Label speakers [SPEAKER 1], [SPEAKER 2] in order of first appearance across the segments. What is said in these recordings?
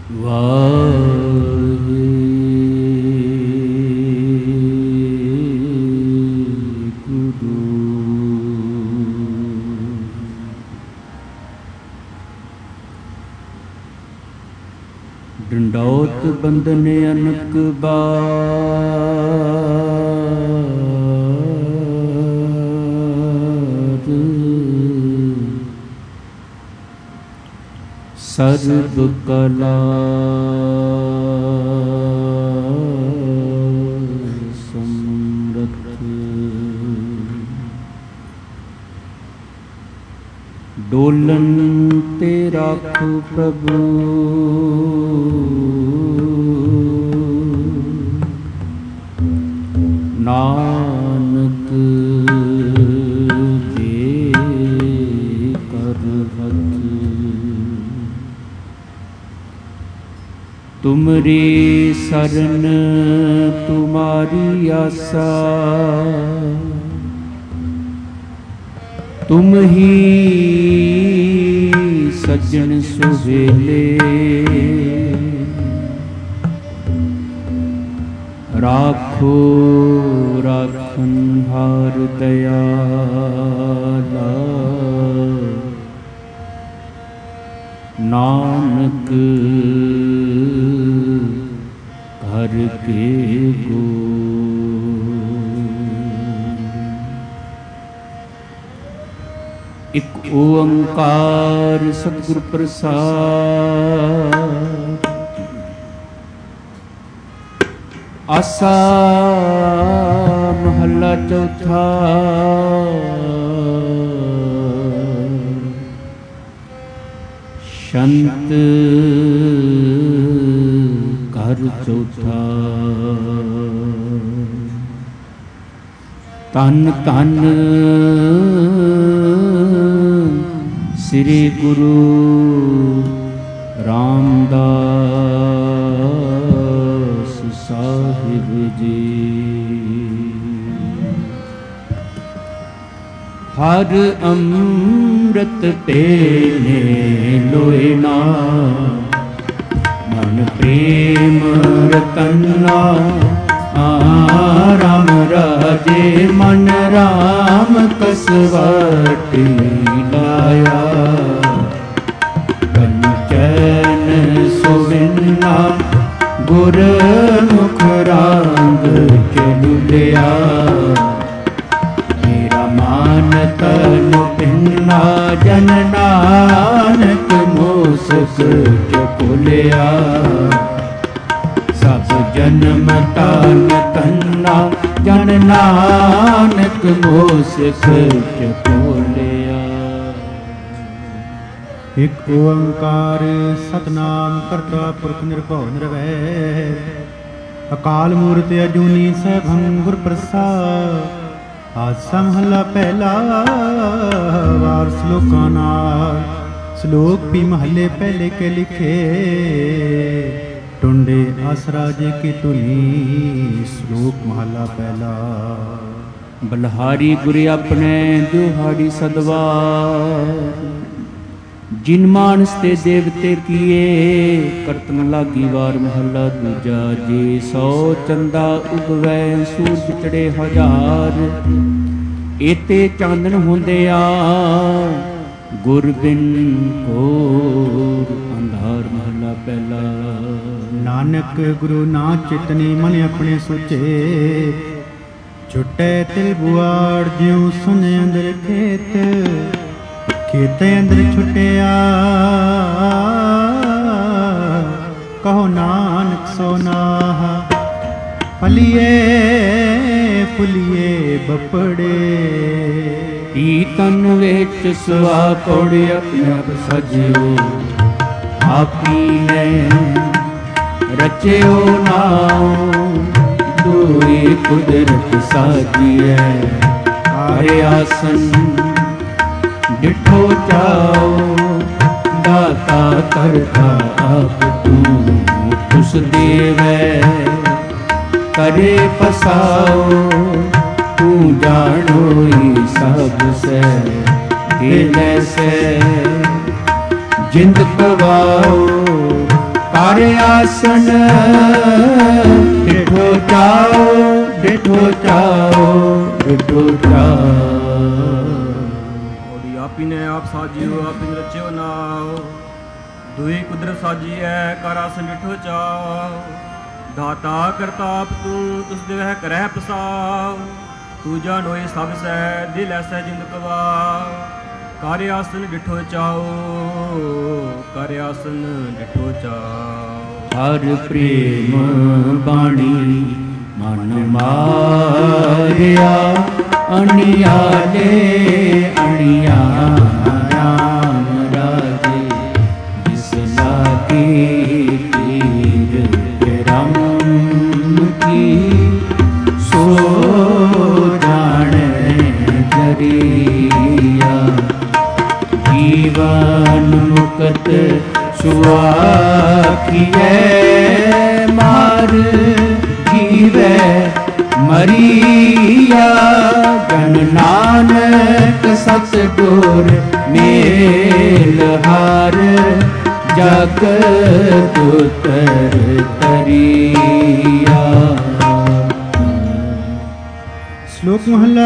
[SPEAKER 1] ਡੰਡੌਤ ਬੰਦਨ ਅਨਕ ਬਾਰ ਸਰਬ ਕਲਾ ਸਮਰਥ ਡੋਲਨ ਤੇ ਰਾਖੁ ਪ੍ਰਭੂ ਨਾਨਕ ਦੇ ਕਰ ਹੱਥ ਤੁਮਰੀ ਸਰਨ ਤੁਮਾਰੀ ਆਸਾ ਤੁਮ ਹੀ ਸੱਜਣ ਸੁਹੇਲੇ ਰਾਖੋ ਰਾਖਨ ਹਾਰ ਦਇਆਲਾ ਨਾਨਕ ਘਰ ਕੇ ਗੋ ਇਕ ਓੰਕਾਰ ਸਤਿਗੁਰ ਪ੍ਰਸਾਦ ਆਸਾ ਮਹੱਲਾ ਚੌਥਾ ਸ਼ੰਤ ਘਰ ਚੌਥਾ ਧੰਨ ਧੰਨ ਸ੍ਰੀ ਗੁਰੂ ਰਾਮਦਾਸ ਸਾਹਿਬ ਜੀ। ਹਰ ਅੰਮ੍ਰਿਤ ਪੀਨੇ ਲੋਏ ਨਾ ਮਨ ਪ੍ਰੇਮ ਰਤਨਾ ਰਾਮ ਰਾਜੇ ਮਨ ਰਾਮ ਕਸਵਟੀ ਲਾਇਆ ਕੰਚਨ ਸੁਵਿੰਨਾ ਗੁਰ ਮੁਖ ਰੰਗ ਚਲੁਲਿਆ ਮੇਰਾ ਮਾਨ ਤਨ ਪਿੰਨਾ ਜਨ ਨਾਨਕ ਮੋਸਕ ਚਪੁਲਿਆ ਸਭ ਜਨਮ ਤਾਨ ਤੰਨਾ ਜਨ ਨਾਨਕ ਮੋਸਕ ਚਪੁਲਿਆ।
[SPEAKER 2] ਇਕ ਓੰਕਾਰ ਸਤਨਾਮ ਕਰਤਾ ਪੁਰਖ ਨਿਰਭਉ ਨਿਰਵੈਰ ਅਕਾਲ ਮੂਰਤਿ ਅਜੂਨੀ ਸੈਭੰ ਗੁਰ ਪ੍ਰਸਾਦ। ਆਸਾ ਮਹੱਲਾ ਪਹਿਲਾ ਵਾਰ ਸ਼ਲੋਕਾਂ ਨਾਲ ਸ਼ਲੋਕ ਵੀ ਮਹੱਲੇ ਪਹਿਲੇ ਕੇ ਲਿਖੇ ਟੁੰਡੇ ਆਸਰਾ ਜੇ ਕੀ ਧੁਨੀ। ਸ਼ਲੋਕ ਮਹੱਲਾ ਪਹਿਲਾ।
[SPEAKER 1] ਬਲਹਾਰੀ ਗੁਰੇ ਆਪਣੇ ਦੁਹਾੜੀ ਸਦਵਾਰ ਜਿਨ ਮਾਨਸ ਤੇ ਦੇਵਤੇ ਕੀਏ ਕਰਤਨ ਲਾਗੀ ਵਾਰ। ਮਹੱਲਾ ਦੂਜਾ। ਜੇ 100 ਚੰਦਾ ਉਗਵੈ ਸੂਰਜ ਚੜੇ ਹਜ਼ਾਰ ਏਤੇ ਚਾਨਣ ਹੁੰਦੇ ਆ ਗੁਰ ਬਿਨ ਘੋਰ ਅੰਧਾਰ। ਮਹੱਲਾ ਪਹਿਲਾ।
[SPEAKER 2] ਨਾਨਕ ਗੁਰੂ ਨਾ ਚਿਤਨੀ ਮਨ ਆਪਣੇ ਸੋਚੇ ਛੁੱਟੇ ਤਿਲ ਬੁਆੜ ਜਿਉ ਸੁਨ ਅੰਦਰ ਖੇਤ ਖੇਤ ਅੰਦਰ ਛੁੱਟਿਆ ਕਹੋ ਨਾਨਕ ਸੋਨਾਹਾ ਫਲੀਏ ਫੁਲੀਏ ਬਪੜੇ
[SPEAKER 1] ਤਨ ਵਿੱਚ ਸੁਆ ਕੋੜੇ ਆਪਣੇ ਆਪ ਸਜਿਓ ਆਪੀ ਨੇ ਰਚਿਓ ਨਾਉ ਦੂਈ ਕੁਦਰਤ ਸਾਜੀਐ ਕਾਰੇ ਆਸਨ ਡਿਠੋ ਚਾਓ ਦਾਤਾ ਕਰਤਾ ਆਪ ਤੂੰ ਤੁਸ ਦੇਵੈ ਕਰੇ ਪਸਾਓ ਤੂੰ ਜਾਣੋਈ ਸਭ ਸੈ ਇਹ ਜੈਸੇ ਜਿੰਦ ਪਵਾਓ ਕਰ ਆਸਨ ਡਿਠੋ ਚਾਓ, ਡਿਠੋ ਚਾਓ, ਡਿਠੋ ਚਾਓ।
[SPEAKER 3] ਉਹਦੀ ਆਪੀ ਨੇ ਆਪ ਸਾਜਿਓ, ਆਪੀ ਰਚਿਓ ਨਾਉ। ਦੁਈ ਕੁਦਰਤ ਸਾਜੀਐ, ਕਰ ਆਸਨ ਡਿਠੋ ਚਾਓ। ਦਾਤਾ ਕਰਤਾਪ ਤੂੰ, ਤੁਸ ਦਿਵਹਿ ਕਰਹਿ ਪਸਾਉ। ਤੂੰ ਜਾਣੋਏ ਸਭ ਸੈ, ਦਿਲ ਐਸੈ ਜਿੰਦ ਕਵਾਉ। ਕਰ ਆਸਨ ਡਿਠੋ ਚਾਓ, ਕਰ ਆਸਨ ਡਿਠੋ ਚਾਓ।
[SPEAKER 1] ਹਰ ਪ੍ਰੇਮ ਬਾਣੀ ਮਨ ਮਾਰਿਆ, ਅਣਿਆਲੇ ਅਣਿਆ ਰਾਮ ਰਾਜੇ। ਜਿਸ ਲਾਗੀ ਪੀਰ ਕਰਮ ਕੀ, ਸੋ ਜਾਣੈ ਜਰੀਆ। ਜੀਵਨ ਮੁਕਤ ਸੁਆਖੀਐ, ਮਾਰ ਜੀਵੈ ਮਰੀਆ। ਜਨ ਨਾਨਕ ਸਤਿਗੁਰ ਮੇਲ ਹਾਰ, ਜਗ ਤੁਤਰ ਤਰੀਆ।
[SPEAKER 2] ਸ਼ਲੋਕ ਮਹਲਾ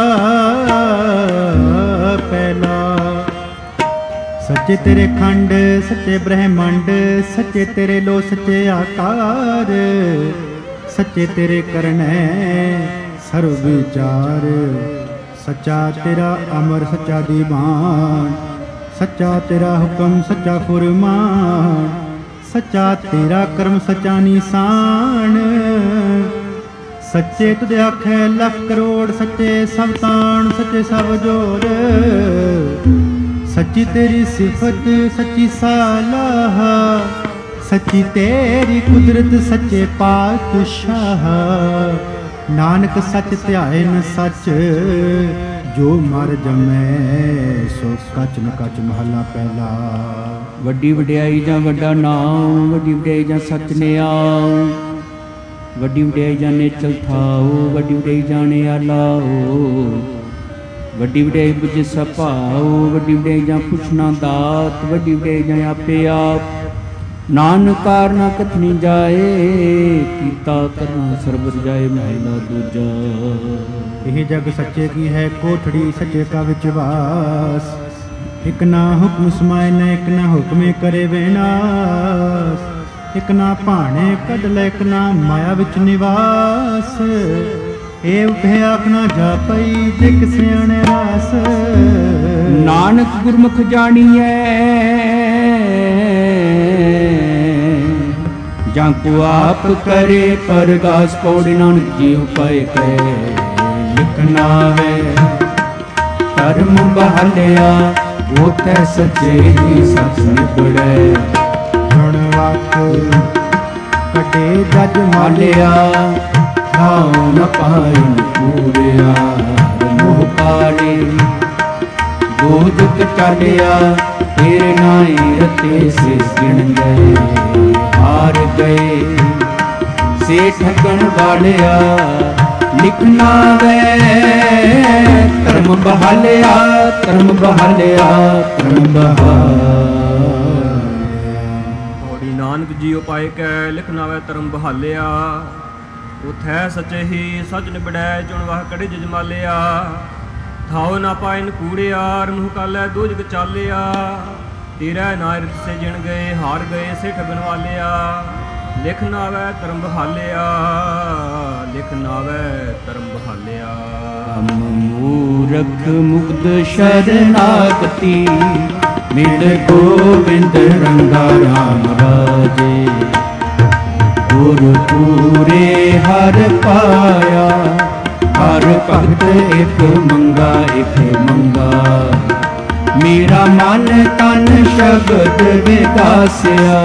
[SPEAKER 2] ਪਹਿਲਾ। ਸੱਚੇ ਤੇਰੇ ਖੰਡ, ਸੱਚੇ ਬ੍ਰਹਮੰਡ, ਸੱਚੇ ਤੇਰੇ ਲੋ, ਸੱਚੇ ਆਕਾਰ। ਸੱਚੇ ਤੇਰੇ ਕਰਨੈ ਸਰਬ ਵਿਚਾਰ। ਸੱਚਾ ਤੇਰਾ ਅਮਰ, ਸੱਚਾ ਦੀਵਾਨ। ਸੱਚਾ ਤੇਰਾ ਹੁਕਮ, ਸੱਚਾ ਫੁਰਮਾਨ। ਸੱਚਾ ਤੇਰਾ ਕਰਮ, ਸੱਚਾ ਨਿਸ਼ਾਨ। ਸੱਚੇ ਤੁਧ ਆਖੈ ਲੱਖ ਕਰੋੜ, ਸੱਚੇ ਸਭ ਤਾਣ, ਸੱਚੇ ਸਭ ਜੋੜ। ਸੱਚੀ ਤੇਰੀ ਸਿਫਤ, ਸੱਚੀ ਸਲਾਹ। ਸੱਚੀ ਤੇਰੀ ਕੁਦਰਤ, ਸੱਚੇ ਪਾਤਸ਼ਾਹ। ਨਾਨਕ ਸੱਚ ਧਿਆਏ ਨ ਸੱਚ, ਜੋ ਮਰ ਜਮੈ ਸੋ ਕਚ ਨ ਕਚ। ਮਹਲਾ ਪਹਿਲਾ।
[SPEAKER 1] ਵੱਡੀ ਵਡਿਆਈ ਜਾਂ ਵੱਡਾ ਨਾਮ, ਵੱਡੀ ਵਡਿਆਈ ਜਾਂ ਸੱਚ ਨਿਆਉ। ਵੱਡੀ ਵਡਿਆਈ ਜਾਂ ਨੇਚਲ ਥਾਉ, ਵੱਡੀ ਵਡਿਆਈ ਜਾਣੇ ਆਲਾਉ। ਵੱਡੀ ਵਡਿਆਈ ਬੁਝੇ ਸਭ ਭਾਉ, ਵੱਡੀ ਵਡਿਆਈ ਜਾਂ ਪੁੱਛਣਾ ਦਾਤ। ਵੱਡੀ ਵਡਿਆਈ ਜਾਂ ਆਪੇ ਆਪ, ਨਾਨਕ ਕਾਰਨਾ ਕਥਨੀ ਜਾਏ। ਕੀਤਾ ਕਰਨਾ ਸਰਬ ਰਜਾਏ, ਮਹਿਲਾ ਦੂਜਾ।
[SPEAKER 2] ਇਹ ਜਗ ਸੱਚੇ ਕੀ ਹੈ ਕੋਠੜੀ, ਸੱਚੇ ਕਾ ਵਿੱਚ ਵਾਸ। ਇਕ ਨਾ ਹੁਕਮ ਸਮਾਏ ਨ, ਇਕ ਨਾ ਹੁਕਮੇ ਕਰੇ ਵਿਨਾਸ਼। ਇਕ ਨਾ ਭਾਣੇ ਕੱਢ ਲੈ, ਇਕ ਨਾ ਮਾਇਆ ਵਿੱਚ ਨਿਵਾਸ। ਇਹ ਉਠੇ ਆਖਣਾ ਜਾਪਈ, ਜਿਕ ਸਿਆਣੇ ਰਾਸ।
[SPEAKER 1] ਨਾਨਕ ਗੁਰਮੁਖ ਜਾਣੀਐ, ਜਾਂ ਕੋ ਆਪ ਕਰੇ ਪਰਗਾਸ। ਪੌੜੀ ਨਾਨਕ ਜੀ ਉਪਾਇ ਕੈ, ਲਿਖਨਾ ਵੇ ਧਰਮ ਬਹਾਲਿਆ। ਉਤੈ ਸੱਚੇ ਦੀ ਸੱਚ ਨਿਬੜੈ,
[SPEAKER 2] ਸੁਣ ਵਾਕ ਕੱਢੇ ਜਜ ਮਾਲਿਆ।
[SPEAKER 1] ਖਾਉ ਨ ਪਾਇ ਪੂਰਿਆ, ਮੋਹ ਕਾਰੇ ਗੋਦਕ ਚਾਲਿਆ। ਤੇਰੇ ਨਾਏ ਰਤੇ ਸੇ ਗਿਣ ਗਏ, ਹਾਰ ਗਏ ਸੇ ਠਗਣ ਵਾਲਿਆ। ਲਿਖਣਾ ਵੇ ਧਰਮ ਬਹਾਲਿਆ, ਧਰਮ ਬਹਾਲਿਆ, ਧਰਮ ਬਹਾਲਿਆ।
[SPEAKER 3] ਹੋੜੀ ਨਾਨਕ ਜੀ ਉਪਾਇ ਕੈ, ਲਿਖਣਾ ਵੇ ਧਰਮ ਬਹਾਲਿਆ। ਉਥੈ ਸੱਚੇ ਹੀ ਸੱਚ ਨਿਬੜੈ, ਚੁਣ ਵਾਹ ਕੜੇ ਜਜਮਾਲਿਆ। ਥਾਉ ਨਾ ਪਾਇਨ ਕੂੜਿਆਰ, ਮੂੰਹ ਕਾਲੈ ਦੋਜਗ ਚਾਲਿਆ। ਤੇਰਾ ਨਾਇਰਤ ਸੇ ਜਿਣ ਗਏ, ਹਾਰ ਗਏ ਸੇ ਠਗਣ ਵਾਲਿਆ। ਲਿਖ ਨਾਵੈ ਧਰਮ ਬਹਾਲਿਆ, ਲਿਖ ਨਾਵੈ ਧਰਮ ਬਹਾਲਿਆ।
[SPEAKER 1] ਹਮ ਮੂਰਖ ਮੁਗਧ ਸ਼ਰਨਾਗਤੀ, ਮਿਲ ਗੋਬਿੰਦ ਰੰਗਾ ਰਾਮ ਰਾਜੇ। ਗੁਰ ਪੂਰੇ ਹਰ ਪਾਇਆ, ਹਰ ਭਗਤ ਇੱਕ ਮੰਗਾ ਇੱਕ ਮੰਗਾ। ਮੇਰਾ ਮਨ ਤਨ ਸ਼ਬਦ ਵਿਗਾਸਿਆ,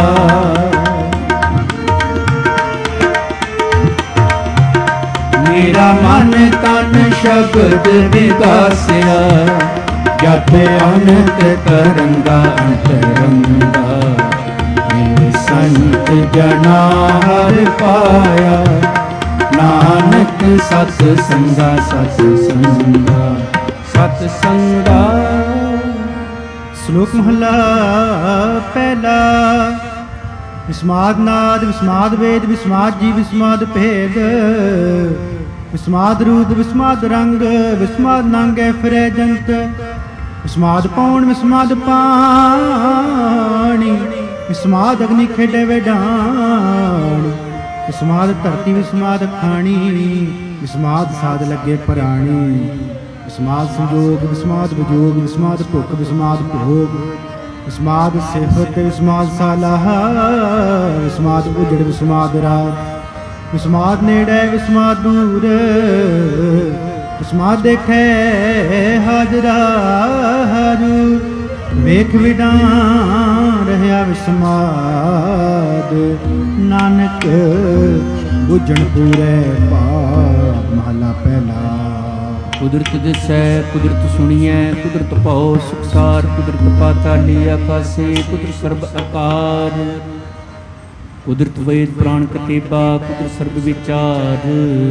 [SPEAKER 1] ਮੇਰਾ ਮਨ ਤਨ ਸ਼ਬਦ ਵਿਗਾਸਿਆ। ਜਪ ਅਨੰਤ ਕਰੰਗਾ ਅੰਤਰੰਗਾ, ਸੰਤ ਜਨਾ ਹਰ ਪਾਇਆ। ਨਾਨਕ ਸਤ ਸੰਗਾ ਸਤ ਸੰਗਾ ਸਤ ਸੰਗਾ।
[SPEAKER 2] ਸ਼ਲੋਕ ਮਹਲਾ ਪਹਿਲਾ। ਵਿਸਮਾਦ ਨਾਦ ਵਿਸਮਾਦ ਵੇਦ ਵਿਸਮਾਦ ਜੀ ਵਿਸਮਾਦ ਭੇਦ ਵਿਸਮਾਦ ਰੂਪ ਵਿਸਮਾਦ ਰੰਗ ਵਿਸਮਾਦ ਨੰਗੇ ਫਿਰੇ ਜੰਤ ਵਿਸਮਾਦ ਪੌਣ ਵਿਸਮਾਦ ਪਾਣੀ ਵਿਸਮਾਦ ਅਗਨੀ ਖੇਡੇ ਵੇਡਾਣ ਵਿਸਮਾਦ ਧਰਤੀ ਵਿਸਮਾਦ ਖਾਣੀ ਵਿਸਮਾਦ ਸਾਧ ਲੱਗੇ ਪ੍ਰਾਣੀ ਵਿਸਮਾਦ ਸੰਜੋਗ ਵਿਸਮਾਦ ਵਿਜੋਗ ਵਿਸਮਾਦ ਭੁੱਖ ਵਿਸਮਾਦ ਭੋਗ ਵਿਸਮਾਦ ਸਿਫਤ ਵਿਸਮਾਦ ਸਾਲਾਹ ਵਿਸਮਾਦ ਉਜੜ ਵਿਸਮਾਦ ਰਾਤ ਵਿਸਮਾਦ ਨੇੜੇ ਵਿਸਮਾਦ ਦੂਰ ਵਿਸਮਾਦ ਦੇਖੇ ਹਾਜ਼ਰਾ ਹਜੂਰ ਵੇਖ ਵਿਡਾਂ ਰਹਿਆ ਵਿਸਮਾਦ ਨਾਨਕ ਬੁੱਝਣ ਪੂਰੇ ਭਾਗ ਮਹਲਾ ਪਹਿਲਾ।
[SPEAKER 1] ਕੁਦਰਤ ਦਿਸੈ ਕੁਦਰਤ ਸੁਣੀਐ ਕੁਦਰਤ ਭਉ ਸੁਖਸਾਰ ਕੁਦਰਤ ਪਾਤਾਲੀ ਆਕਾਸੇ ਕੁਦਰਤ ਸਰਬ ਆਕਾਰ ਕੁਦਰਤ ਵੇਦ ਪ੍ਰਾਣ ਕਤੇਬਾ ਕੁਦਰਤ ਸਰਬ ਵਿਚਾਰ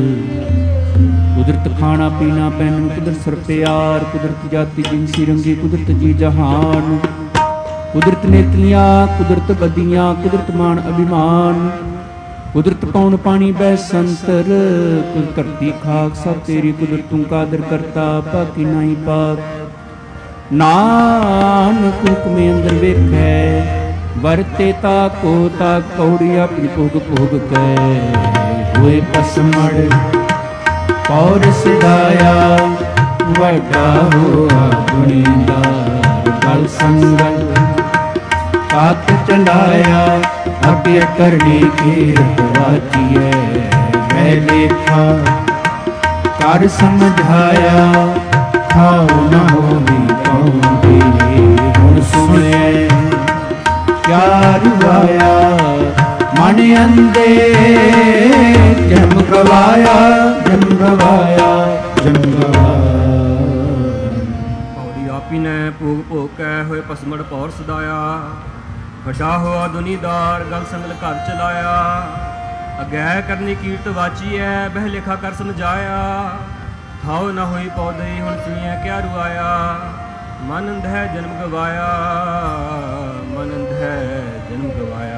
[SPEAKER 1] ਕੁਦਰਤ ਖਾਣਾ ਪੀਣਾ ਪਹਿਨਣ ਕੁਦਰਤ ਸਰ ਪਿਆਰ ਕੁਦਰਤ ਜਾਤੀ ਜਿਨਸੀ ਰੰਗੀ ਕੁਦਰਤ ਜੀ ਜਹਾਨ ਕੁਦਰਤ ਨੇਤਲੀਆਂ ਕੁਦਰਤ ਬਦੀਆਂ ਕੁਦਰਤ ਮਾਨ ਅਭਿਮਾਨ ਕੁਦਰਤ ਪੌਣ ਪਾਣੀ ਬੈ ਸੰਤਰ ਕੁਦਰਤ ਧਰਤੀ ਖਾਕ ਸਭ ਤੇਰੀ ਕੁਦਰਤ ਤੂੰ ਕਾਦਰ ਕਰਤਾ ਬਾਕੀ ਨਹੀਂ ਪਾਕ ਨਾਨਕ ਹੁਕਮੇ ਅੰਦਰ ਵੇਖੈ ਵਰਤੇ ਤਾ ਕੋ ਤਾ ਕੌੜੀ ਆਪਣੀ ਭੋਗ ਭੋਗ ਕੈ ਹੋਏ ਪਸਮੜ ਪੌਰ ਸਿਧਾਇਆ ਵੱਡਾ ਹੋਆ ਗੁਣੀਦਾਰ ਗਲ ਸੰਗਲ ਕਾਤ ਚਲਾਇਆ ਅੱਗੇ ਕਰਨੀ ਕੀਰਤ ਵਾਚੀਐ ਮੈਂ ਲੇਖਾ ਕਰ ਸਮਝਾਇਆ ਖਾਉ ਨਾ ਹੋਵੀ ਕਉ ਹੁਣ ਸੁਣਿਐ ਕਿਆ ਰੁਆਇਆ ਮਨ ਅੰਦੇ ਜਮ ਗਵਾਇਆ ਜਮ ਗਵਾਇਆ ਜਮ ਗਵਾਇਆ।
[SPEAKER 3] ਪੌੜੀ ਆਪੀ ਨੇ ਭੋਗ ਭੋਗ ਕੈ ਹੋਏ ਪਸਮੜ ਪੌਰ ਸਦਾਇਆ ਵੱਡਾ ਹੋਆ ਦੁਨੀਦਾਰ ਗਲ ਸੰਗਲ ਘਰ ਚਲਾਇਆ ਅਗੈ ਕਰਨੀ ਕੀਰਤ ਵਾਚੀਐ ਬਹਿ ਲੇਖਾ ਕਰ ਸਮਝਾਇਆ ਥਾਉ ਨਾ ਹੋਈ ਪੌਦੇ ਹੁਣ ਸੁਣੀਐ ਕਿਆ ਰੁਆਇਆ ਮਨ ਅੰਧ ਹੈ ਜਨਮ ਗਵਾਇਆ ਮਨ ਅੰਧ ਹੈ ਜਨਮ ਗਵਾਇਆ।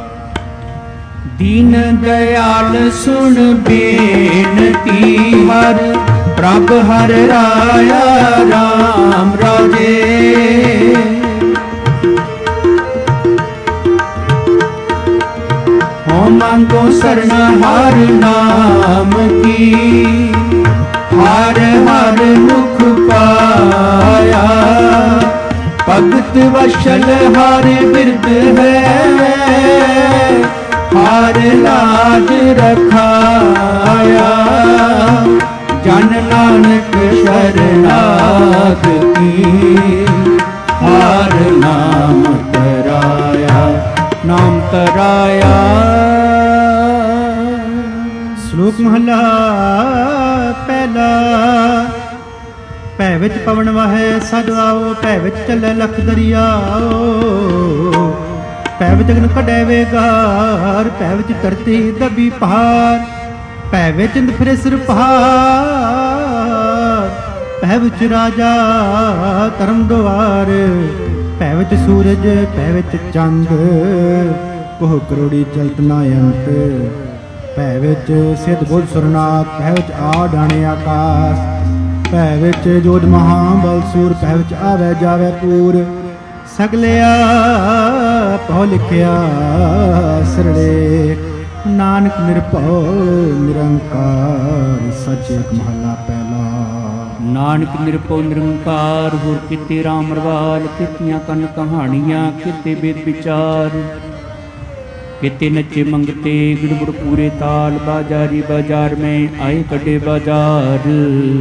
[SPEAKER 1] ਦੀਨ ਦਇਆਲ ਸੁਣ ਬੇਨਤੀ ਹਰ ਪ੍ਰਭ ਹਰ ਰਾਇਆ ਰਾਮ ਰਾਜੇ ਹੋ ਮੰਗੋ ਸਰਨ ਹਰ ਨਾਮ ਕੀ ਹਰ ਹਰ ਮੁਖ ਪਾਇਆ ਭਗਤ ਵਸ਼ਲ ਹਰ ਬਿਰਦ ਹੈ ਹਰ ਲਾਜ ਰਖਾਇਆ ਜਨ ਨਾਨਕ ਸ਼ਰਨਾਗਤ ਕੀ ਹਰ ਨਾਮ ਤਰਾਇਆ ਨਾਮ ਤਰਾਇਆ।
[SPEAKER 2] ਸ਼ਲੋਕ ਮਹਲਾ ਪਹਿਲਾ। ਭੈ ਵਿੱਚ ਪਵਨ ਵਹੈ ਸਦ ਆਓ ਭੈ ਵਿੱਚ ਚੱਲੇ ਲਖ ਦਰਿਆਓ ਭੈ ਵਿੱਚ ਅਗਨ ਕੱਢੈ ਵੇਗਾਰ ਭੈ ਵਿੱਚ ਧਰਤੀ ਦਬੀ ਪਹਾੜ ਭੈ ਵਿੱਚ ਇੰਦ ਫਿਰੇ ਸਿਰ ਪਹਾੜ ਭੈ ਵਿੱਚ ਰਾਜਾ ਧਰਮ ਦੁਆਰ ਭੈ ਵਿੱਚ ਸੂਰਜ ਭੈ ਵਿੱਚ ਚੰਦ ਕੋਹ ਕਰੋੜੀ ਚਲਤ ਨਾ ਅੰਤ ਭੈ ਵਿੱਚ ਸਿੱਧ ਬੁੱਧ ਸੁਰਨਾਥ ਭੈ ਵਿੱਚ ਆ ਡਾਣੇ ਆਕਾਸ਼ ਭੈ ਵਿੱਚ ਜੋਧ ਮਹਾਬਲ ਸੂਰ ਭੈ ਵਿੱਚ ਆਵੇ ਜਾਵੇ ਪੂਰ ਸਗਲਿਆ ਭਉ ਲਿਖਿਆ ਸਰੜੇ ਨਾਨਕ ਨਿਰਭਉ ਨਿਰੰਕਾਰ ਸੱਚ ਏਕ ਮਹਲਾ ਪਹਿਲਾ।
[SPEAKER 1] ਨਾਨਕ ਨਿਰਭਉ ਨਿਰੰਕਾਰ ਹੋਰ ਕਿਤੇ ਰਾਮ ਰਵਾਲ ਕਿਤੀਆਂ ਕੰਨ ਕਹਾਣੀਆਂ ਕਿਤੇ ਬੇਦ ਵਿਚਾਰ ਕਿਤੇ ਨੱਚੇ ਮੰਗਤੇ ਗੁੜਗੁੜ ਪੂਰੇ ਤਾਲ ਬਾਜ਼ਾਰੀ ਬਾਜ਼ਾਰ ਮੈਂ ਆਏ ਕੱਢੇ ਬਾਜ਼ਾਰ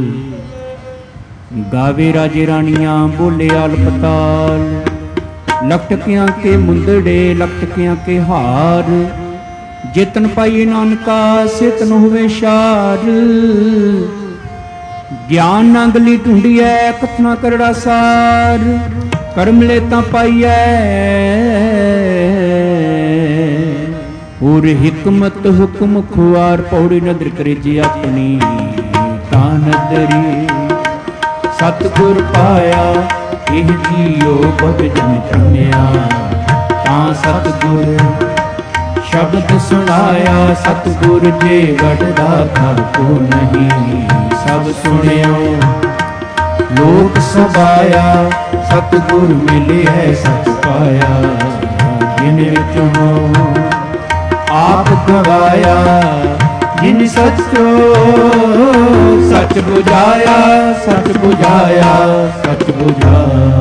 [SPEAKER 1] ਗਾਵੇ ਰਾਜੇ ਰਾਣੀਆਂ ਬੋਲੇ ਆਲਪਤਾਲ ਲਖਟਕਿਆਂ ਕੇ ਮੁੰਦੜੇ ਲਖਟਕਿਆਂ ਕੇ ਹਾਰ ਜਿਤਨ ਪਾਈਏ ਨਾਨਕਾ ਸਿਤਨ ਹੋਵੇ ਸ਼ਾਰ ਗਿਆਨ ਨੰਗਲੀ ਢੂੰਡੀਐ ਕਥਨਾ ਕਰੜਾ ਸਾਰ ਕਰਮ ਲੈ ਤਾਂ ਪਾਈਐ ਹੋਰ ਹਿਕਮਤ ਹੁਕਮ ਖੁਆਰ ਪੌੜੀ ਨਦਰ ਕਰੇ ਜੀ ਆਪਣੀ ਤਾਂ ਨਦਰੀ ਸਤਿਗੁਰ ਪਾਇਆ ਇਹ ਜੀਓ ਬਗ ਜਨ ਚੰਨਿਆ ਤਾਂ ਸਤਿਗੁਰ शब्द सुनाया सतगुर जे वडदाता को नहीं। सब सुनियो लोक सबाया, सतगुर मिले है सच पाया। जिन विच हो आप गवाया, जिन सचो सच बुझाया, सच बुझाया, सच बुझाया।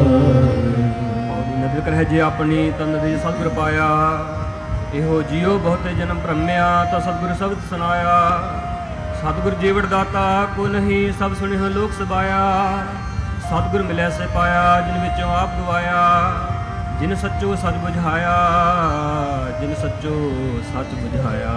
[SPEAKER 3] नदर कर जे अपनी तन दे सतगुर पाया। ਇਹੋ ਜਿਉ ਬਹੁਤੇ ਜਨਮ ਭ੍ਰਮਿਆ, ਤਾਂ ਸਤਿਗੁਰ ਸ਼ਬਦ ਸੁਨਾਇਆ। ਸਤਿਗੁਰ ਜੀਵੜ ਦਾਤਾ ਕੋ ਨਹੀਂ, ਸਭ ਸੁਣਿਓ ਲੋਕ ਸਬਾਇਆ। ਸਤਿਗੁਰ ਮਿਲਿਆ ਸੇ ਪਾਇਆ, ਜਿਨ ਵਿੱਚੋਂ ਆਪ ਗਵਾਇਆ। ਜਿਨ ਸੱਚੋ ਸੱਚ ਬੁਝਾਇਆ, ਜਿਨ ਸੱਚੋ ਸੱਚ ਬੁਝਾਇਆ।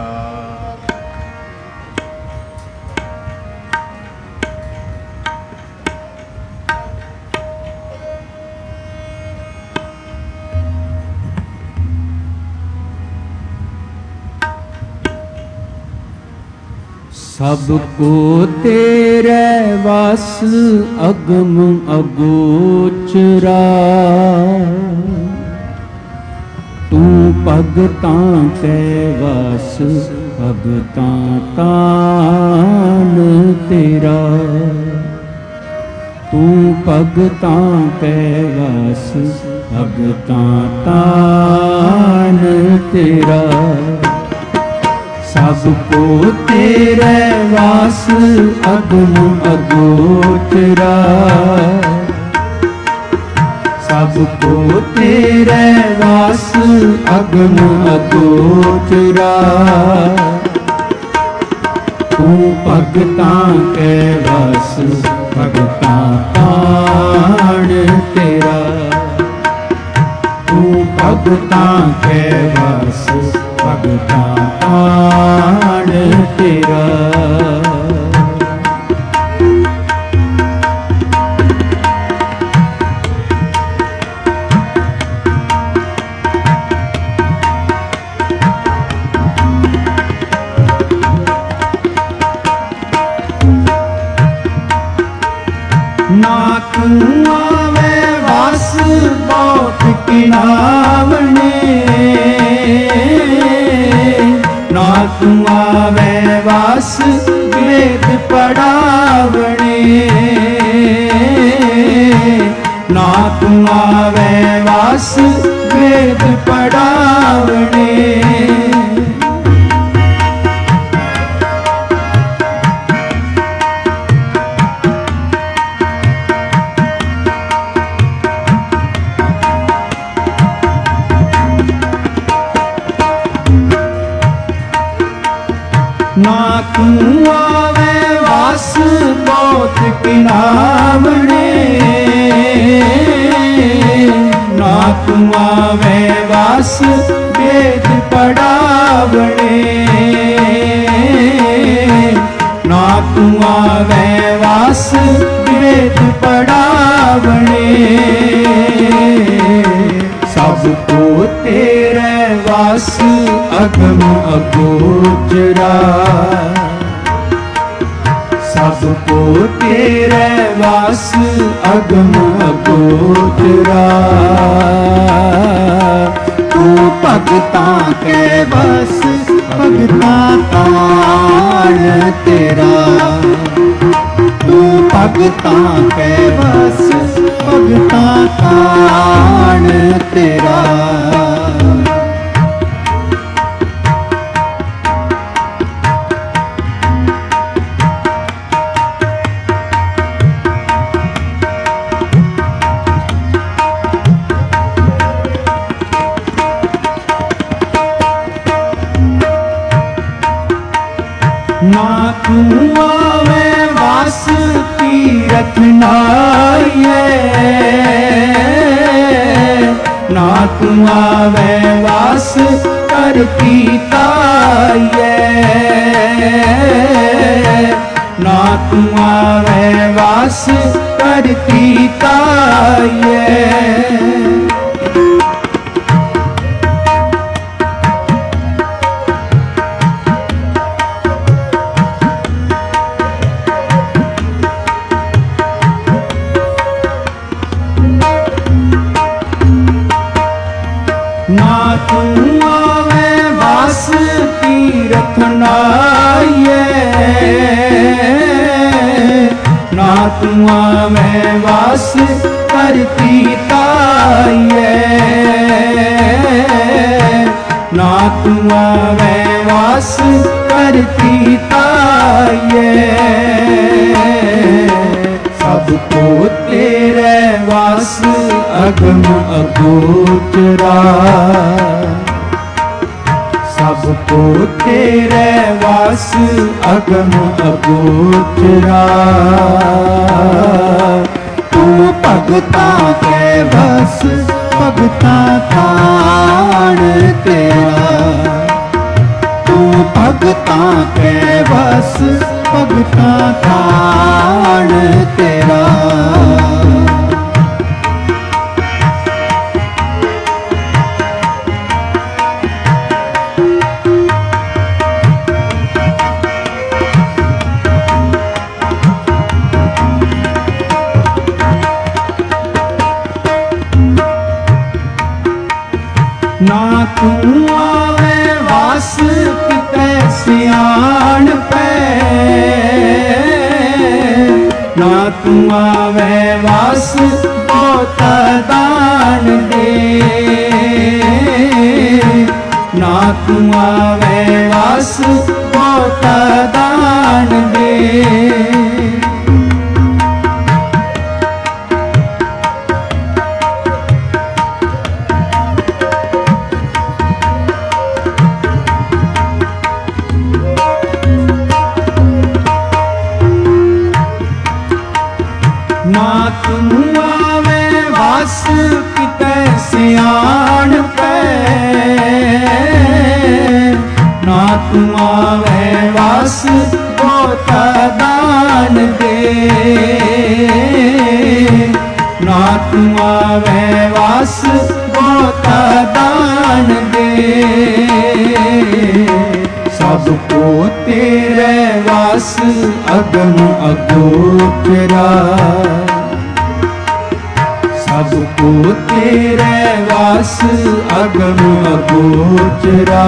[SPEAKER 1] सबको तेरे वस अगम अगोचरा। तू भगतां के वस भगतां तान तेरा। तू भगतां के वस भगतां तान तेरा। सबको तेरे वास अगम अगोचरा। सबको तेरे वास अगम अगोचरा। तू भगतां के वस भगतां तान तेरा। तू भगतां के वस भगतां तान तेरा। ना तू आवे वास बहुत किनावने। ना तू आवे वास वेद पढ़ावने। ना तू आवे वास वेद पढ़ावने। ना तू आवे वास बहुत किनावने। ना तू आवे वास वेद पढ़ावने। ना तू आवे वास वेद पढ़ावने। सबको तेरे वास अगम अगोचरा। सबको तेरे वास अगम अगोचरा। तू भगतां के बस भगतां तान तेरा। तू भगतां के बस भगतां तान तेरा। ना तू आवे वास तीरथ नाइए। ना तू आवे वास करती ताइए। ना तू आवे वास करती ताइए। ना तू आवे वास तीरथ नाइए, ना तू आवे वास करती ताइए, ना तू आवे वास करती ताइए। सबको तेरे वास अगम अगोचरा, सबको तेरे वास अगम अगोचरा। तू भगता के बस भगता थान तेरा, तू भगता के बस भगता थान तेरा। ना तू आवे वास किते सियाण पे, ना तू आवे वास बहुत दान दे, ना तू आवे वास बहुत दान दे। ना तू आवे वास किते सियाण पे, ना तू आवे वास बहुत दान दे, ना तू आवे वास बहुत दान दे। सबको तेरे वास अगम अगोचरा, सबको तेरे वास अगम अगोचरा।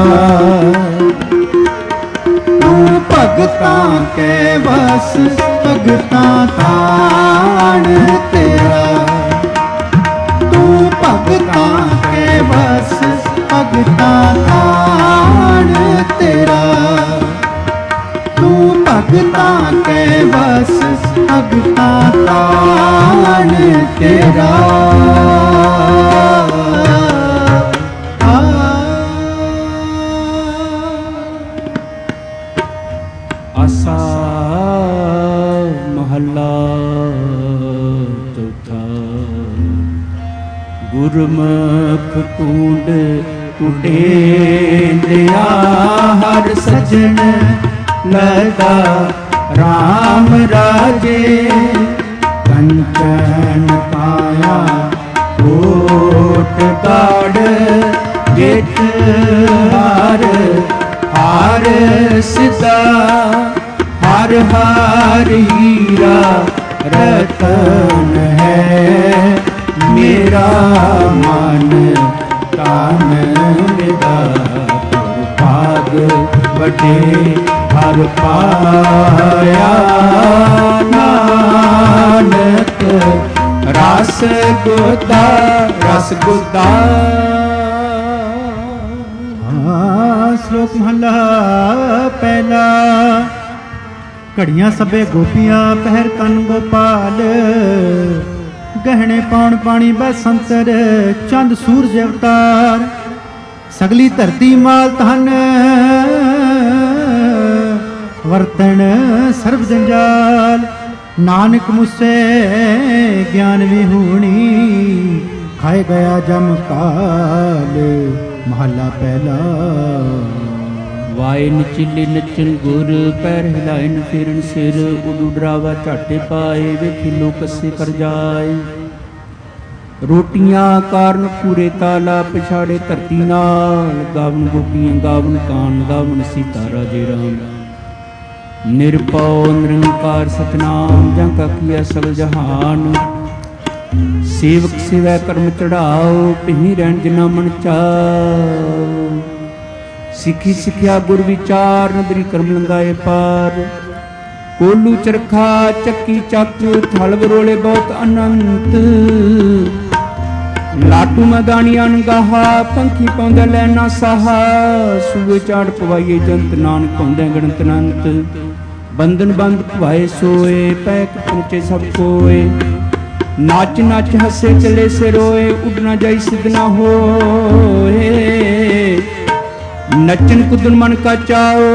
[SPEAKER 1] तू भगता के बस भगता थान तेरा, तू भगता के बस भगता थान तेरा, तू भगता के बस भगता थान तेरा। आसा महला चौथा। गुरमुख टूंड टूटेंदिया हर सजन लगा राम राजे। कंचन काया कोट काड़ गिट हार हार सिदा, हर हर हीरा रतन है मेरा मन कान विदा। भाग बटे हर पाया नानक रस गुदा रस गुदा।
[SPEAKER 2] श्लोक महला पहला। घड़ियां सबे गोपियां पहर कन गोपाल। गहने पाउण पानी बसंतर चंद सूरज अवतार। सगली धरती माल धन वर्तन सर्व जंजाल। नानक मुझसे ज्ञान विहूणी खाए गया जम काल। महला पहला।
[SPEAKER 1] वाए नचिले नचन गुर पैर हिलाइन फिरन सिर। उडू डरावा झाटे पाए वेखी लो कसे कर जाए। रोटियां कारण पूरे ताला पिछाड़े धरती नाल। गावन गोपियां गावन कान गावन सीता राजे राम। निरपौ निरंकार सतनाम जां का किया सगल जहान। सेवक सेवै कर्म चढ़ाओ पिही रहन जिना मन चाओ। ਸਿੱਖੀ ਸਿੱਖਿਆ ਗੁਰ ਵਿਚਾਰ, ਨਦਰੀ ਕਰਮ ਲੰਗਾਏ ਪਾਰ। ਕੋਲੂ ਚਰਖਾ ਚੱਕੀ ਚੱਕ, ਥਲ ਵਰੋਲੇ ਬਹੁਤ ਅਨੰਤ। ਲਾਟੂ ਮੈਦਾਨੀਆਂ ਗਾਹਾ, ਪੰਖੀ ਪਾਉਂਦੇ ਲੈ ਨਾ ਸਾਹਾ। ਸੂਏ ਚਾੜ ਪਵਾਈਏ ਜੰਤ, ਨਾਨਕ ਪਾਉਂਦੇ ਗਣਤ ਅਨੰਤ। ਬੰਧਨ ਬੰਦ ਭਵਾਏ ਸੋਏ, ਪੈਕ ਪਹੁੰਚੇ ਸਭ ਕੋਏ। ਨਾਚ ਨਾਚ ਹੱਸੇ ਚਲੇ ਸੇ ਰੋਏ, ਉੱਡ ਨਾ ਜਾਈ ਸਿੱਧ ਨਾ ਹੋਏ। ਨੱਚਨ ਕੁੱਦਨ ਮਨ ਕਾ ਚਾਓ,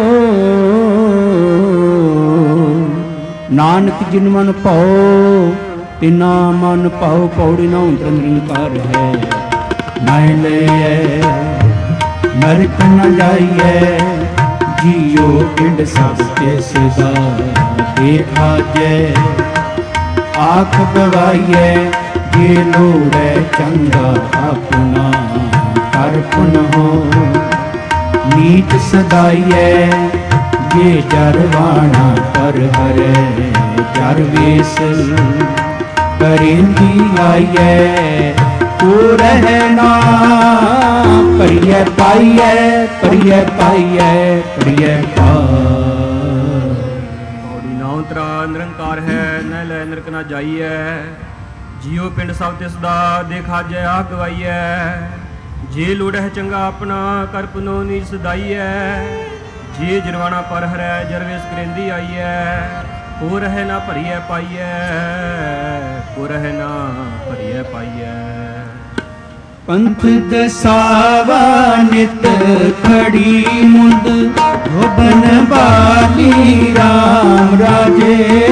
[SPEAKER 1] ਨਾਨਕ ਜਿਨ ਮਨ ਭਾਓ ਤਿਨਾ ਮਨ ਭਾਓ। ਪੌੜੀ ਨਾ ਉਂਤਰ ਨਿਰੰਕਾਰ ਹੈ, ਨਾਇ ਲਈਐ ਨਰਕ ਨ ਜਾਈਐ। ਜੀਓ ਪਿੰਡ ਸਭ ਕੇ ਸਦਾ ਦੇਖਾਜੈ, ਆਖ ਗਵਾਈਐ ਜੇ ਲੋੜੈ ਚੰਗਾ ਆਪਣਾ। ਕਰ ਪੁਨ ਹੋ ਨੀਚ ਸਦਾਈਐ, ਜੇ ਜਰਵਾਣਾ ਕਰ ਹਰੈ। ਜਰ ਵੇਸ ਕਰੇਂਦੀ ਆਈਐ, ਕੋ ਰਹਿ ਨਾ ਪਰਿਐ ਪਾਈਐ। ਪਰਿਐ ਪਾਈਐ ਪਰਿਐ ਪਾਈਐ।
[SPEAKER 3] ਪੌੜੀ ਨਾ ਉਤਰਾ ਨਿਰੰਕਾਰ ਹੈ, ਨਹਿ ਲੈ ਨਰਕ ਨਾ ਜਾਈਐ। ਜੀਓ ਪਿੰਡ ਸਭ ਤਿਸ ਦਾ ਦੇਖਾਜੈ, ਆਖ ਗਵਾਈਐ। ਜੇ ਲੋੜ ਹੈ ਚੰਗਾ ਆਪਣਾ, ਕਰ ਪੁਨੋ ਨੀਚ ਸਦਾਈਐ। ਜੇ ਜਰਵਾਣਾ ਪਰ ਹਰੈ, ਜਰਵੇਸ ਕਰੇਂਦੀ ਆਈਐ। ਕੋ ਰਹਿ ਨਾ ਭਰੀਐ ਪਾਈਐ, ਕੋ ਰਹਿ ਨਾ ਭਰੀਐ ਪਾਈਐ।
[SPEAKER 1] ਪੰਥ ਦਸਾਵਾ ਨਿਤ ਖੜੀ ਮੁੰਦ, ਗੋਬਨ ਬਾਲੀ ਰਾਮ ਰਾਜੇ।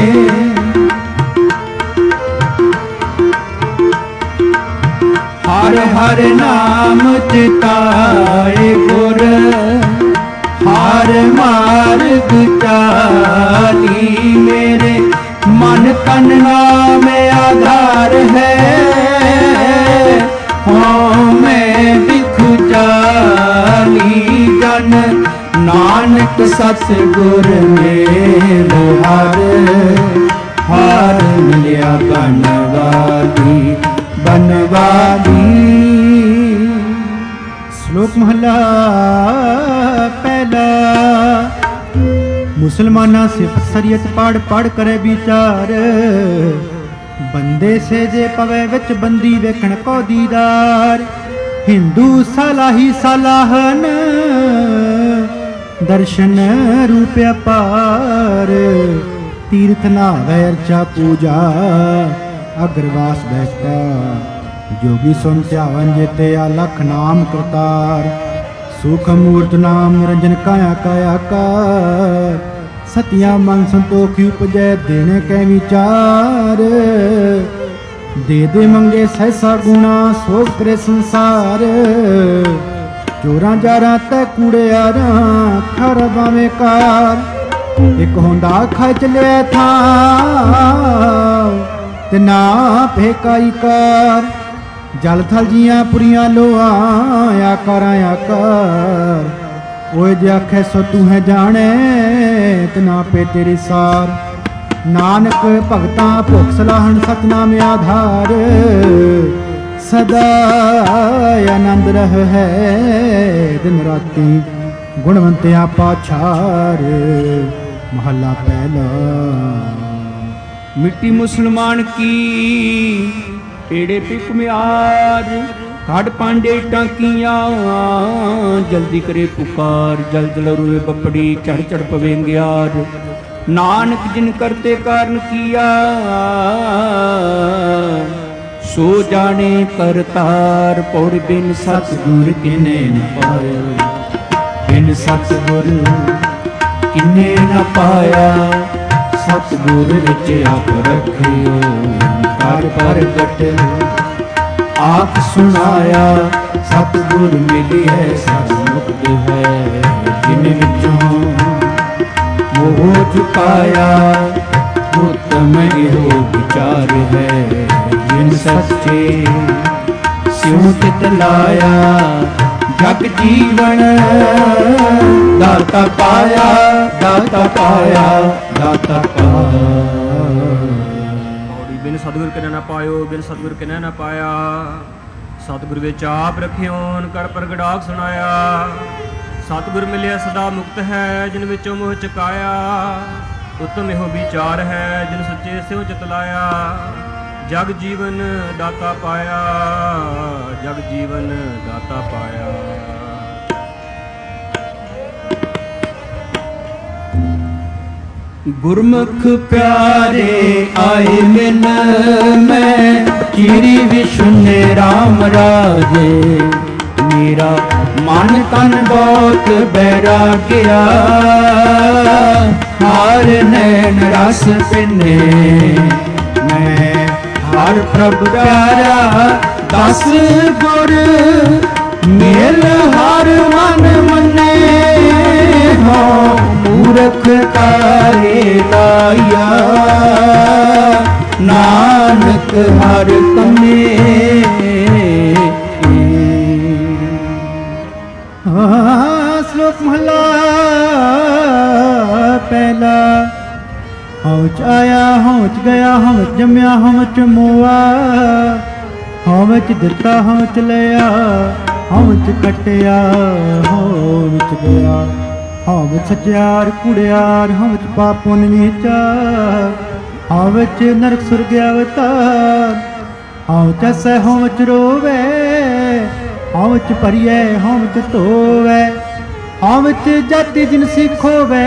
[SPEAKER 1] ਹਰ ਹਰ ਨਾਮ ਚਿਤਾਏ ਗੁਰ, ਹਰ ਮਾਰਗ ਚਾਲੀ। ਮੇਰੇ ਮਨ ਤਨ ਨਾਮ ਆਧਾਰ ਹੈ, ਹੋਂ ਮੈਂ ਬਿਖੁ ਚਾਲੀ। ਜਨ ਨਾਨਕ ਸਤਿਗੁਰ ਮੇਲ ਹਰ, ਹਰ ਮਿਲਿਆ ਬਨਵਾਲੀ ਬਨਵਾਲੀ।
[SPEAKER 2] ਸ਼ਲੋਕ ਮਹਲਾ ਪਹਿਲਾ। ਮੁਸਲਮਾਨਾ ਸਿਫਤ ਸਰੀਅਤ ਪੜ ਪੜ ਕਰੇ ਵਿਚਾਰ। ਬੰਦੇ ਸੇ ਜੇ ਪਵੇ ਵਿੱਚ ਬੰਦੀ ਵੇਖਣ ਕੋ ਦੀਦਾਰ। ਹਿੰਦੂ ਸਲਾਹੀ ਸਲਾਹਨ, ਦਰਸ਼ਨ ਰੂਪ ਅਪਾਰ। ਤੀਰਥ ਨਾਵੇ ਅਰਚਾ ਪੂਜਾ, ਅਗਰਵਾਸ ਬੈਠਾ। ਜੋਗੀ ਸੁਨ ਧਿਆਵਨ ਜੇਤੇ ਅਲਖ ਨਾਮ ਕਰਤਾਰ। ਸੁਖ ਮੂਰਤ ਨਾਮ ਨਿਰੰਜਨ ਕਾਇਆ ਕਾਇਆ ਕਾਰ। ਸਤਿਆ ਮਨ ਸੰਤੋਖੀ ਉਪਜੈ, ਦੇਣੇ ਕੈ ਵਿਚਾਰ। ਦੇ ਦੇ ਮੰਗੇ ਸਹਿਸਾ ਗੁਣਾ, ਸੋ ਕਰੇ ਸੰਸਾਰ। ਚੋਰਾਂ ਜਾਰਾਂ ਤੈ ਕੂੜਿਆਰਾਂ, ਖਰ ਬਾਵੇਂ ਕਾਰ। ਇੱਕ ਹੁੰਦਾ ਖਾਇ ਚਲਿਆ ਥਾਂ, ਤੇ ਨਾ ਫੇਕਾਈ ਕਾਰ। ਜਲ ਥਲ ਜੀਆਂ ਪੁਰੀਆਂ ਲੋਆਂ, ਆਕਾਰਾਂ ਆਕਾਰ। ਓਏ ਜੇ ਆਖੈ ਸੋ ਤੂੰ ਹੈ ਜਾਣੈ, ਤੇ ਨਾ ਪੇ ਤੇਰੀ ਸਾਰ। ਨਾਨਕ ਭਗਤਾਂ ਭੁਖ ਸਲਾਹਣ, ਸਤਨਾਮ ਆਧਾਰ। ਸਦਾ ਆਨੰਦ ਰਹਿ ਹੈ, ਦਿਨ ਰਾਤੀ ਗੁਣਵੰਤਿਆ ਪਾਛਾਰ। ਮਹੱਲਾ ਪਹਿਲਾ।
[SPEAKER 1] ਮਿੱਟੀ ਮੁਸਲਮਾਨ ਕੀ ਏੜੇ ਪਿਕ ਮਿਆਰ। ਕੱਢ ਪਾਂਡੇ ਟਾਂਕੀਆਂ, ਜਲਦੀ ਕਰੇ ਪੁਕਾਰ। ਜਲ ਜਲ ਰੋਏ ਬੱਪੜੀ, ਚੜ ਚੜ ਪਵੇ ਗਿਆਰ। ਨਾਨਕ ਜਿਨ ਕਰਤੇ ਕਾਰਨ ਕੀਆ, ਸੋ ਜਾਣੇ ਕਰਤਾਰ। ਪੌੜੀ ਬਿਨ ਸਤਿਗੁਰ ਕਿਨੇ ਨ ਪਾਇਆ, ਬਿਨ ਸਤਿਗੁਰ ਕਿਨੇ ਨ ਪਾਇਆ। ਸਤਿਗੁਰ ਵਿੱਚ ਆਪ ਰੱਖਿਓ, ਕਰ ਪ੍ਰਗਟ ਆਪ ਸੁਣਾਇਆ। ਸਤਿਗੁਰ ਮਿਲਿਐ ਸਭ ਮੁਕਤ ਹੈ, ਜਿਨ ਵਿੱਚੋਂ ਮੋਹ ਚੁਕਾਇਆ। ਉਤਮ ਇਹੋ ਵਿਚਾਰ ਹੈ, ਜਿਨ ਸੱਚੇ ਸਿਉ ਤਿਤ ਲਾਇਆ। ਜਗ ਜੀਵਨ ਦਾਤਾ ਪਾਇਆ, ਦਾਤਾ ਪਾਇਆ, ਦਾਤਾ ਪਾਇਆ।
[SPEAKER 3] ਬਿਨ ਸਤਿਗੁਰ ਕਿਨੈ ਨਾ ਪਾਇਓ, ਬਿਨ ਸਤਿਗੁਰ ਕਿਨੈ ਨਾ ਪਾਇਆ। ਸਤਿਗੁਰ ਵਿੱਚ ਆਪ ਰਖਿਓਨ ਕਰ ਪ੍ਰਗਟਾਕ ਸੁਣਾਇਆ। ਸਤਿਗੁਰ ਮਿਲਿਆ ਸਦਾ ਮੁਕਤ ਹੈ, ਜਿਨ ਵਿੱਚੋਂ ਮੋਹ ਚੁਕਾਇਆ। ਉਤਮ ਇਹੋ ਵਿਚਾਰ ਹੈ, ਜਿਨ ਸੱਚੇ ਸਿਉ ਚਿਤ ਲਾਇਆ। ਜਗ ਜੀਵਨ ਦਾਤਾ ਪਾਇਆ, ਜਗ ਜੀਵਨ ਦਾਤਾ ਪਾਇਆ।
[SPEAKER 1] ਗੁਰਮੁਖ ਪਿਆਰੇ ਆਏ ਮਿਲ ਮੈਂ, ਚੀਰੀ ਵਿਸ਼ੁਨੇ ਰਾਮ ਰਾਜੇ। ਮੇਰਾ ਮਨ ਤਨ ਬਹੁਤ ਬੈਰਾਗਿਆ, ਹਾਰ ਨੈਣ ਰਸ ਪਿੰਨੇ। ਮੈਂ ਹਰ ਪ੍ਰਭ ਪਿਆਰਾ ਦਸ ਗੁਰ, ਮੇਲ ਹਰ ਮਨ ਮੰਨੇ। ਹੋ ਮੂਰਖ ਤਾਰੇ ਲਾਇਆ, ਨਾਨਕ ਹਰ ਤਮੇ।
[SPEAKER 2] ਸ਼ਲੋਕ ਮਹਲਾ ਪਹਿਲਾ। ਹਉਚ ਆਇਆ ਹਉਚ ਗਿਆ, ਹਉਚ ਜੰਮਿਆ ਹਉਚ ਮੋਆ। ਹਉਚ ਦਿੱਤਾ ਹਉਚ ਲਿਆ, ਹਉਚ ਕਟਿਆ ਹਉਚ ਗਿਆ। ਹਉਚ ਸਚਿਆਰ ਕੁੜਿਆਰ, ਹਉਚ ਪਾਪ ਪੁੰਨ ਵਿਚਾਰ। ਹਉਚ ਨਰਕ ਸੁਰਗ ਅਵਤਾਰ, ਹਉਚ ਹੱਸੈ ਹਉਚ ਰੋਵੇ। ਹਉਚ ਭਰੀਐ ਹਉਚ ਧੋਵੈ, ਹਉਚ ਜਾਤੀ ਜਿਨ ਸਿਖੋਵੈ।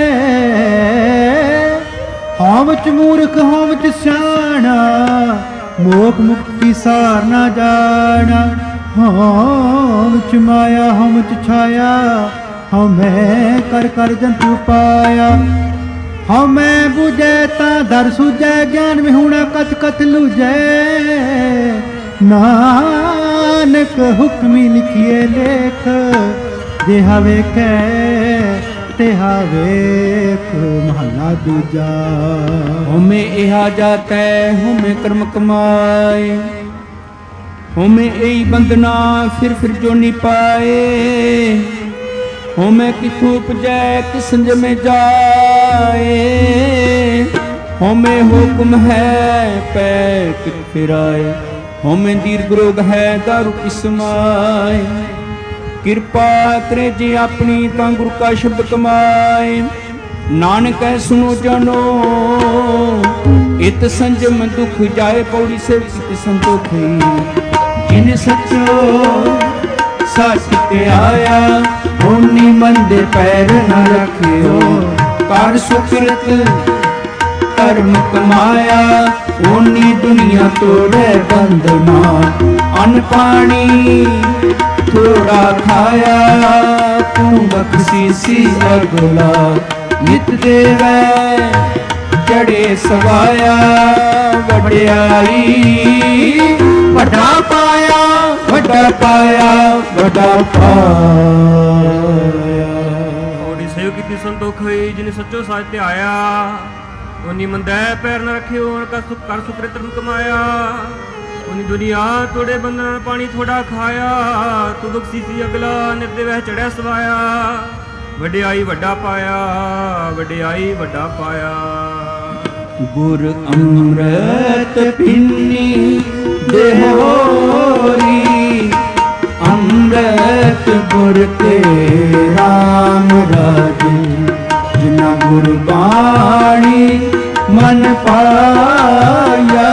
[SPEAKER 2] ਹਉਚ ਮੂਰਖ ਹਉਚ ਸਿਆਣਾ, ਮੋਖ ਮੁਕਤੀ ਸਾਰ ਨਾ ਜਾਣਾ। ਹਉਚ ਮਾਇਆ ਹਉਚ ਛਾਇਆ, ਹਉ ਮੈਂ ਕਰ ਕਰ ਜੰਤੂ ਪਾਇਆ। ਹਉ ਮੈਂ ਬੁਝੈ ਤਾਂ ਦਰ ਸੁਝੈ, ਗਿਆਨ ਵਿਹੂਣਾ ਕਥ ਕਥ ਲੂਝੈ। ਨਾਨਕ ਹੁਕਮੀ ਲਿਖੀਏ ਲੇਖ, ਜਿਹਾ ਵੇਖੈ ਤਿਹਾ ਵੇਖ। ਮਹਲਾ ਦੂਜਾ।
[SPEAKER 1] ਹੋਮੇ ਇਹਾ ਜਾਤੈ ਹੋਮੇ ਕਰਮ ਕਮਾਏ। ਹੋਮੇ ਇਹੀ ਬੰਦਨਾ ਫਿਰ ਜੋਨੀ ਪਾਏ। ਹੋਮੇ ਕਿਥੋਂ ਉਪਜੈ ਕਿਸ ਜਮੇ ਜਾਏ। ਹੋਮੇ ਹੁਕਮ ਹੈ ਪੈ ਕਿਤ ਫਿਰਾਏ। ਹੋਮੇ ਦੀਰਘ ਰੋਗ ਹੈ ਦਾਰੂ ਕਿਸ ਮਾਏ। ਕਿਰਪਾ ਕਰੇ ਜੇ ਆਪਣੀ ਤਾਂ ਗੁਰੂ ਕਾ ਸ਼ਬਦ ਕਮਾਏ। ਨਾਨਕ ਹੈ ਸੁਣੋ ਜਾਨੋ ਇਤ ਸੰਜਮ ਦੁਖ ਜਾਏ। ਪੌੜੀ ਸੇ ਕਿਤ ਸੰਤੋਖੀ ਜਿਨ ਸਚੋ ਸਚ ਤੇ ਆਇਆ। ਹੋਨੀ ਮੰਦੇ ਪੈਰ ਨ ਰੱਖਿਓ, ਕਰ ਸੁਕ੍ਰਿਤ ਕਰਮ ਕਮਾਇਆ। ਓਨੀ ਦੁਨੀਆ ਤੋੜੈ ਬੰਧਨਾ, ਅੰਨ ਪਾਣੀ ਥੋੜਾ ਖਾਇਆ। ਤੂੰ ਬਖਸ਼ੀਸੀ ਅਗਲਾ ਨਿਤ ਦੇਵੈ, ਚੜੇ ਸਵਾਇਆ। ਵਡਿਆਈ ਵੱਡਾ ਪਾਇਆ, ਵੱਡਾ ਪਾਇਆ, ਵੱਡਾ ਪਾਇਆ।
[SPEAKER 3] ਓਡੀ ਸੇਵ ਕੀਤੀ ਸੰਤੋਖ ਹੋਈ, ਜਿਨ ਸੱਚੋ ਸਾਚ ਤੇ ਆਇਆ। ਉਨੀ ਮੰਦੈ ਪੈਰ ਨ ਰੱਖਿਓ, ਕਰ ਸੁਕ੍ਰਿਤ ਧਰਮ ਕਮਾਇਆ। ਉਨੀ ਦੁਨੀਆ ਤੋੜੇ ਬੰਧਨ, ਪਾਣੀ ਥੋੜਾ ਖਾਇਆ। ਤੂੰ ਬਖਸ਼ੀਸੀ ਅਗਲਾ ਨਿਤ ਦੇਵੈ, ਚੜਿਆ ਸਵਾਇਆ। ਵਡਿਆਈ ਵੱਡਾ ਪਾਇਆ, ਵਡਿਆਈ ਵੱਡਾ ਪਾਇਆ।
[SPEAKER 1] ਗੁਰ ਅੰਮ੍ਰਿਤ ਪਿੰਨੀ ਦੇਹੋਰੀ। ਅੰਮ੍ਰਿਤ ਗੁਰ ਤੇ ਰਾਮ ਰਾਜੇ। ਜਿਨਾ ਗੁਰ ਬਾਣੀ ਮਨ ਪਾਇਆ।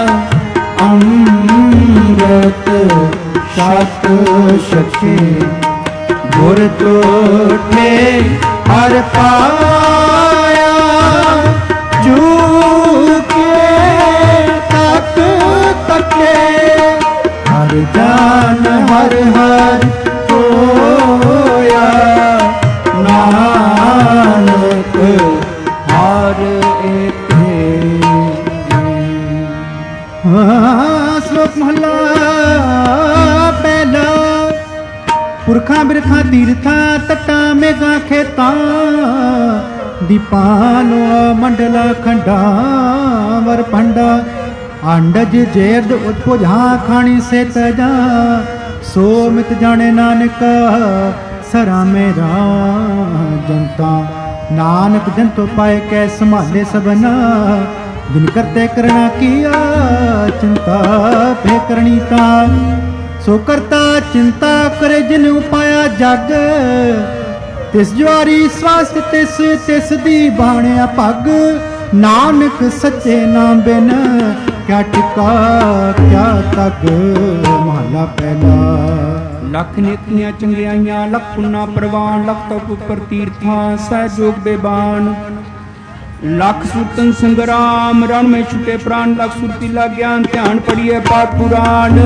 [SPEAKER 1] ਅੰਮ੍ਰਿਤ ਸਤ ਸਚੇ ਗੁਰ ਤੋਠੇ ਹਰ ਪਾਇਆ। ਝੂਕੇ ਤਕ ਤਕੇ ਹਰ ਜਾਨ ਹਰ ਹਰ ਹੋਇਆ। ਨਾਨਕ ਹਰ ਏਕੇ।
[SPEAKER 2] ਸ਼ਲੋਕ ਮਹਲਾ ਪਹਿਲਾ। ਪੁਰਖਾਂ ਬਿਰਖਾਂ ਤੀਰਥਾਂ ਤਟਾਂ ਮੇਘਾਂ ਖੇਤਾਂ। ਦੀਪਾਂ ਨੂੰ ਮੰਡਲਾ ਖੰਡਾਂ ਵਰ ਭੰਡਾ। ਅੰਡਜ ਜੇਰਦ ਉਤਪੁਜਾਂ ਖਾਣੀ ਸੇ ਤਜਾ। ਸੋ ਮਿਤ ਜਾਣੇ ਨਾਨਕ ਸਰਾ ਮੇਰਾ ਜਨਤਾ। ਨਾਨਕ ਜੰਤੋ ਪਾਏ ਕੈ ਸੰਭਾਲੇ ਸਭਨਾ। ਬਿਨ ਕਰਤੇ ਕਰਣਾ ਕੀਆ ਚਿੰਤਾ ਭੇ ਕਰਣੀ ਤਾ। सो करता चिंता करे जिन उपाया जग, तिस ज्वारी स्वास्थ्य तिस तिस दी भाणिया पग। नानक सच्चे नाम बिन क्या टिका क्या तग। महला पहला।
[SPEAKER 1] लख नेकियां चंगियाइयां लख पुन्ना प्रवान, लख तप उपर तीर्थां सहयोग बेबान। लख सुतन संग्राम रण में छुटे प्राण, लख सुरतीला ज्ञान ध्यान पढ़िए पाठ पुराण।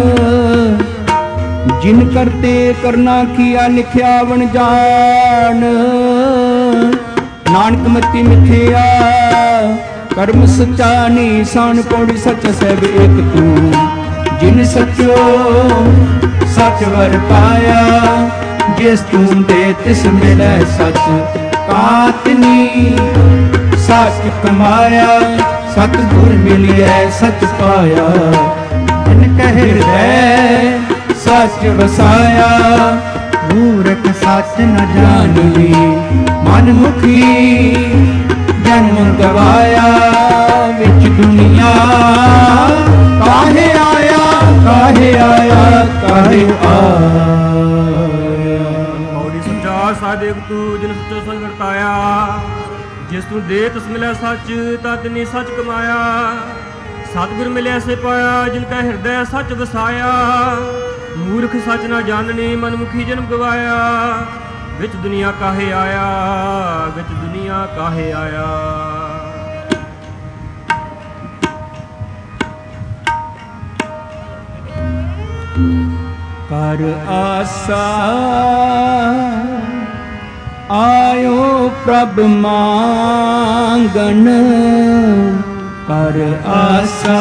[SPEAKER 1] जिन करते करना किया लिखया वन जान, नानक मति मिथ्या कर्म सच्चा निशान। पौड़ी सच सब एक तू, जिन सचो सच वर पाया। जिस तू दे तिस मिले सच, कातनी सच कमाया। सतगुर मिलिए सच पाया, इनके हृदय सच वसाया।
[SPEAKER 2] मूर्ख सच न
[SPEAKER 1] जानवी मनमुखी जन्म गवाया। विच दुनिया काहे आया काहे आया काहे आया।
[SPEAKER 3] पौड़ी सच्चा साधक तू जिन सच्चो संग करताया। जिस तू दे तिस मिले सच, ततनी सच कमाया। सतगुर मिले से पाया, जिनका हृदय सच वसाया। मूर्ख सच न जाननी मनमुखी जन्म गवाया। विच दुनिया काहे आया विच दुनिया काहे आया।
[SPEAKER 1] कर आसा आयो प्रभ मांगन। कर आसा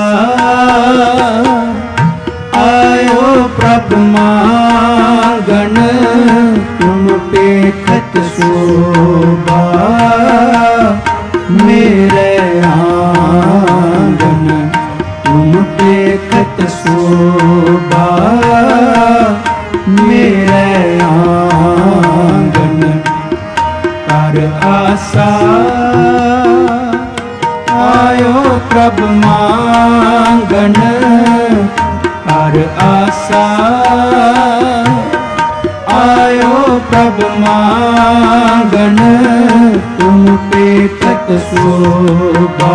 [SPEAKER 1] आयो प्रभ मांगन। तुम पेखत शोभा मेरे आंगन। तुम पेखत शोभा मेरे आंगन। कर आसा आयो प्रभ मांगन। कर आसा आयो प्रभ मांगन। तुम पेखत शोभा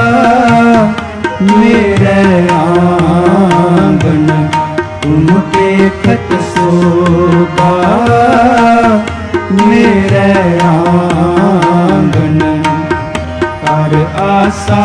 [SPEAKER 1] मेरे आंगन। तुम पेखत शोभा मेरे आंगन। कर आसा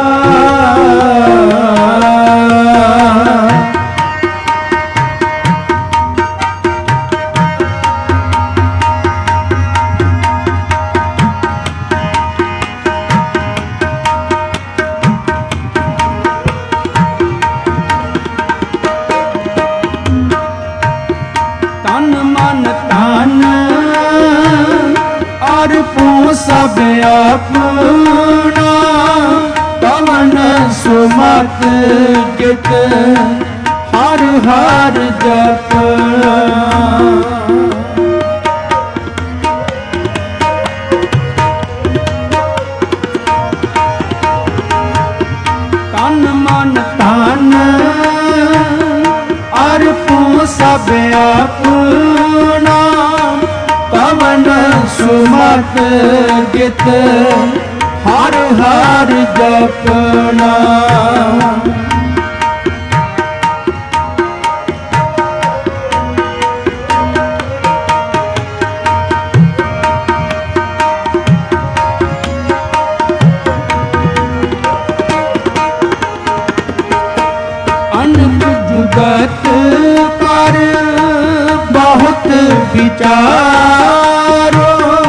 [SPEAKER 1] सब अपना। पवन सुमत जित हर हर जपना। तन मन तन अर्पू सब अपना। पवन सुमत जित हर हर जपना। अनंत जुगत पर बहुत विचारो।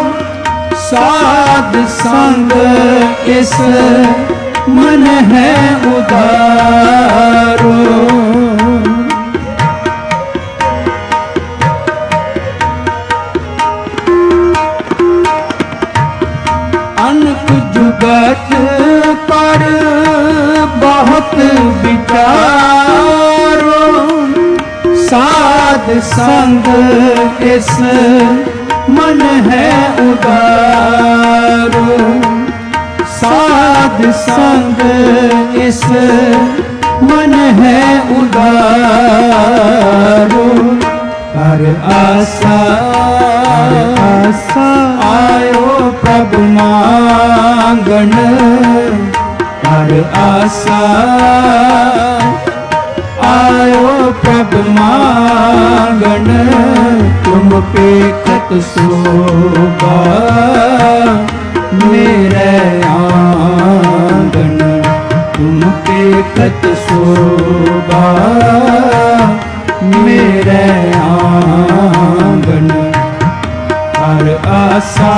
[SPEAKER 1] साध संग इस मन है उदारो। अनंत जुगत पर बहुत विचारो। साध संग इस मन है उदारो। साध संग इस मन है उदारो कर आशा आयो प्रभु मांगन कर आशा आयो प्रभु मांगन तुम पे खत सोबा मेरे आंगन तुम पे खत शोभा मेरे आंगन हर आशा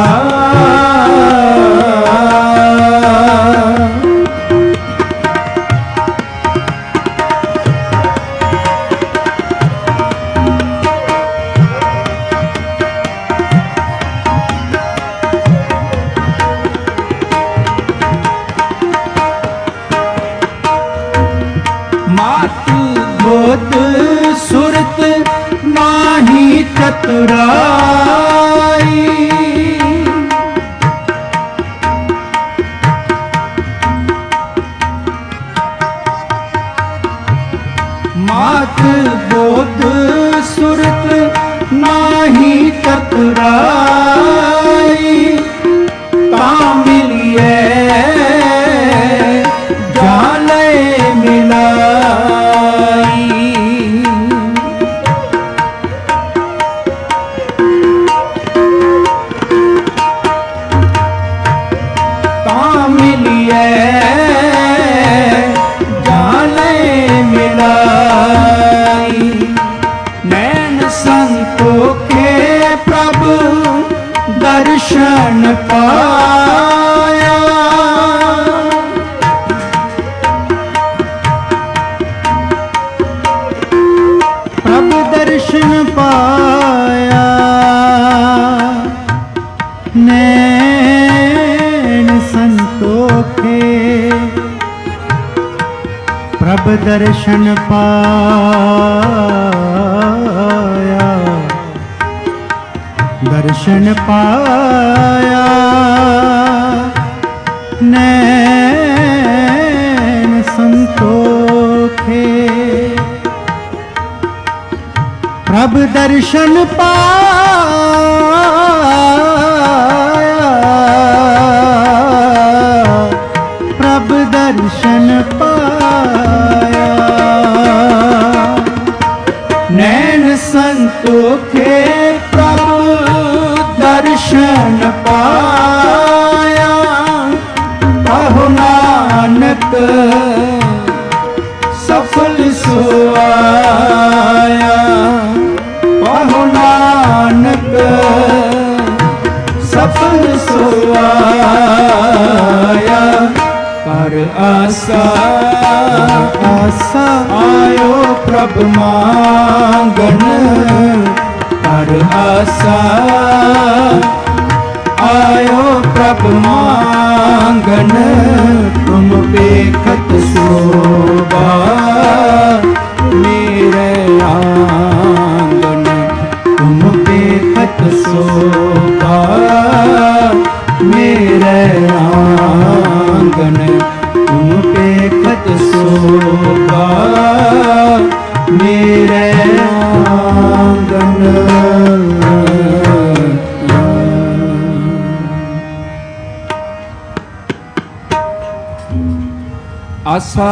[SPEAKER 1] सुरत नाही चतुराई मात बोध सुरत नाही चतुराई तामिलिए जाले मिला दर्शन पाया प्रभु दर्शन पाया नैन संतोखे प्रभु दर्शन पाया दर्शन पाया नैन संतोखे प्रभु दर्शन पाया प्रभु दर्शन पाया नैन संतोखे दर्शन पाया कहो नानक सफल सोया कहो नानक सफल सोया कर आशा आशा आयो प्रभु मांगन कर आशा आयो प्रभु मांगन तुम पे खत शोभा मेरे आंगन तुम पे खत शोभा मेरे आंगन तुम पे खत शोभा मेरे आंगन आसा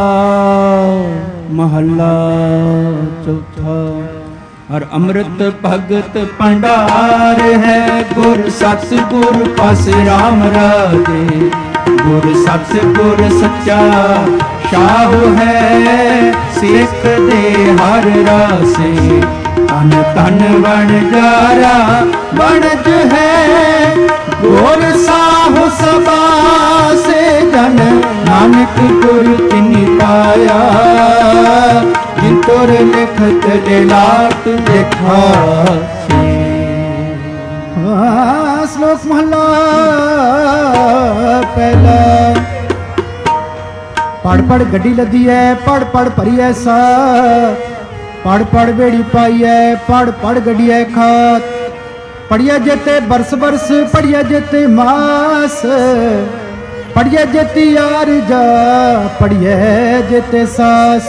[SPEAKER 1] महला चौथा और अमृत भगत भंडार है गुर सत गुर पास राम राजे गुर सत गुर सच्चा शाह है सिख दे हर रासे तन तन बन जारा बनज है गुर साहु सबा से जन नानक गुर तिनि पाया जिन तुर लिखत लाट देखा श्लोक महला पहला पढ़ पढ़ गड्डी लदी है पढ़ पढ़ भरी है सा पढ़ पढ़ बेड़ी पाई है पढ़ पढ़ गड्डी है खात पढ़िया जेते बरस बरस पढ़िया जेते मास
[SPEAKER 2] ਪੜੀਏ ਜਿਤ ਯਾਰ ਜਾ ਪੜੀਏ ਜਿਤ ਸਾਸ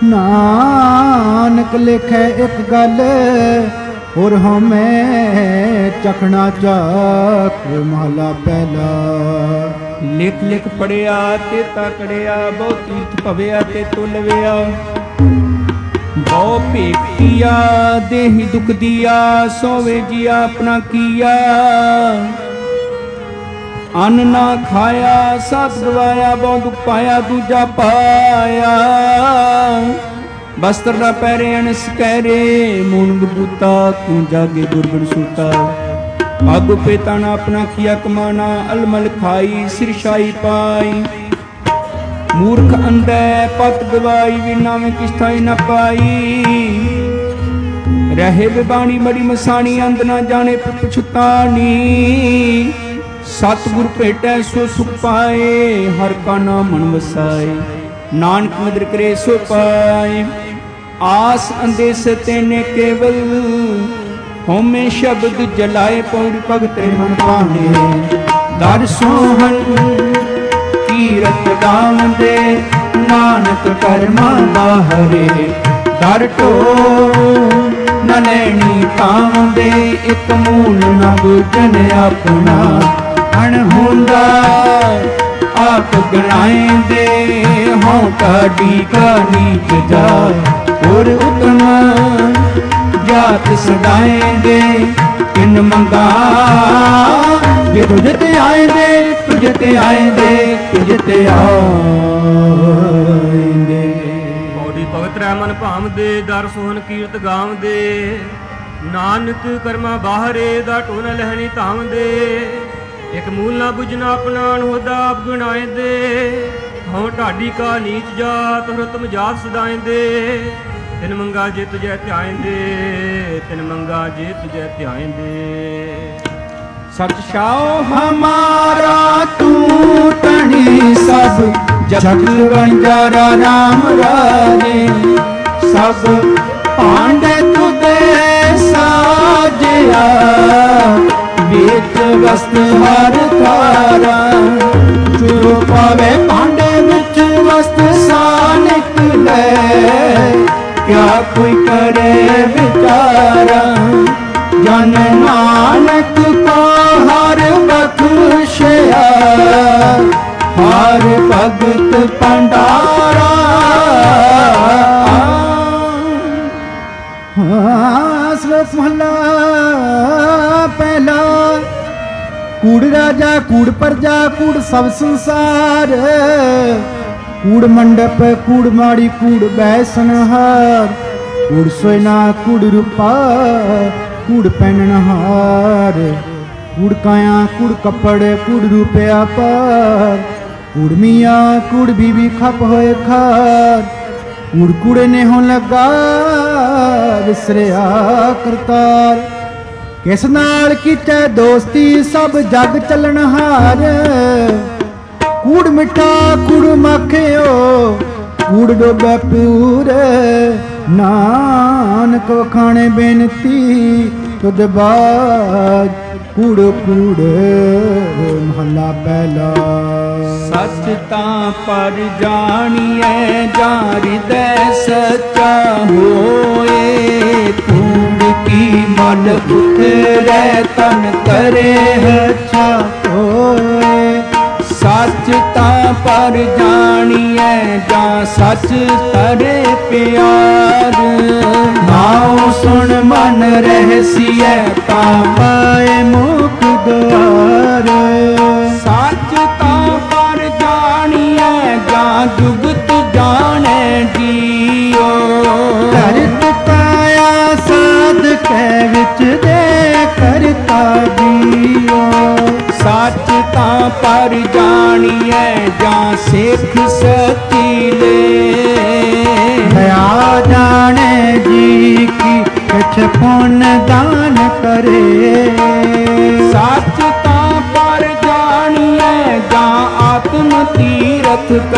[SPEAKER 2] ਨਾਨਕ ਲਿਖੇ ਇੱਕ ਗੱਲ ਹੋਰ ਹਮੇ ਚਖਣਾ ਚਾਕ ਮਹਲਾ ਪਹਿਲਾ।
[SPEAKER 1] ਲਿਖ ਲਿਖ ਪੜਿਆ ਤੇ ਤਕੜਿਆ ਬਹੁ ਤੀਰਥ ਭਵਿਆ ਤੇ ਤੁਲਵਿਆ ਬਹੁ ਭੇਟਿਆ ਦੇਹੀ ਦੁਖ ਦੀਆ ਸੋਵੇ ਜੀਆ ਆਪਣਾ ਕੀਆ ਅੰਨ ਨਾ ਖਾਇਆ ਸਭ ਗਵਾਇਆ ਬਹੁ ਦੁਖ ਪਾਇਆ ਦੂਜਾ ਪਾਇਆ ਬਸਤਰ ਨਾ ਪਹਿਰੇ ਅਣਸ ਕਹਿਰੇ ਮੂੰਗ ਬੂਤਾ ਕਿਉਂ ਜਾਗੇ ਗੁਰਗੁਣ ਸੂਤਾ ਆਗੂ ਪੇਤਾ ਨਾ ਆਪਣਾ ਕੀਆ ਕਮਾਨਾ ਅਲਮਲ ਖਾਈ ਸਿਰਸ਼ਾਈ ਪਾਈ ਮੂਰਖ ਅੰਧੈ ਪਤ ਗਵਾਈ ਵੀ ਨਾਵੇਂ ਕਿਸਥਾਈ ਨਾ ਪਾਈ ਰਹੇ ਬਿਬਾਣੀ ਬੜੀ ਮਸਾਣੀ ਅੰਧ ਨਾ ਜਾਣੇ ਪਛਤਾਨੀ ਸਤਿਗੁਰ ਭੇਟੈ ਸੋ ਸੁਖ ਪਾਏ ਹਰ ਕਾ ਨਾਮ ਮਨ ਵਸਾਏ ਨਾਨਕ ਮਦਰ ਕਰੇ ਸੋ ਪਾਏ ਆਸ ਅੰਦੇਸ ਤੈਨੇ ਕੇਵਲ ਹੋਮੇ ਸ਼ਬਦ ਜਲਾਏ ਪੌੜੀ ਭਗਤ ਮਨ ਭਾਣੇ ਦਰ ਸੋਹਣ ਕੀਰਤ ਗਾਵੰਦੇ ਨਾਨਕ ਕਰਮਾ ਬਾਹਰੇ ਦਰ ਢੋ ਨ ਲੈਣੀ ਪਾਵੰਦੇ ਇੱਕ ਮੂਲ ਨ ਬੁਝਨ ਆਪਣਾ ਅਣ ਹੁੰਦਾ ਆਪ ਗਣਾਏਂਦੇ ਹੋਂ ਕਾਢੀ ਕਾ ਨੀਚ ਜਾ ਔਰ ਉਤਮ ਜਾਤ ਸਦਾਏਂਦੇ ਕਿਨ ਮੰਗਾ ਜੇ ਤੁਝ ਤੇ ਆਏਂਦੇ ਤੁਝ ਤੇ ਆਏਂਦੇ ਤੁਝ ਤੇ ਆਏਂਦੇ।
[SPEAKER 3] ਪੌੜੀ ਭਗਤ ਰਹਿ ਮਨ ਭਾਵਦੇ ਦਰ ਸੋਹਣ ਕੀਰਤ ਗਾਵਦੇ ਨਾਨਕ ਕਰਮਾ ਬਾਹਰੇ ਦਾ ਢੋਨ ਲਹਿਣੀ ਧਾਵਦੇ ਇੱਕ ਮੂਲ ਨਾ ਬੁਝਣਾ ਆਪਣਾ ਅਣਹੋਦਾ ਆਪ ਗਣਾਏਂਦੇ ਹਉ ਢਾਡੀ ਕਾ ਨੀਚ ਜਾਤ ਹੁਰਤਮ ਜਾਤ ਸਦਾਏਂਦੇ ਤਿਨ ਮੰਗਾ ਜੇ ਤੁਝੈ ਧਿਆਏਂਦੇ ਤਿਨ ਮੰਗਾ ਜੇ ਤੁਝੈ ਧਿਆਏਂਦੇ।
[SPEAKER 1] ਸਚ ਸ਼ਾਓ ਹਮਾਰਾ ਤੂੰ ਟਣੀ ਸਭ ਜਗ ਵੰਜਾਰਾ ਰਾਮ ਰਾਜੇ ਸਭ ਭਾਂਡੇ ਤੁਦੇ ਸਾਜਿਆ ਵਿੱਚ ਵਸਤ ਹਰ ਥਾਰਾ ਜੋ ਪਾਵੇ ਭਾਂਡੇ ਵਿੱਚ ਵਸਤ ਸਾ ਨਿਕਲੇ ਕਿਆ ਕੋਈ ਕਰੇ ਵਿਚਾਰਾ ਜਨ ਨਾਨਕ ਕੋ ਹਰ ਬਖਸ਼ਿਆ ਹਰ ਭਗਤ ਭੰਡਾਰਾ।
[SPEAKER 2] ਸ਼ਲੋਕ ਮਹਲਾ ਪਹਿਲਾ। ਕੂੜ ਰਾਜਾ ਕੂੜ ਪ੍ਰਜਾ ਕੂੜ ਸਭ ਸੰਸਾਰ ਕੂੜ ਮੰਡਪ ਕੂੜ ਮਾੜੀ ਕੂੜ ਬੈ ਸੰਹਾਰ ਕੂੜ ਸੋਇਨਾ ਕੂੜ ਰੂਪਾ ਕੂੜ ਪਹਿਨਣਹਾਰ ਕੂੜ ਕਾਇਆ ਕੂੜ ਕੱਪੜ ਕੂੜ ਰੂਪਿਆ ਪਾਰ ਕੂੜ ਮੀਆਂ ਕੂੜ ਬੀਬੀ ਖਪ ਹੋਏ ਖਾਰ ਕੂੜ ਕੂੜੇ ਨੇ ਹੋ ਲੱਗਾ ਵਿਸਰਿਆ ਕਰਤਾਰ ਕਿਸ ਨਾਲ ਕੀਤੇ ਦੋਸਤੀ ਸਭ ਜਗ ਚੱਲਣਹਾਰ ਕੂੜ ਮਿੱਠਾ ਕੂੜ ਮੱਖਿਓ ਕੂੜ ਡੋਬੇ ਪੂਰ ਨਾਨਕ ਵਖਾਣੇ ਬੇਨਤੀ ਤੁਧ ਬਾਜ ਕੂੜ ਕੂੜ ਮਹਲਾ ਪਹਿਲਾ।
[SPEAKER 1] ਸੱਚ ਤਾਂ ਪਰ ਜਾਣੀਐ ਜਾਂ ਹਿਰਦੈ ਸੱਚਾ ਹੋਏ ਕੂੜ ਕੀ ਮਨ ਉਤਰੈ ਤਨ ਕਰੇ ਹੱਛਾ ਹੋਏ ਸੱਚ ਤਾਂ ਪਰ ਜਾਣੀਐ ਜਾਂ ਸੱਚ ਤਰੇ ਪਿਆਰ ਨਾਉ ਸੁਣ ਮਨ ਰਹਿਸੀਐ ਤਾਂ ਪਾਏ ਮੁਖ ਦੁਆਰ ਸੱਚ ਤਾਂ ਪਰ ਜਾਣੀਐ ਜਾਂ ਜੁਗਤ ਜਾਣੈ ਜੀਓ ਧਰਤ ਪਾਇਆ ਸਾਧ ਕੈ ਵਿੱਚ ਦੇ ਕਰਤਾ ਜੀਓ ਸੱਚ ਤਾਂ ਪਰ ਜਾਣੀਐ ਜਾਂ ਸਿੱਖ ਸਤੀਲੇ ਭਇਆ ਜਾਣੇ ਜੀ ਕੀ ਕਛ ਪੁੰਨ ਦਾਨ ਕਰੇ ਸੱਚ ਤਾਂ ਪਰ ਜਾਣੀਐ ਜਾਂ ਆਤਮ ਤੀਰਥ ਕਰੇ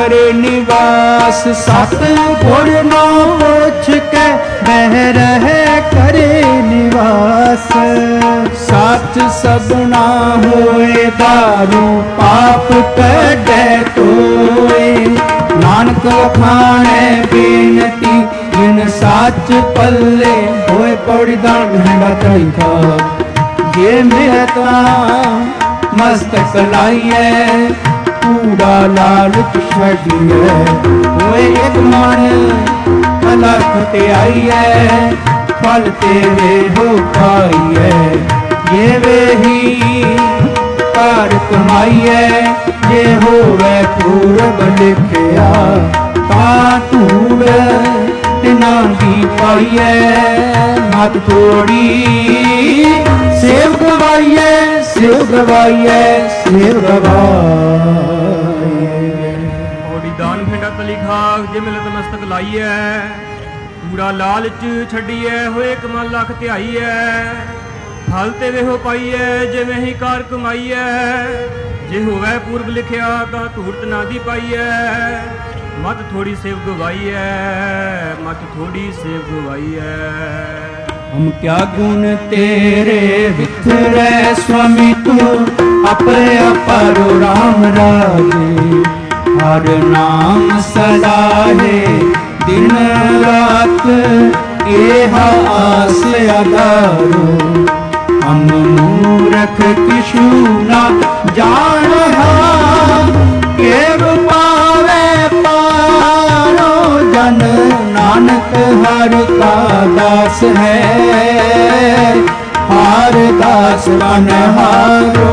[SPEAKER 1] करे निवास।
[SPEAKER 2] सत गुर नो पूछ के बह रहे करे निवास।
[SPEAKER 1] सच सबना होए दारू पाप कढे तोए। नानक खाने बेनती जिन साच पल्ले होए पौड़ी दान महंगा चाहिदा। जे मेहता मस्तक लाइए कूड़ा लालच छड़िए। होए एक मन अलख ते आइए फल तेरे हो पाइए। ये वे ही कार कमाइए जे होवे पूरब लिखिया। ता धूड़ तिना दी पाइए मत थोड़ी सेव गवाइए सेव गवाइए सेव गवाइए।
[SPEAKER 3] ਔੜੀ ਦਾਨ ਭੇਂਡਾ ਤਲੀ ਖਾਕ ਜੇ ਮਿਲਤ ਮਸਤਕ ਲਾਈਐ। ਕੂੜਾ ਲਾਲਚ ਛੱਡੀਐ ਹੋਏ ਕਮਲ ਲਖ ਧਿਆਈਐ। ਫਲ ਤੇ ਵੇਹੋ ਪਾਈਐ ਜਿਵੇਂ ਹੀ ਕਾਰ ਕਮਾਈਐ। ਜੇ ਹੋਵੇ ਪੂਰਬ ਲਿਖਿਆ ਤਾਂ ਧੂਰਤ ਨਾ ਦੀ ਪਾਈਐ। ਮਤ ਥੋੜੀ ਸੇਵ ਗਵਾਈਐ ਮਤ ਥੋੜੀ ਸੇਵ ਗਵਾਈਐ।
[SPEAKER 1] हम क्या गुण तेरे विथरे स्वामी तू अपरे अपर राम राजे। हर नाम सलाहे दिन रात एहा आस अधारो। हम मूरख किशु ना जानहा केव पावे पारो जन। नानक हर का दास है हार दास बनहारो।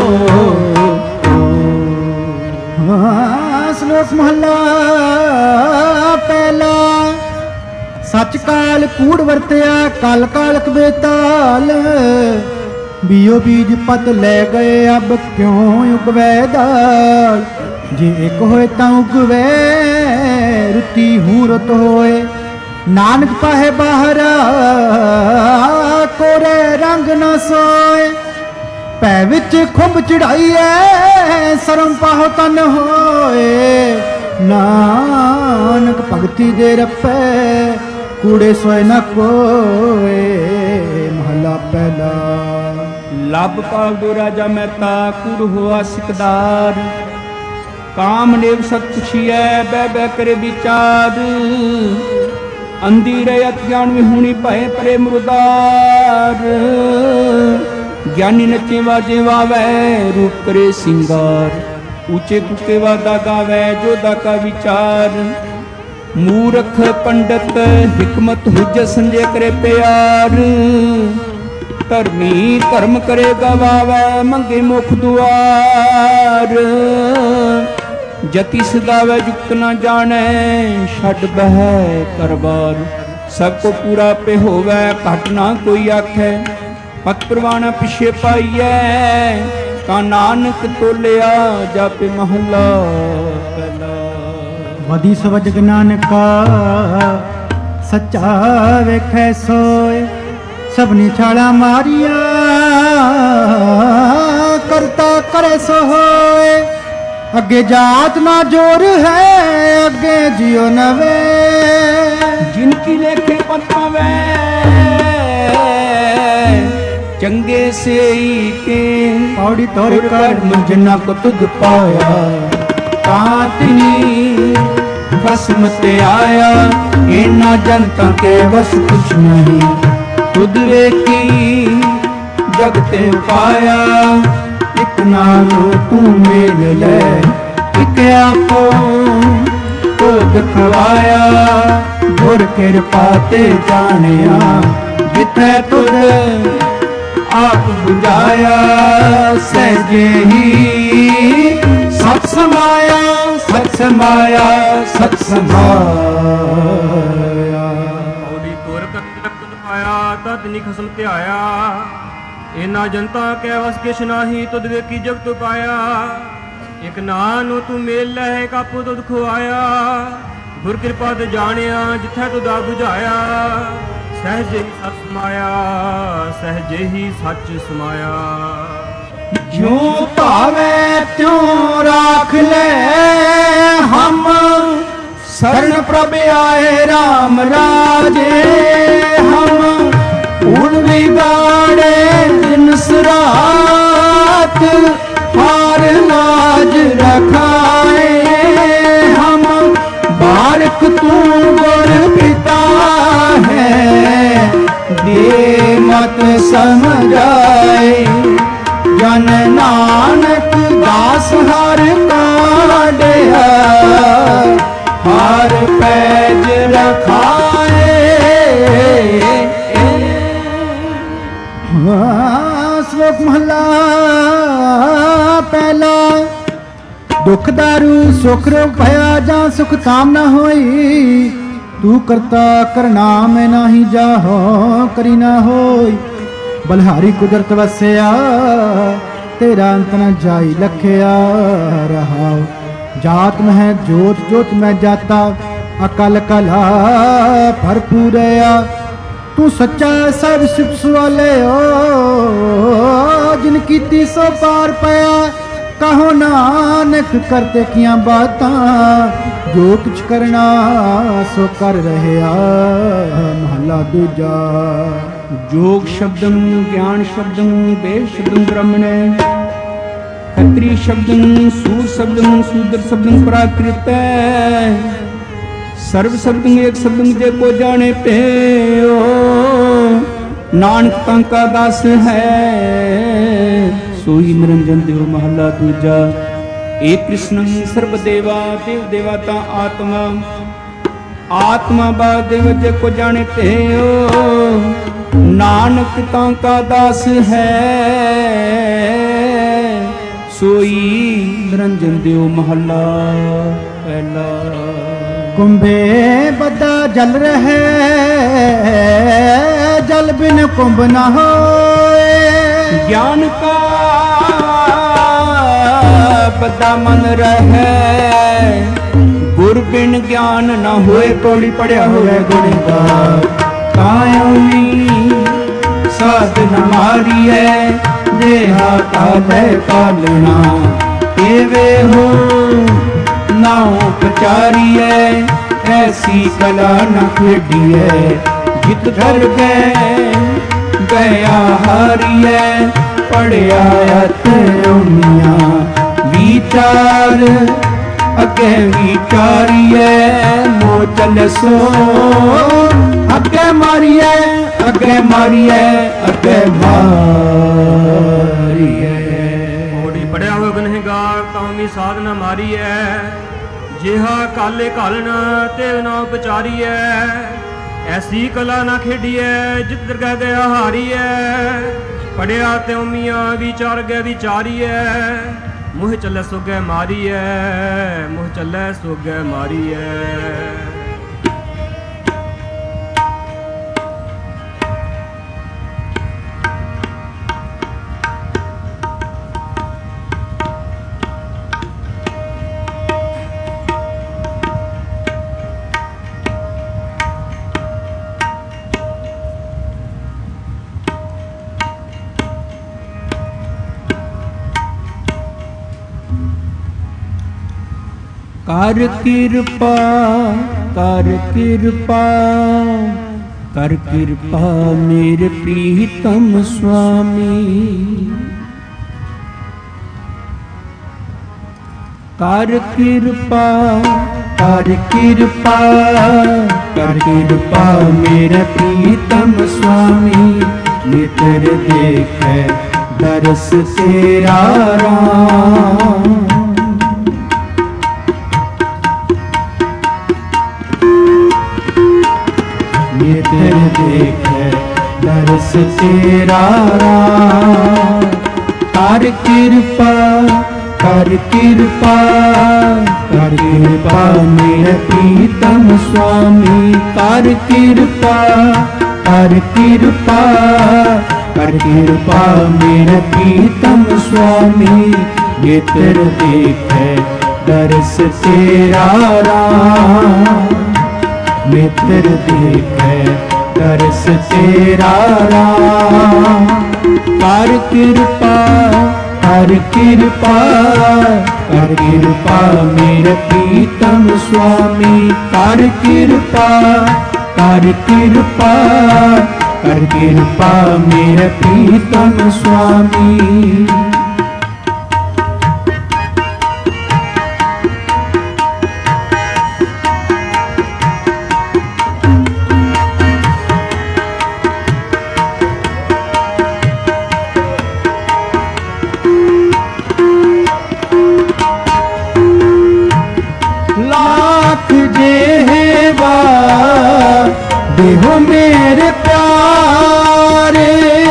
[SPEAKER 2] श्लोक महला पहला। सच काल कूड़ वरत्या कल कालक बेताल। बीओ बीज पत ले गए अब क्यों उगवे दाल। जे एक होए तां उगवे रुती हूं रुत होए। नानक पाहे बाहरा कोरे रंग न सोए। पै विच खुंब चढ़ाइए सरम पाहो तन होए। नानक भगती दे रपे कूड़े सोए न कोए। महला पहला।
[SPEAKER 1] लब पाल दो राजा मेहता कूड़ हुआ सिकदार। काम नेव सत खुशिया बह बह करे विचार। अंधी रहे अज्ञान में हुनी भय परे मुरदार। ज्ञानी नचे वाजे वावे रूप करे सिंगार। ऊंचे कुके वादा गावे जोधा का विचार। मूरख पंडित हिकमत हुज संजय करे प्यार। धर्मी धर्म करे गवावे मंगे मुख दुआर। जति सदावे जुक्त न जाने छड़ बह करबार। सबको पूरा पे होवे घट ना कोई आखे। पत परवाना पिछे पाइए का नानक तोलिया जापे महला पहला।
[SPEAKER 2] वदी सवज नानका सच्चा वेखै सोए। सबनी छाड़ा मारिया करता करे सो होए। अगे जात ना जोर है अगे जियो नवे।
[SPEAKER 1] जिनकी लेखे पतावे चंगे से ही के।
[SPEAKER 2] पौड़ी तोड़ कर
[SPEAKER 1] मुझना को तुझ पाया। तातनी भस्म ते आया इना जनता के बस कुछ नहीं। खुद वेखी जगते पाया एक नालो तू मेल ले। एक आपो को दिखवाया गुर कृपा ते जानिया। जिथे तुझ आप बुझाया सहजे ही सत समाया सत समाया सत समाया।
[SPEAKER 3] ਔੜੀ ਤੁਰ ਕਤ ਪਾਇਆ ਤਦ ਨੀ ਖਸਮ ਧਿਆਇਆ। ਇਨਾ ਜਨਤਾ ਕੈ ਵਸ ਕਿਛ ਨਾਹੀ ਤੁਧ ਵੇਖੀ ਜਗਤ ਪਾਇਆ। ਇਕ ਨਾਨੁ ਤੂੰ ਮੇਲ ਲੈ ਕਾਪੂ ਤੁਧ ਖੁਆਇਆ। ਗੁਰ ਕਿਰਪਾ ਤੇ ਜਾਣਿਆ ਜਿੱਥੈ ਤੁਧ ਆ ਬੁਝਾਇਆ। ਸਹਿਜੇ ਹੀ ਸਤ ਸਮਾਇਆ ਸਹਿਜੇ ਹੀ ਸੱਚ ਸਮਾਇਆ।
[SPEAKER 2] जो भावे त्यों राख ले हम शरण प्रभ आए राम राजे हम उड़ बिगाड़े दिन रात हार लाज रखाए हम बारक तू गुर पिता है दे मत समझाए जन नानक दास हर काढ़िया हर पैज रखाए। श्लोक महला पहला। दुख दारू सुख रोग भया जा सुख ताम न होई तू करता करना में नाही जाहो करी ना होई बलिहारी कुदरत वसया तेरा अंत न जाई लखया रहा जात में है जोत जोत में जाता अकल कला भरपूर तू सच्चा सब सिप सुवाले जिन कीती सो पार पाया कहो नानक करते किया बातां जो कुछ करना सो कर रहे महला दूजा।
[SPEAKER 1] जोग शब्दम ज्ञान शब्दम वेद शब्दम ब्रह्मणे खत्री शब्दम सूर शब्दम शूद्र शब्दम प्राकृत सर्व शब्दम एक शब्दम जे को जाने पे नानक तांका दास है सोई निरंजन देव महला दूजा। एक कृष्ण सर्वदेवा देव देवता आत्मा आत्मा बा देव जे को जाने ते नानक तांका दास है सोई निरंजन देव महला पहला।
[SPEAKER 2] कुंभे बदा जल रहे जल बिन कुंभ न होए
[SPEAKER 1] ज्ञान का बदा मन रहे गुर बिन ज्ञान न होए पौड़ी पढ़िया होवे गुण का कायमी साधन मारी है देहा काले पालना एवे हो नाव पचारी है ऐसी कला न खेडी है जित धर गए गया हारी है पढ़िया अतिया विचार अगे विचारिए मो चल सो अगे मारिए अगे मारिए अगे मारिए।
[SPEAKER 3] होड़ी पढ़िया हो गुनहगार कौमी साधना मारी है जिहा काले घालन ते ना उपचारी है ऐसी कला ना खेडी है जित दरगाह गया हारी है पढ़िया ते उमिया विचार गए विचारी है मुँह चले सुगे मारी है मुँह चले सुगे मारी है।
[SPEAKER 1] कर कृपा कर कृपा कर कृपा मेरे प्रीतम स्वामी कर कृपा कर कृपा कर कृपा मेरे प्रीतम स्वामी नितर देखे दरस तेरा राम नितर देखे दरस तेरा राम कर कृपा कर कृपा कर कृपा मेरे प्रीतम स्वामी कर कृपा कर कृपा कर कृपा मेरे प्रीतम स्वामी नितर देखे दरस तेरा राम मित्र देखे दरस तेरा राम कर कृपा कर कृपा मेरे प्रीतम स्वामी। कर कृपा मेरे प्रीतम स्वामी। देहो मेरे प्यारे,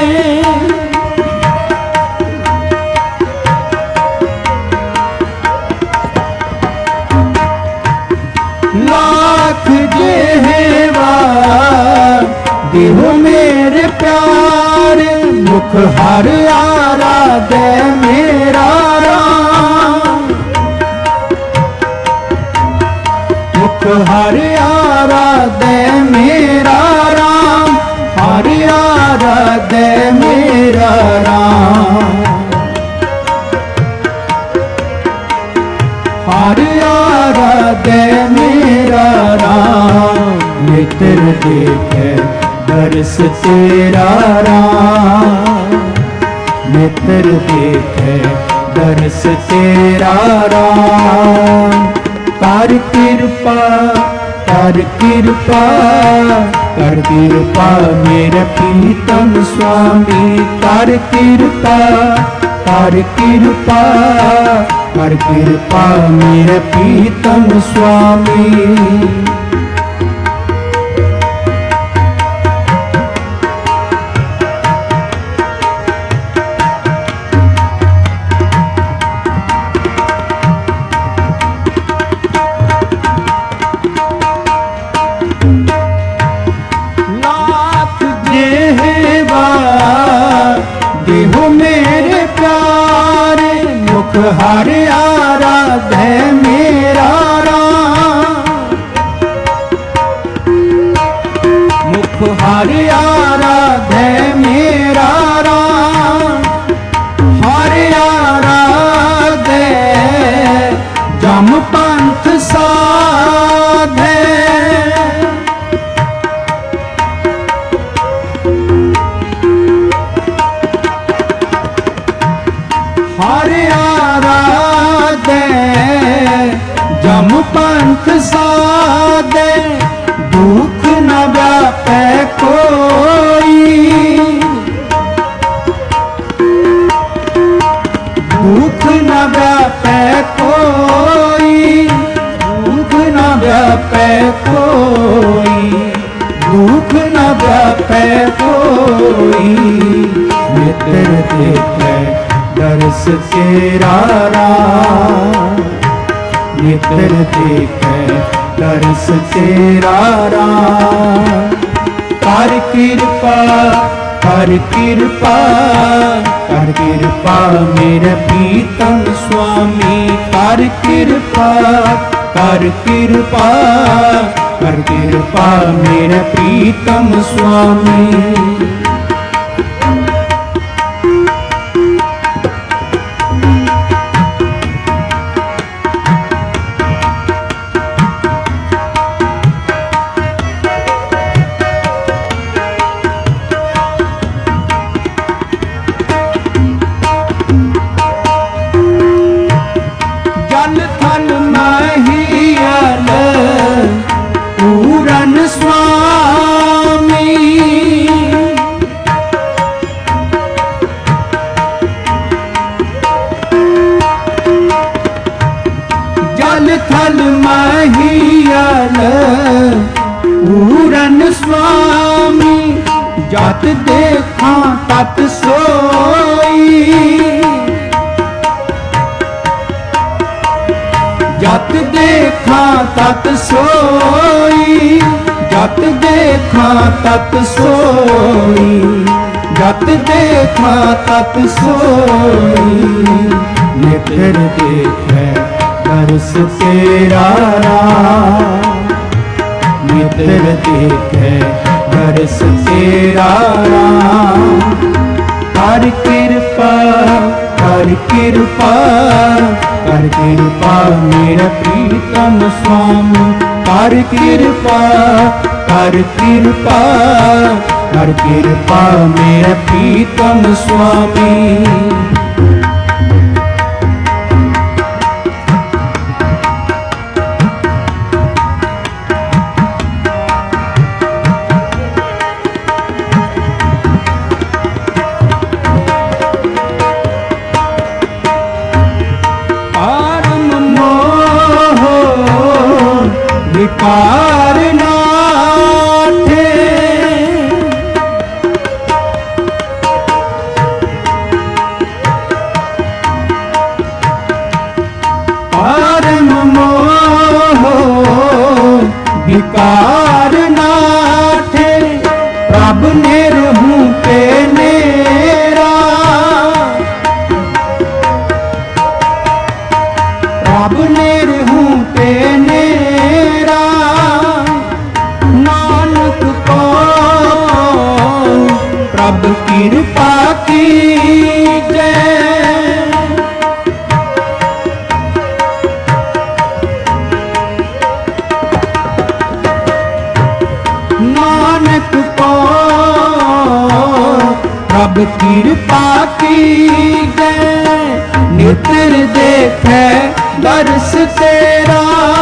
[SPEAKER 1] लाख जेहवा देहो मेरे प्यारे। मुख हर आराधे मेरा राम, मुख हर आराधे मेरा राम, हर आराधे मेरा राम, हर आराधे मेरा राम। मित्र देखे दर्श तेरा राम, मित्र देखे दर्श तेरा राम। कर कृपा मेरे प्रीतम स्वामी। कर कृपा मेरे प्रीतम स्वामी। देहो मेरे प्यारे, मुख हर आराधे मेरा राम, मुख हर आराधे मेरा राम, हर आराधे जम पंथ साधे। हर आराधे जम पंथ साधे, दुख न व्यापे कोई, दुख न व्यापे कोई, दुख न व्यापे कोई, दुख न व्यापे कोई। मित्र देखे दर्श तेरा राम, मित्र देखे दर्श तेरा राम। कर कृपा मेरे प्रीतम स्वामी। कर कृपा मेरे प्रीतम स्वामी। पूरन स्वामी, जल थल महियल पूरन स्वामी। जत देखा तत सोई, जत देखा तत सोई, जत देखा तत सोई, जत देखा तत सोई। मित्र देखे दर्श तेरा राम, मित्र देखे दर्श तेरा राम। कर ਕਰ ਕਿਰਪਾ ਮੇਰੇ ਪ੍ਰੀਤਮ ਸੁਆਮੀ ਕਰ ਕਿਰਪਾ ਮੇਰੇ ਪ੍ਰੀਤਮ ਸੁਆਮੀ। ਵਿਕਾਰ ਨਾਠੇ ਪਰਮ ਮੋਹ ਵਿਕਾਰ ਨਾਠੇ ਪ੍ਰਭ ਨਿਰਹੂ ਤੇ ਨੇਰਾ ਪ੍ਰਭ ਨਿਰਹੂ ਤੇ ਨੇਰਾ ਨਾਨਕ ਕੋ ਪ੍ਰਭ ਕਿਰਪਾ ਕੀਜੈ ਨਾਨਕ ਕੋ ਪ੍ਰਭ ਕਿਰਪਾ ਕੀਜੈ ਨਿਤਰ ਦੇਖੈ ਦਰਸ ਤੇਰਾ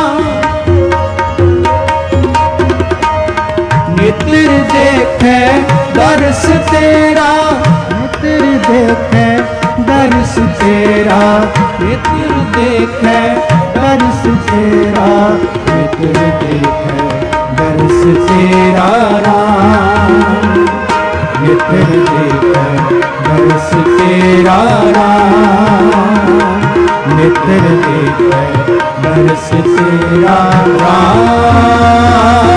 [SPEAKER 1] ਨਿਤਰ ਦੇਖੈ ਦਰਸ ਤੇਰਾ ਨਿਤਰ ਦੇਖੈ ਦਰਸ ਤੇਰਾ ਨਿਤਰ ਦੇਖੈ ਦਰਸ ਤੇਰਾ ਨਿਤਰ ਦੇਖੈ ਦਰਸ ਤੇਰਾ ਰਾਮ ਨਿਤਰ ਦੇਖੈ ਦਰਸ ਤੇਰਾ ਰਾਮ ਨਿਤਰ ਦੇਖੈ ਦਰਸ ਤੇਰਾ ਰਾਮ।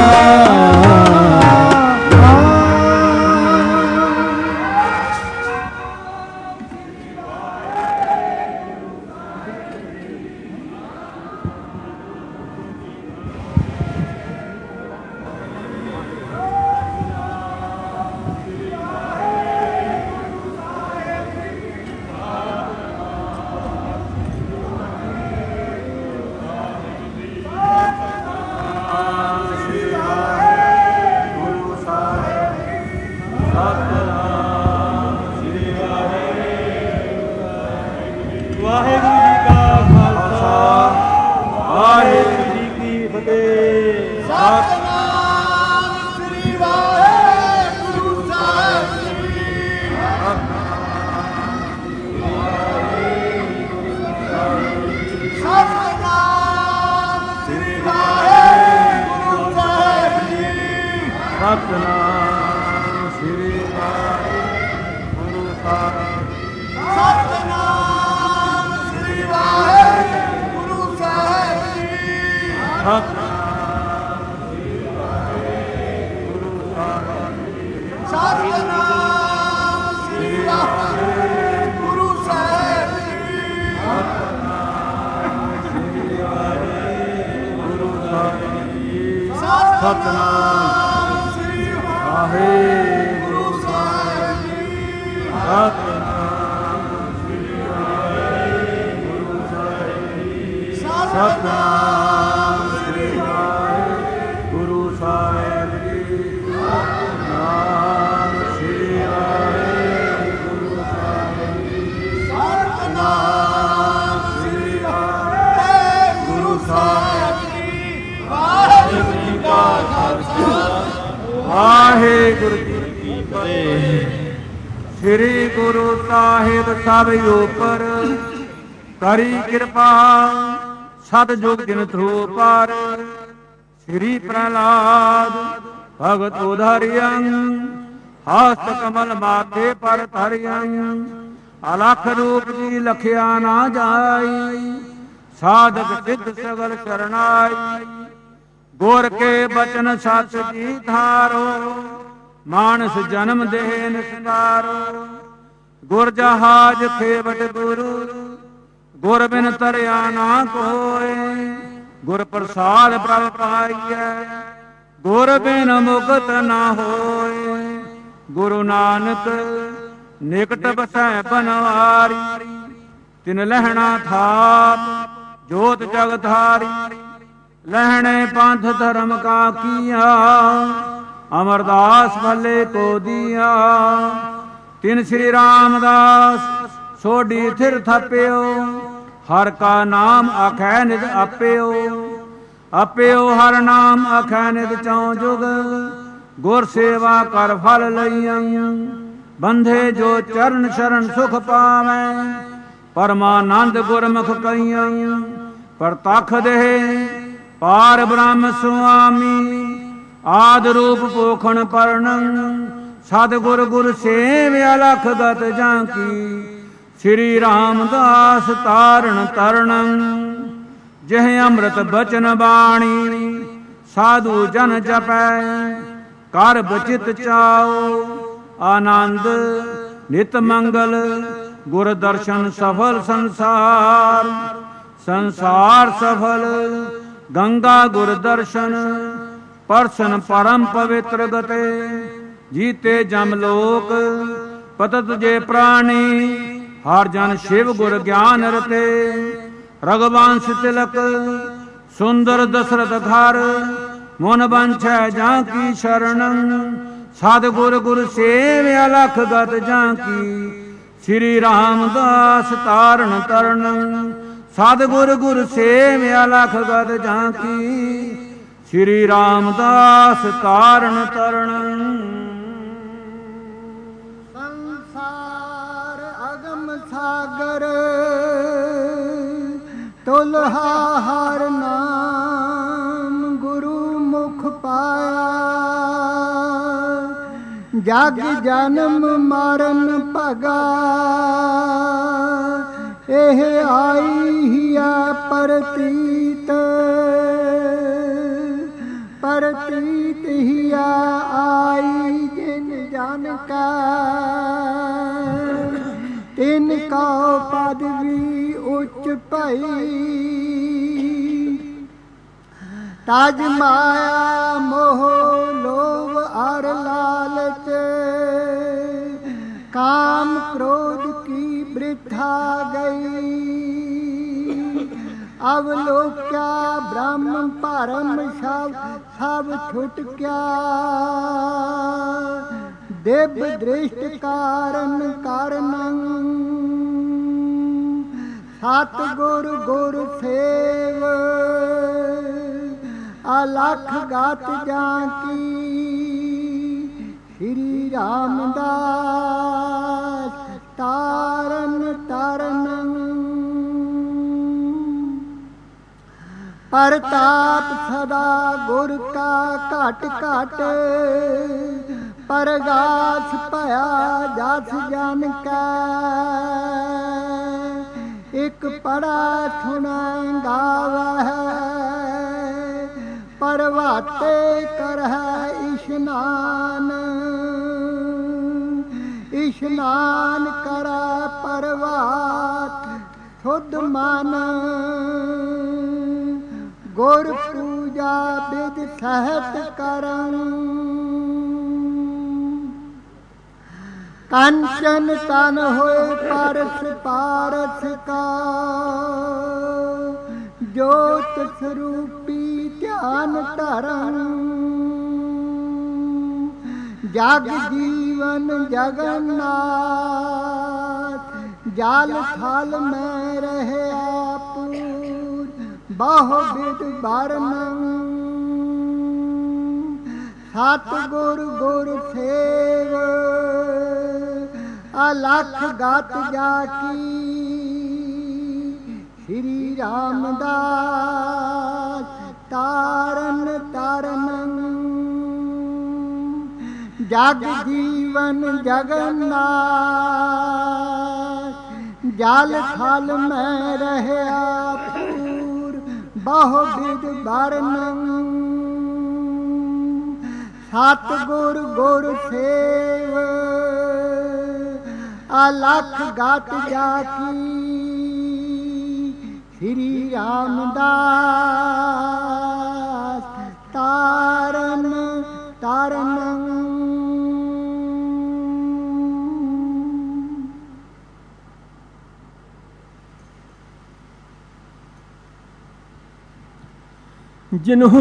[SPEAKER 4] ਵਾਹਿਗੁਰੂ ਜੀ ਕੀ ਫਤਿਹ। ਸ੍ਰੀ ਗੁਰੂ ਸਾਹਿਬ ਸਭ ਉਪਰ ਕਰੀ ਕਿਰਪਾ ਸਤਿਜੁਗ ਜਿਨ ਥਰੂ ਪਰ। ਸ੍ਰੀ ਪ੍ਰਹਲਾਦ ਭਗਤ ਉਧਾਰਿਯੰ ਹਸਤ ਕਮਲ ਮਾਥੇ ਪਰ ਧਰਿਯੰ। ਅਲਖ ਰੂਪ ਜੀ ਲਖਿਆ ਨਾ ਜਾਈ ਸਾਧਕ ਸਿੱਧ ਸਗਲ ਸ਼ਰਨਾਈ। ਗੁਰ ਕੇ ਬਚਨ ਸਤ ਜੀ ਧਾਰੋ ਮਾਨਸ ਜਨਮ ਦੇਹ ਨਿਸਤਾਰੋ। ਗੁਰ ਜਹਾਜ ਫੇਵਟ ਗੁਰੂ ਗੁਰ ਬਿਨ ਤਰਿਆ ਨਾ ਕੋਇ। ਗੁਰ ਪ੍ਰਸਾਦ ਪ੍ਰਭ ਪਾਈਐ ਗੁਰ ਬਿਨ ਮੁਕਤ ਨਾ ਹੋਇ। ਗੁਰੂ ਨਾਨਕ ਨਿਕਟ ਬਸੈ ਬਨਵਾਰੀ ਤਿਨ ਲਹਿਣਾ ਥਾਪ ਜੋਤ ਜਗ ਧਾਰੀ। ਲਹਿਣੇ ਪੰਥ ਧਰਮ ਕਾ ਕੀਆ ਅਮਰਦਾਸ ਭਲੇ ਕੋ ਦੀਆ। ਤਿਨ ਸ੍ਰੀ ਰਾਮਦਾਸ ਸੋਢੀ ਥਿਰ ਥਪਿਓ ਹਰ ਕਾ ਨਾਮ ਆਖੈ ਨਿਜ ਆਪਿਓ। ਆਪਿਓ ਹਰ ਨਾਮ ਆਖੈ ਨਿਜ ਚੌ ਜੁਗ ਗੁਰ ਸੇਵਾ ਕਰ ਫਲ ਲਈਆਂ। ਬੰਧੇ ਜੋ ਚਰਨ ਸ਼ਰਨ ਸੁਖ ਪਾਵੈ ਪਰਮਾਨੰਦ ਗੁਰਮੁਖ ਕਈਆਂ। ਪ੍ਰਤਖ ਦੇ ਪਾਰ ਬ੍ਰਹਮ ਸੁਆਮੀ ਆਦਿ ਰੂਪ ਪੋਖਣ ਪਰਣੰ। ਸਤਿਗੁਰ ਗੁਰ ਸੇਵ ਅਲਖ ਗਤ ਜਾਂਕੀ ਸ੍ਰੀ ਰਾਮਦਾਸ ਤਾਰਨ ਤਰਣੰ। ਜਿਹ ਅੰਮ੍ਰਿਤ ਬਚਨ ਬਾਣੀ ਸਾਧੂ ਜਨ ਜਪੈ ਕਰ ਬਚਿਤ ਚਾਓ। ਆਨੰਦ ਨਿਤ ਮੰਗਲ ਗੁਰ ਦਰਸ਼ਨ ਸਫਲ ਸੰਸਾਰ। ਸੰਸਾਰ ਸਫਲ ਗੰਗਾ ਗੁਰ ਦਰਸ਼ਨ ਪਰਸਨ ਪਰਮ ਪਵਿੱਤਰ ਗਤੇ। ਜੀਤੇ ਜਮ ਲੋਕ ਪਤਤ ਜੇ ਪ੍ਰਾਣੀ ਹਰ ਜਨ ਸ਼ਿਵ ਗੁਰ ਗਿਆਨ ਰਤੇ। ਰਗਵੰਸ਼ ਤਿਲਕ ਸੁੰਦਰ ਦਸਰਥ ਘਰ ਮਨ ਬੰਛੈ ਜਾਂ ਕੀ ਸ਼ਰਣੰ। ਸਤਿਗੁਰ ਗੁਰ ਸੇਵ ਅਲਖ ਗਤ ਜਾਂ ਕੀ ਸ੍ਰੀ ਰਾਮਦਾਸ ਤਾਰਨ ਤਰਣੰ। ਸਤਿਗੁਰ ਗੁਰ ਸੇਵ ਅਲਖ ਗਤ ਜਾਂ ਕੀ ਸ੍ਰੀ ਰਾਮਦਾਸ ਤਾਰਨ ਤਰਣੰ।
[SPEAKER 5] ਸੰਸਾਰ ਅਗਮ ਸਾਗਰ ਤੁਲਹਾ ਹਰ ਨਾਮ ਗੁਰੂ ਮੁਖ ਪਾਇਆ। ਜਗ ਜਨਮ ਮਰਨ ਭਗਾ ਇਹ ਆਈ ਹੀਆ ਪ੍ਰਤੀਤ। ਪ੍ਰਤੀਤ ਹੀਆ ਆਈ ਜਿਨ ਜਨ ਕਾ ਤਿਨ ਕਾ ਪਦਵੀ ਉੱਚ ਭਈ। ਤਜ ਮਾਇਆ ਮੋਹ ਲੋਭ ਅਰ ਲਾਲਚ ਕਾਮ ਕ੍ਰੋਧ ਕੀ ਬ੍ਰਿਥਾ ਗਈ। ਅਵਲੋਕਿਆ ਬ੍ਰਹਮ ਭਰਮ ਸਭ ਛੁਟ ਗਿਆ। ਦਿਵ ਦ੍ਰਿਸ਼ਟ ਕਾਰਨ ਕਾਰਨੰ। ਸਤਿਗੁਰ ਗੁਰ ਸੇਵ ਅਲਖ ਗਤ ਜਾਂ ਕੀ ਸ੍ਰੀ ਰਾਮਦਾਸ ਤਾਰਨ ਤਰਨੰ। ਪ੍ਰਤਾਪ ਸਦਾ ਗੁਰ ਕਾ ਘਟ ਘਟ ਪਰਗਾਸ ਭਇਆ ਜਸ ਜਨ ਕੈ। ਇਕ ਪੜਾ ਸੁਣਾ ਗਾਵਹਿ ਪ੍ਰਭਾਤੇ ਕਰਹਿ ਇਸ਼ਨਾਨ। ਇਸ਼ਨਾਨ ਕਰੈ ਪ੍ਰਭਾਤ ਸ਼ੁੱਧ ਮਨ। ਗੁਰ ਪੂਜਾ ਬਿਦ ਸਹਿਤ ਕਰੰ। ਕੰਚਨ ਤਨ ਹੋਏ ਪਰਸ ਪਾਰਸ ਕਾ ਜੋਤ ਸਰੂਪੀ ਧਿਆਨ ਧਰੰ। ਜਗ ਜੀਵਨ ਜਗਨਨਾਥ ਜਲ ਥਲ ਮੈਂ ਰਹਿਆ ਪੂਰ ਬਹੁ ਬਿਦ ਵਰਨੰ। ਸਤਿਗੁਰ ਗੁਰ ਸੇਵ ਅਲਖ ਗਤ ਜਾ ਕੀ ਸ੍ਰੀ ਰਾਮਦਾਸ ਤਾਰਨ ਤਰਨੰ। ਜਗ ਜੀਵਨ ਜਗਨਨਾਥ ਜਲ ਥਲ ਮੈਂ ਰਹਿਆ ਪੂਰ ਬਹੁ ਬਿਦ ਵਰਨੰ। ਸਤਿਗੁਰ ਗੁਰ ਸੇਵ ਅਲਖ ਗਤ ਜਾ ਕੀ ਸ੍ਰੀ ਰਾਮਦਾਸ ਤਾਰਨ ਤਰਨੰ।
[SPEAKER 3] जिन्हू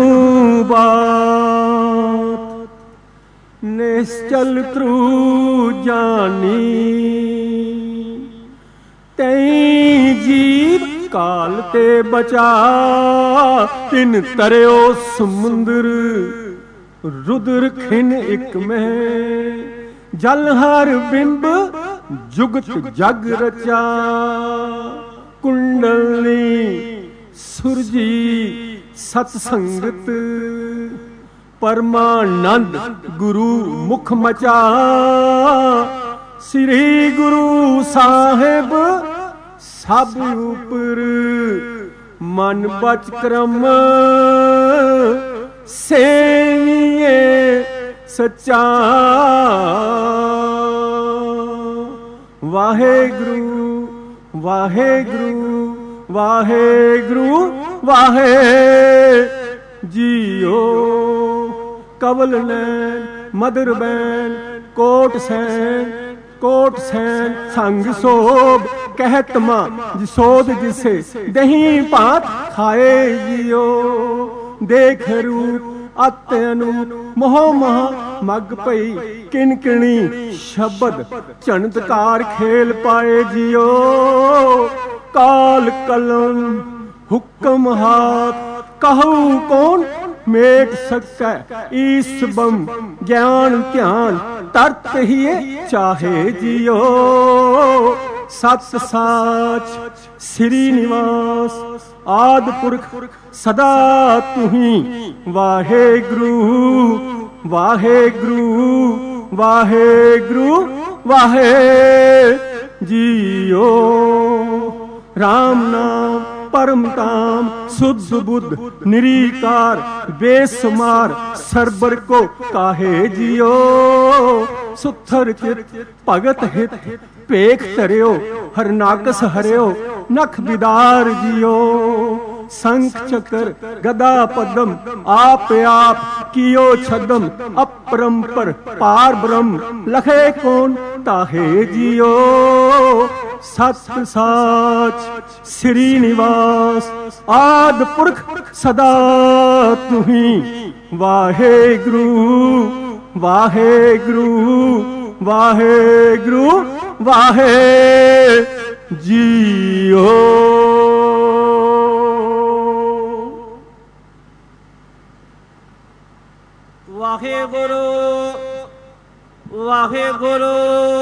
[SPEAKER 3] बात निश्चल त्रु जानी, तई जीव काल ते बचा, तिन तरयो समुंदर रुद्र खिन एक में, जल हर बिंब जुगत जग रचा, कुंडली सुरजी सतसंगत, परमानंद गुरु मुख मचा, श्री गुरु साहेब सब ऊपर, मन बच क्रम सेविए सच्चा। वाहेगुरु वाहेगुरु वाहेगुरु वाहे जियो। कवल नैन मदर बैन कोट सैन संग सोब, कहत मां जिसोद जिसे दही पात खाए जियो। देख रूप अत अनूप मोह महा मग पई, किनकिणी शब्द चणतकार खेल पाए जियो। काल कलम हुक्म हाथ, कहू कौन मेट सकै, ईस बम ज्ञान ध्यान तरत ही चाहे जियो। सत साच श्री निवास आद पुरख सदा तुही, वाहेगुरु वाहेगुरु वाहेगुरु वाहे जियो। राम नाम परम ताम शुद्ध बुद्ध निरीकार, बेसुमार सरबर को काहे जियो। सुथर चित भगत हित पेख धरियो, हरनाकस हरियो नख बिदार जियो। शंख चक्र गदा पद्म आप कियो छदम, अपरंपर पार ब्रह्म लखे कौन ताहे जियो। सत साच श्री निवास आद पुरख सदा तुही, वाहेगुरु वाहेगुरु वाहेगुरु वाहे जियो।
[SPEAKER 6] वाहेगुरु वाहेगुरु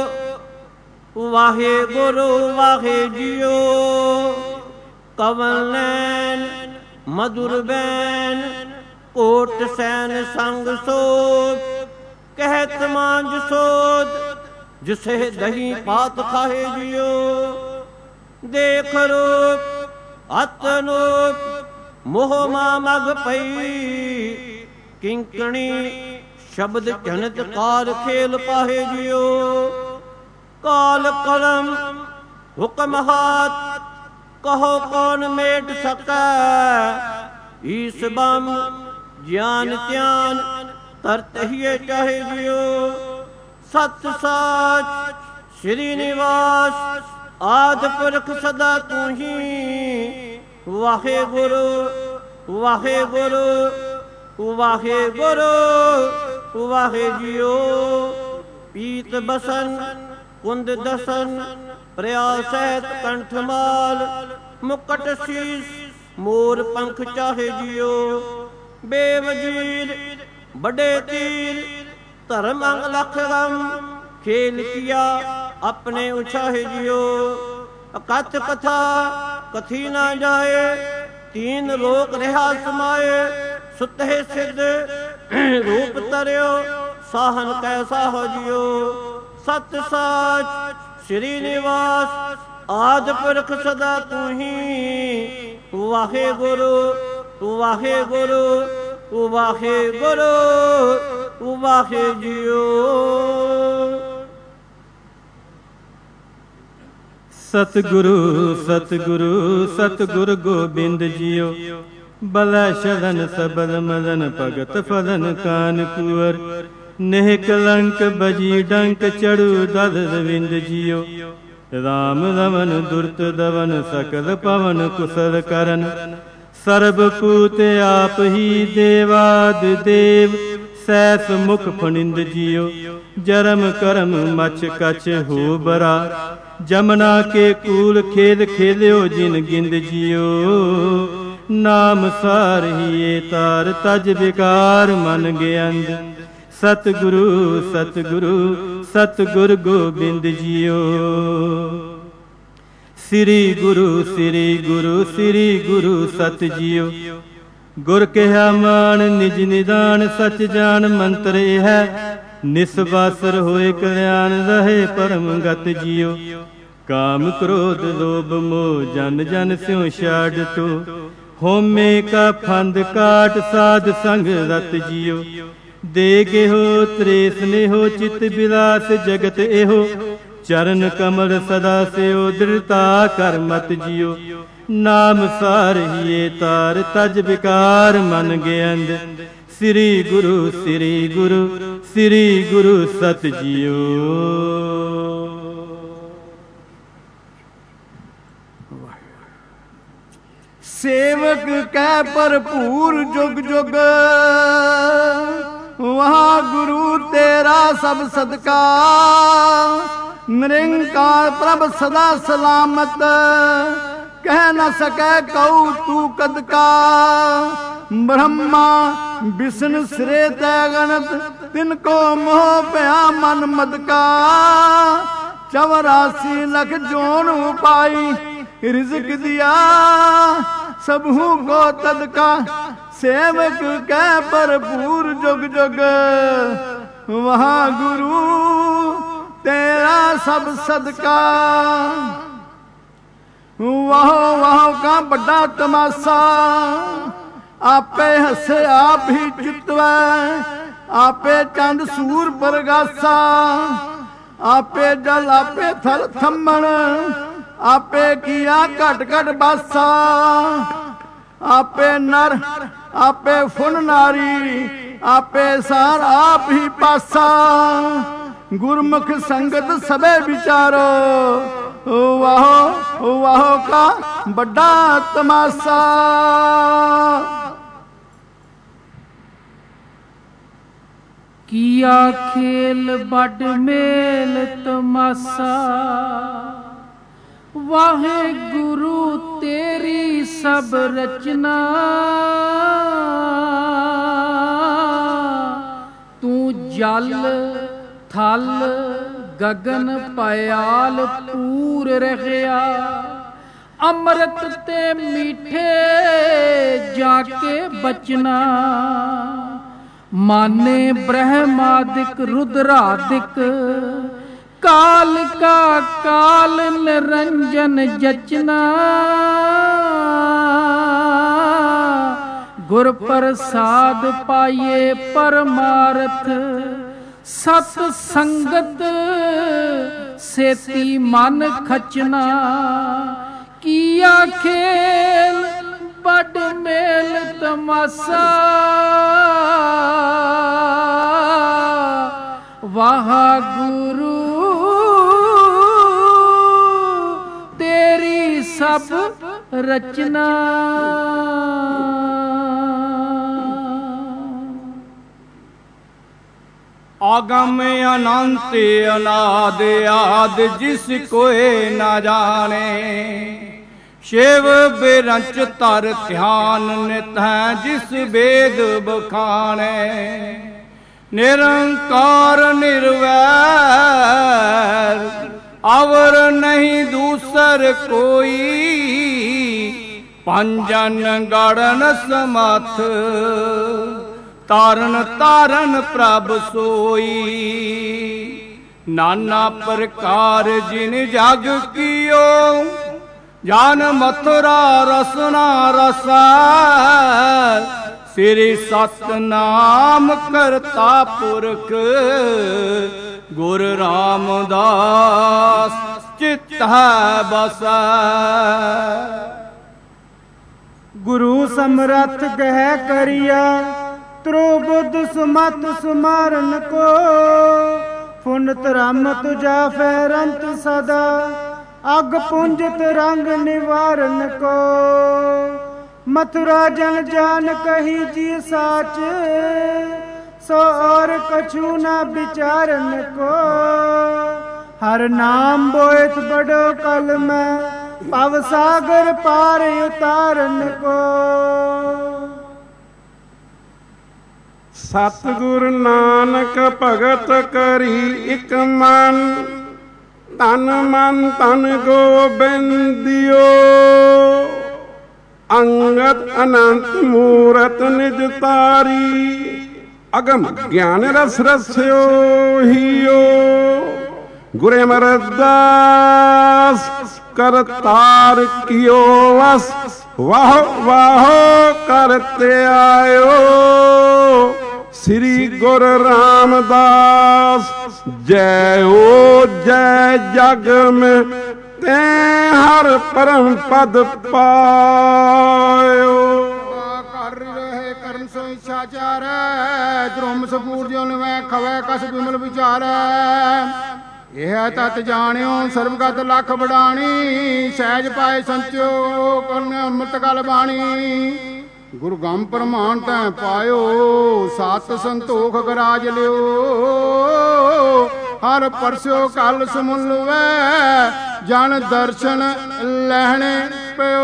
[SPEAKER 6] वाहेगुरु वाहे जियो। कवल नैन मधुर बैन कोट सैन संग सोद, कहत मांझ सोद जिसे दही पात खाए जियो। देख रूप अतनूप मोह मग पई, किंकणी शब्द चनत कार खेल पाहे जियो। काल कलम हुक्म हाथ, कहो कौन मेट सकै, ईस बम ज्ञान त्यान तरत ही चाहे जियो। सत साच श्री निवास आद पुरख सदा तू ही, वाहेगुरु वाहेगुरु वाहेगुरु वाहे जियो। पीत बसन कुंद दसन प्रयासैत कंठमाल, मुकट शीस मोर पंख चाहे जियो। बेवजीर बड़े तीर धर्म अंग लख गम, खेल किया अपने उछाहे जियो। कथ कथा कथी ना जाए, तीन लोक रहा समाए। सुते सिद्ध रूप तरियो, साहन कैसा हो जियो। सत साच श्री निवास आद पुरख सदा तू ही, वाहेगुरु वाहेगुरु वाहेगुरु वाहे जियो।
[SPEAKER 7] सतगुरु सतगुरु सतगुरु गोबिंद जियो। बला शरण सबल मदन भगत फलन कान कुंवर, नेह कलंक बजी डंक चढ़ू दल रविंद जियो। राम रमन दुर्त दवन सकल पवन कुशल करन, ਸਰਬ ਪੂਤ ਆਪ ਹੀ ਦੇਵਾਦ ਦੇਵ ਸੈਸ ਮੁਖ ਫਣਿੰਦ ਜਿਉ ਜਰਮ ਕਰਮ ਮਚ ਕਛ ਹੋ ਬਰਾ ਜਮਨਾ ਕੇ ਕੂਲ ਖੇਲ ਖੇਲਿਓ ਜਿਨ ਗਿੰਦ ਜਿਉ ਨਾਮ ਸਾਰਹੀਏ ਤਾਰ ਤਜ ਵਿਕਾਰ ਮਨ ਗਿਆੰਦ ਸਤਿਗੁਰੂ ਸਤਿਗੁਰੂ ਸਤਿਗੁਰ ਗੋਬਿੰਦ ਜੀਓ ਸ੍ਰੀ ਗੁਰੂ ਸ੍ਰੀ ਗੁਰੂ ਸ੍ਰੀ ਗੁਰੂ ਸਤ ਜੀਓ ਗੁਰ ਕਿਹਾ ਮਾਨ ਨਿਜ ਨਿਦਾਨ ਸਚ ਜਾਨ ਮੰਤਰ ਇਹ ਹੈ ਨਿਸਵਾਸਰ ਹੋਏ ਕਲਿਆਣ ਰਹੇ ਪਰਮ ਗਤ ਜੀਓ ਕਾਮ ਕ੍ਰੋਧ ਲੋਭ ਮੋਹ ਜਨ ਜਨ ਸਿਉ ਛਾੜ ਤੋ ਹੋਮੇ ਕਾ ਫੰਦ ਕਾਟ ਸਾਧ ਸੰਗ ਰਤ ਜੀਓ ਦੇ ਗੇਹੋ ਤ੍ਰੇਸ ਨੇਹੋ ਚਿਤ ਬਿਲਾਸ ਜਗਤ ਇਹੋ ਚਰਨ ਕਮਲ ਸਦਾ ਸਿਓ ਦ੍ਰਿੜਤਾ ਕਰ ਮਤ ਜੀਓ ਨਾਮ ਸਾਰਹੀਏ ਤਾਰ ਤਜ ਵਿਕਾਰ ਮਨ ਗਿਆੰਦ ਸ੍ਰੀ ਗੁਰੂ ਸ੍ਰੀ ਗੁਰੂ ਸ੍ਰੀ ਗੁਰੂ ਸਤ ਜੀਓ।
[SPEAKER 5] ਸੇਵਕ ਕੈ ਭਰਪੂਰ ਜੁਗ ਜੁਗ ਵਾਹਿਗੁਰੂ ਤੇਰਾ ਸਭ ਸਦਕਾ ਨਿਰੰਕਾਰ ਪ੍ਰਭ ਸਦਾ ਸਲਾਮਤ ਕਹਿ ਨ ਸਕੈ ਕਉ ਤੂ ਕਦਕਾ ਬ੍ਰਹਮਾ ਵਿਸ਼ਨ ਸਿਰੇ ਤੈ ਗਣਤ ਤਿਨ ਕੋ ਮੋਹ ਭਇਆ ਮਨ ਮਦਕਾ 84 ਲੱਖ ਜੋਨ ਉਪਾਈ ਰਿਜ਼ਕ ਦਿਆ ਸਭੂ ਕੋ ਤਦਕਾ ਸੇਵਕ ਕੈ ਭਰਪੂਰ ਜੁਗ ਜੁਗ ਵਾਹਿਗੁਰੂ ਤੇਰਾ ਸਭ ਸਦਕਾ ਵਾਹੋ ਵਾਹੋ ਕਾ ਵੱਡਾ ਤਮਾਸਾ ਆਪੇ ਹੱਸੇ ਆਪ ਹੀ ਚਿਤਵੈ ਆਪੇ ਚੰਦ ਸੂਰ ਪ੍ਰਗਾਸਾ ਆਪੇ ਜਲ ਆਪੇ ਥਲ ਥੰਮਣ ਆਪੇ ਕੀਆ ਘਟ ਘਟ ਬਾਸਾ ਆਪੇ ਨਰ ਆਪੇ ਫੁਨ ਨਾਰੀ ਆਪੇ ਸਾਰ ਆਪ ਹੀ ਪਾਸਾ ਗੁਰਮੁਖ ਸੰਗਤ ਸਭੇ ਵਿਚਾਰੋ ਵਾਹੋ ਵਾਹੋ ਕਾ ਵੱਡਾ ਤਮਾਸਾ
[SPEAKER 1] ਕੀਆ ਖੇਲ ਵੱਡ ਮੇਲ ਤਮਾਸਾ ਵਾਹਿਗੁਰੂ ਤੇਰੀ ਸਭ ਰਚਨਾ ਤੂੰ ਜਲ ਥਲ ਗਗਨ ਪਿਆਲ ਪੂਰ ਰਹਿਆ ਅੰਮ੍ਰਿਤ ਤੇ ਮੀਠੇ ਜਾ ਕੇ ਬਚਨਾ ਮਾਨੇ ਬ੍ਰਹਮਾਦਿਕ ਰੁਦਰਾਦਿਕ ਕਾਲ ਕਾ ਕਾਲ ਨਿਰੰਜਨ ਜਚਨਾ ਗੁਰ ਪ੍ਰਸਾਦ ਪਾਈਏ ਪਰਮਾਰਥ ਸਤ ਸੰਗਤ ਸੇਤੀ ਮਨ ਖਚਨਾ ਕੀਆ ਖੇਲ ਵੱਡ ਮੇਲ ਤਮਾਸਾ ਵਾਹਿਗੁਰੂ ਤੇਰੀ ਸਭ ਰਚਨਾ
[SPEAKER 5] ਆਗਮ ਅਨੰਤ ਅਨਾਦ ਆਦ ਜਿਸ ਕੋਏ ਨਾ ਜਾਣੇ ਸ਼ਿਵ ਬਿਰੰਚ ਧਰ ਧਿਆਨ ਨਿਤ ਹੈ ਜਿਸ ਵੇਦ ਬਖਾਣੇ ਨਿਰੰਕਾਰ ਨਿਰਵੈਰ ਅਵਰ ਨਹੀਂ ਦੂਸਰ ਕੋਈ ਪੰਜਨ ਗੜਨ ਸਮਥ ਤਾਰਨ ਤਾਰਨ ਪ੍ਰਭ ਸੋਈ ਨਾਨਾ ਪ੍ਰਕਾਰ ਜਿਨ ਜਗ ਕੀਓ ਜਾਨ ਮਥੁਰਾ ਰਸਨਾ ਰਸਾ ਸ੍ਰੀ ਸਤਨਾਮ ਕਰਤਾ ਪੁਰਖ ਗੁਰ ਰਾਮਦਾਸ ਚਿਤ ਹੈ ਬਸੈ
[SPEAKER 2] ਗੁਰੂ ਸਮਰੱਥ ਗਹਿ ਕਰਿਆ ਤ੍ਰੋ ਬੁੱਧ ਸੁਮਤ ਸੁਮਾਰਨ ਕੋ ਫੁਨਤ ਰਾਮ ਤੁਜਾ ਫੈਰੰਤ ਸਦਾ ਅਗ ਪੁੰਜਤ ਰੰਗ ਨਿਵਾਰਨ ਕੋ
[SPEAKER 4] मथुरा जन जान कही जी साच, सो और कछु न विचारन को। हर नाम बोएत बड़ो कल में, पव सागर पार उतारन को।
[SPEAKER 8] सतगुर नानक भगत करी इक मन, तन मन तन गोबिंदियो। अंगत अनंत मूरत निज तारी, अगम ज्ञान रस रस्यो हियो। गुर अमरदास करतार कियो वस, वाह वाह करते आयो। श्री गुरु रामदास जय ओ जय जग में, ते हर परम पद पायो।
[SPEAKER 9] कर रहे कर्म सो इच्छा चार, द्रुम सपूर जो नवै खवै कस विमल विचार। यह तत जानियो सर्वगत लख बड़ानी, सहज पाए संचो करन अमृत कल बाणी। गुरु गम प्रमाण तै पायो, सत संतोख गराज लियो। हर परस्यो कल समुल वै, जन दर्शन लहने पयो।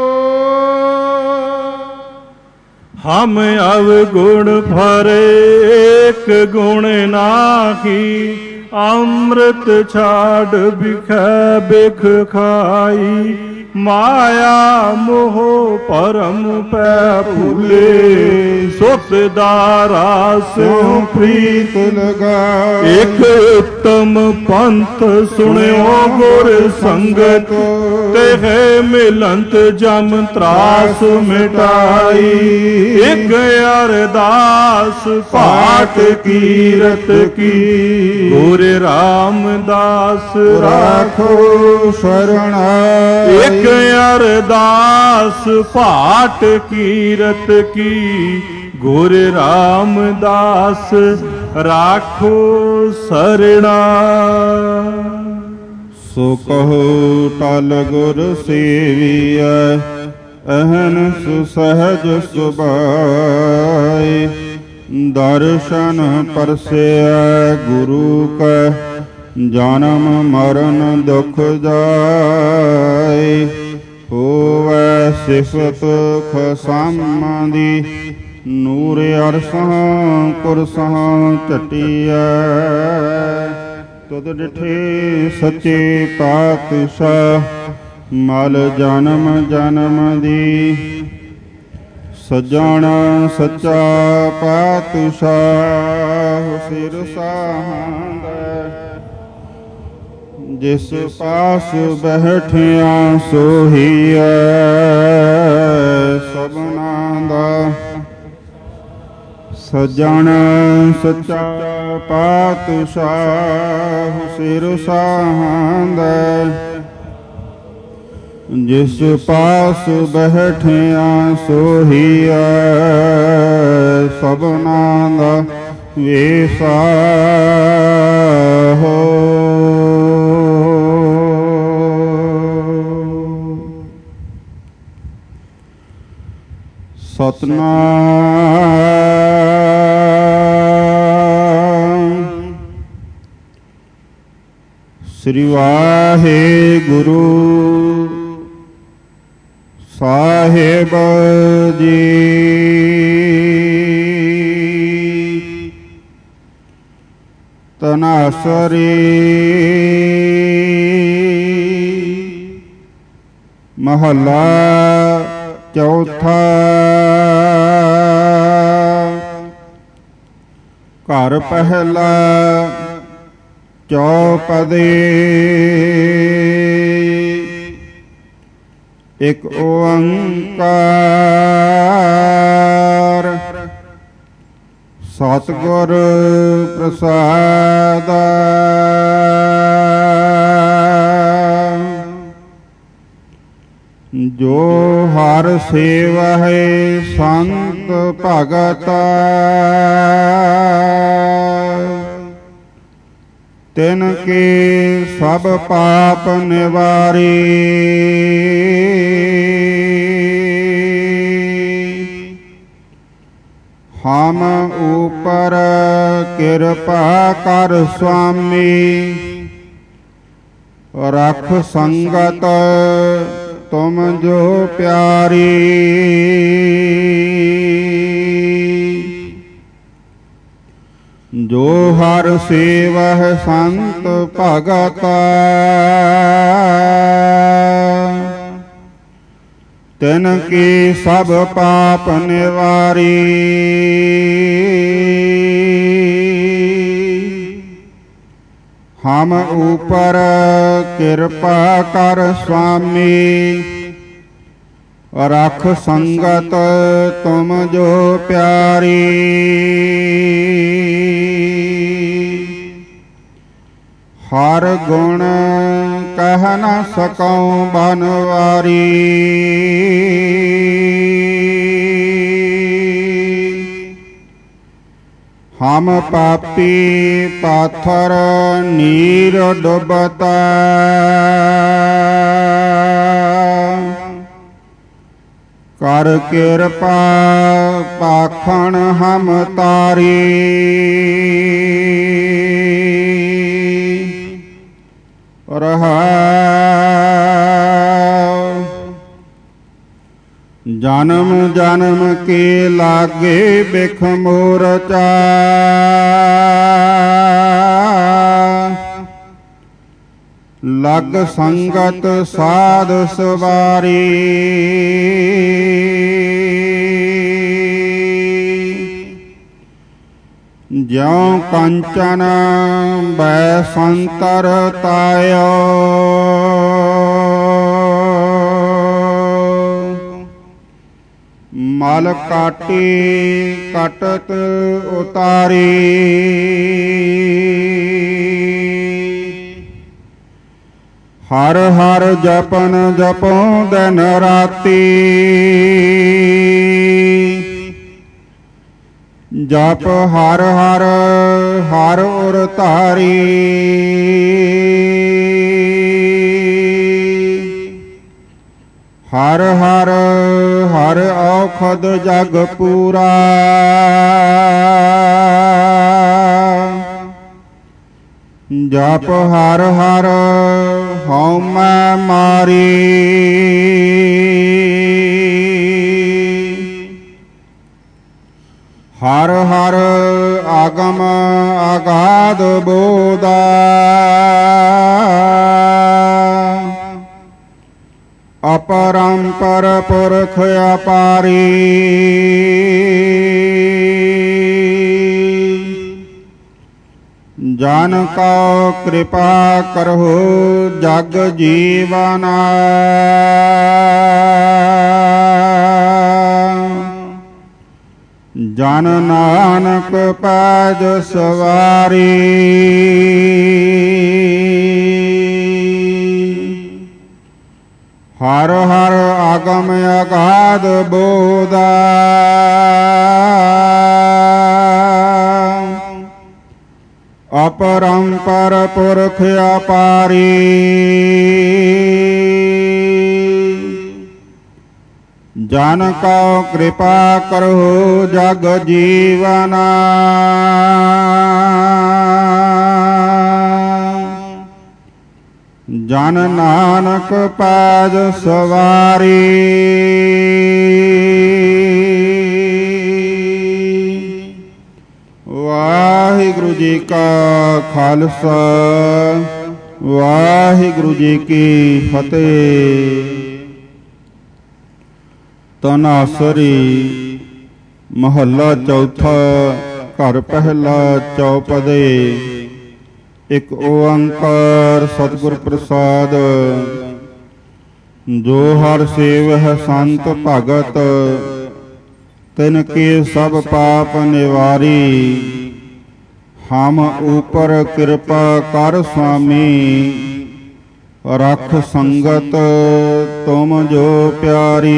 [SPEAKER 7] हम अवगुण भरे एक गुण नाही, अमृत छाड़ बिखै बिख खाई। माया मोह परम पै फूले, सुखदारा स्यों प्रीत लगाई। एक उत्तम पंथ सुनियो गुर संगत, तेह मिलंत जम त्रास मिटाई। एक अरदास पाठ कीरत की, गुर रामदास राखो शरण। एक अरदास पाठ कीरत की, गुर रामदास राखो सरना।
[SPEAKER 10] सो कहो टल गुर सेविया, अहन सुसहज सुबाई। दर्शन परस्या गुरु का, जन्म मरण दुख जाय। होवै सिफत खसामदी, नूर अरसां कुरसां चटिया। तुद डिठे सच्चे पातशाह, मल जन्म जन्म दी। सजण सच्चा पातशाह, सिर साहंग। जिस पास बैठिया सोहिया, सबना दा। सजण सच्चा पातशाह, सिर साहंद। जिस पास बैठिया सोहिया, सबना दा वेसा हो। सतनाम श्री वाहेगुरु साहेब जी। तनासरी महला चौथा। घर पहला चौपदे। एक ओंकार सतगुर प्रसाद। जो हर सेवा है संत भगत, तिनके सब पाप निवारी। ਹਮ ਉਪਰ ਕਿਰਪਾ ਕਰ ਸੁਆਮੀ, ਰਖ ਸੰਗਤ ਤੁਮ ਜੋ ਪਿਆਰੀ। ਜੋ ਹਰ ਸੇਵਹਿ ਸੰਤ ਭਗਤ, ਤਿਨ ਕੀ ਸਭ ਪਾਪ ਨਿਵਾਰੀ। ਹਮ ਉਪਰ ਕਿਰਪਾ ਕਰ ਸੁਆਮੀ, ਰਖ ਸੰਗਤ ਤੁਮ ਜੋ ਪਿਆਰੀ। ਹਰ ਗੁਣ ਕਹਿ ਨ ਸਕਉ ਬਨਵਾਰੀ। ਹਮ ਪਾਪੀ ਪਾਥਰ ਨੀਰ ਡੁਬਤਾ, ਕਰ ਕਿਰਪਾ ਪਾਖਣ ਹਮ ਤਾਰੀ। ਰਹਾਉ ਜਨਮ ਜਨਮ ਕੇ ਲਾਗੇ ਬਿਖ ਮੋਰਚਾ, ਲਗ ਸੰਗਤ ਸਾਧ ਸਵਾਰੀ। ਜਿਉ ਕੰਚਨ ਬੈ ਸੰਤਰ ਤਾਇਓ, ਮਲ ਕਾਟੀ ਕਟਤ ਉਤਾਰੀ। ਹਰ ਹਰ ਜਪਨ ਜਪੋ ਦਿਨ ਰਾਤੀ, ਜਪ ਹਰ ਹਰ ਹਰ ਉਰ ਧਾਰੀ। ਹਰ ਹਰ ਹਰ ਔਖਦ ਜਗ ਪੂਰਾ, ਜਪ ਹਰ ਹਰ ਹਉਮੈ ਮਾਰੀ। ਹਰ ਹਰ ਆਗਮ ਆਗਾਧ ਬੋਧਾ, ਅਪਰੰਪਰ ਪੁਰਖ ਅਪਾਰੀ। ਜਨ ਕਉ ਕਿਰਪਾ ਕਰਹੁ ਜਗ ਜੀਵਨਾ, ਜਨ ਨਾਨਕ ਪੈਜ ਸਵਾਰੀ। ਹਰ ਹਰ ਆਗਮ ਅਗਾਧ ਬੋਧਾ, ਅਪਰੰਪਰ ਪੁਰਖ ਅਪਾਰੀ। ਜਨ ਕਉ ਕਿਰਪਾ ਕਰਹੁ ਜਗ ਜੀਵਨਾ, ਜਨ ਨਾਨਕ ਪੈਜ ਸਵਾਰੀ। ਵਾਹਿਗੁਰੂ ਜੀ ਕਾ ਖਾਲਸਾ, ਵਾਹਿਗੁਰੂ ਜੀ ਕੀ ਫਤਿਹ। ਧਨਾਸਰੀ ਮਹੱਲਾ ਚੌਥਾ। ਘਰ ਪਹਿਲਾ ਚੌਪਦੇ। ਇਕ ਓੰਕਾਰ ਸਤਿਗੁਰ ਪ੍ਰਸਾਦ। ਜੋ ਹਰ ਸੇਵਹਿ ਸੰਤ ਭਗਤ, ਤਿਨ ਕੇ ਸਭ ਪਾਪ ਨਿਵਾਰੀ। ਹਮ ਉਪਰ ਕਿਰਪਾ ਕਰ ਸੁਆਮੀ, ਰਖ ਸੰਗਤ ਤੁਮ ਜੋ ਪਿਆਰੀ।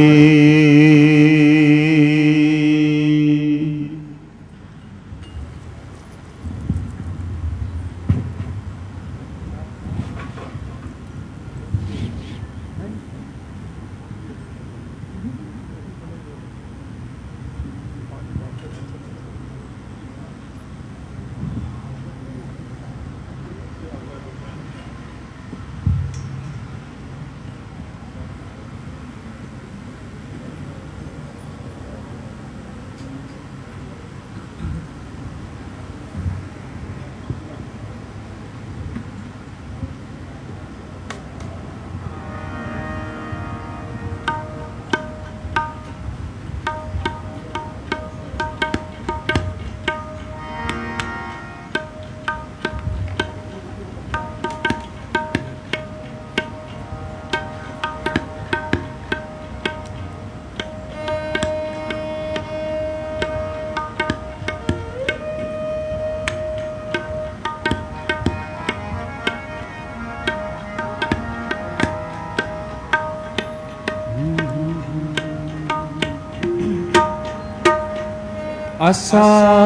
[SPEAKER 1] ਆਸਾ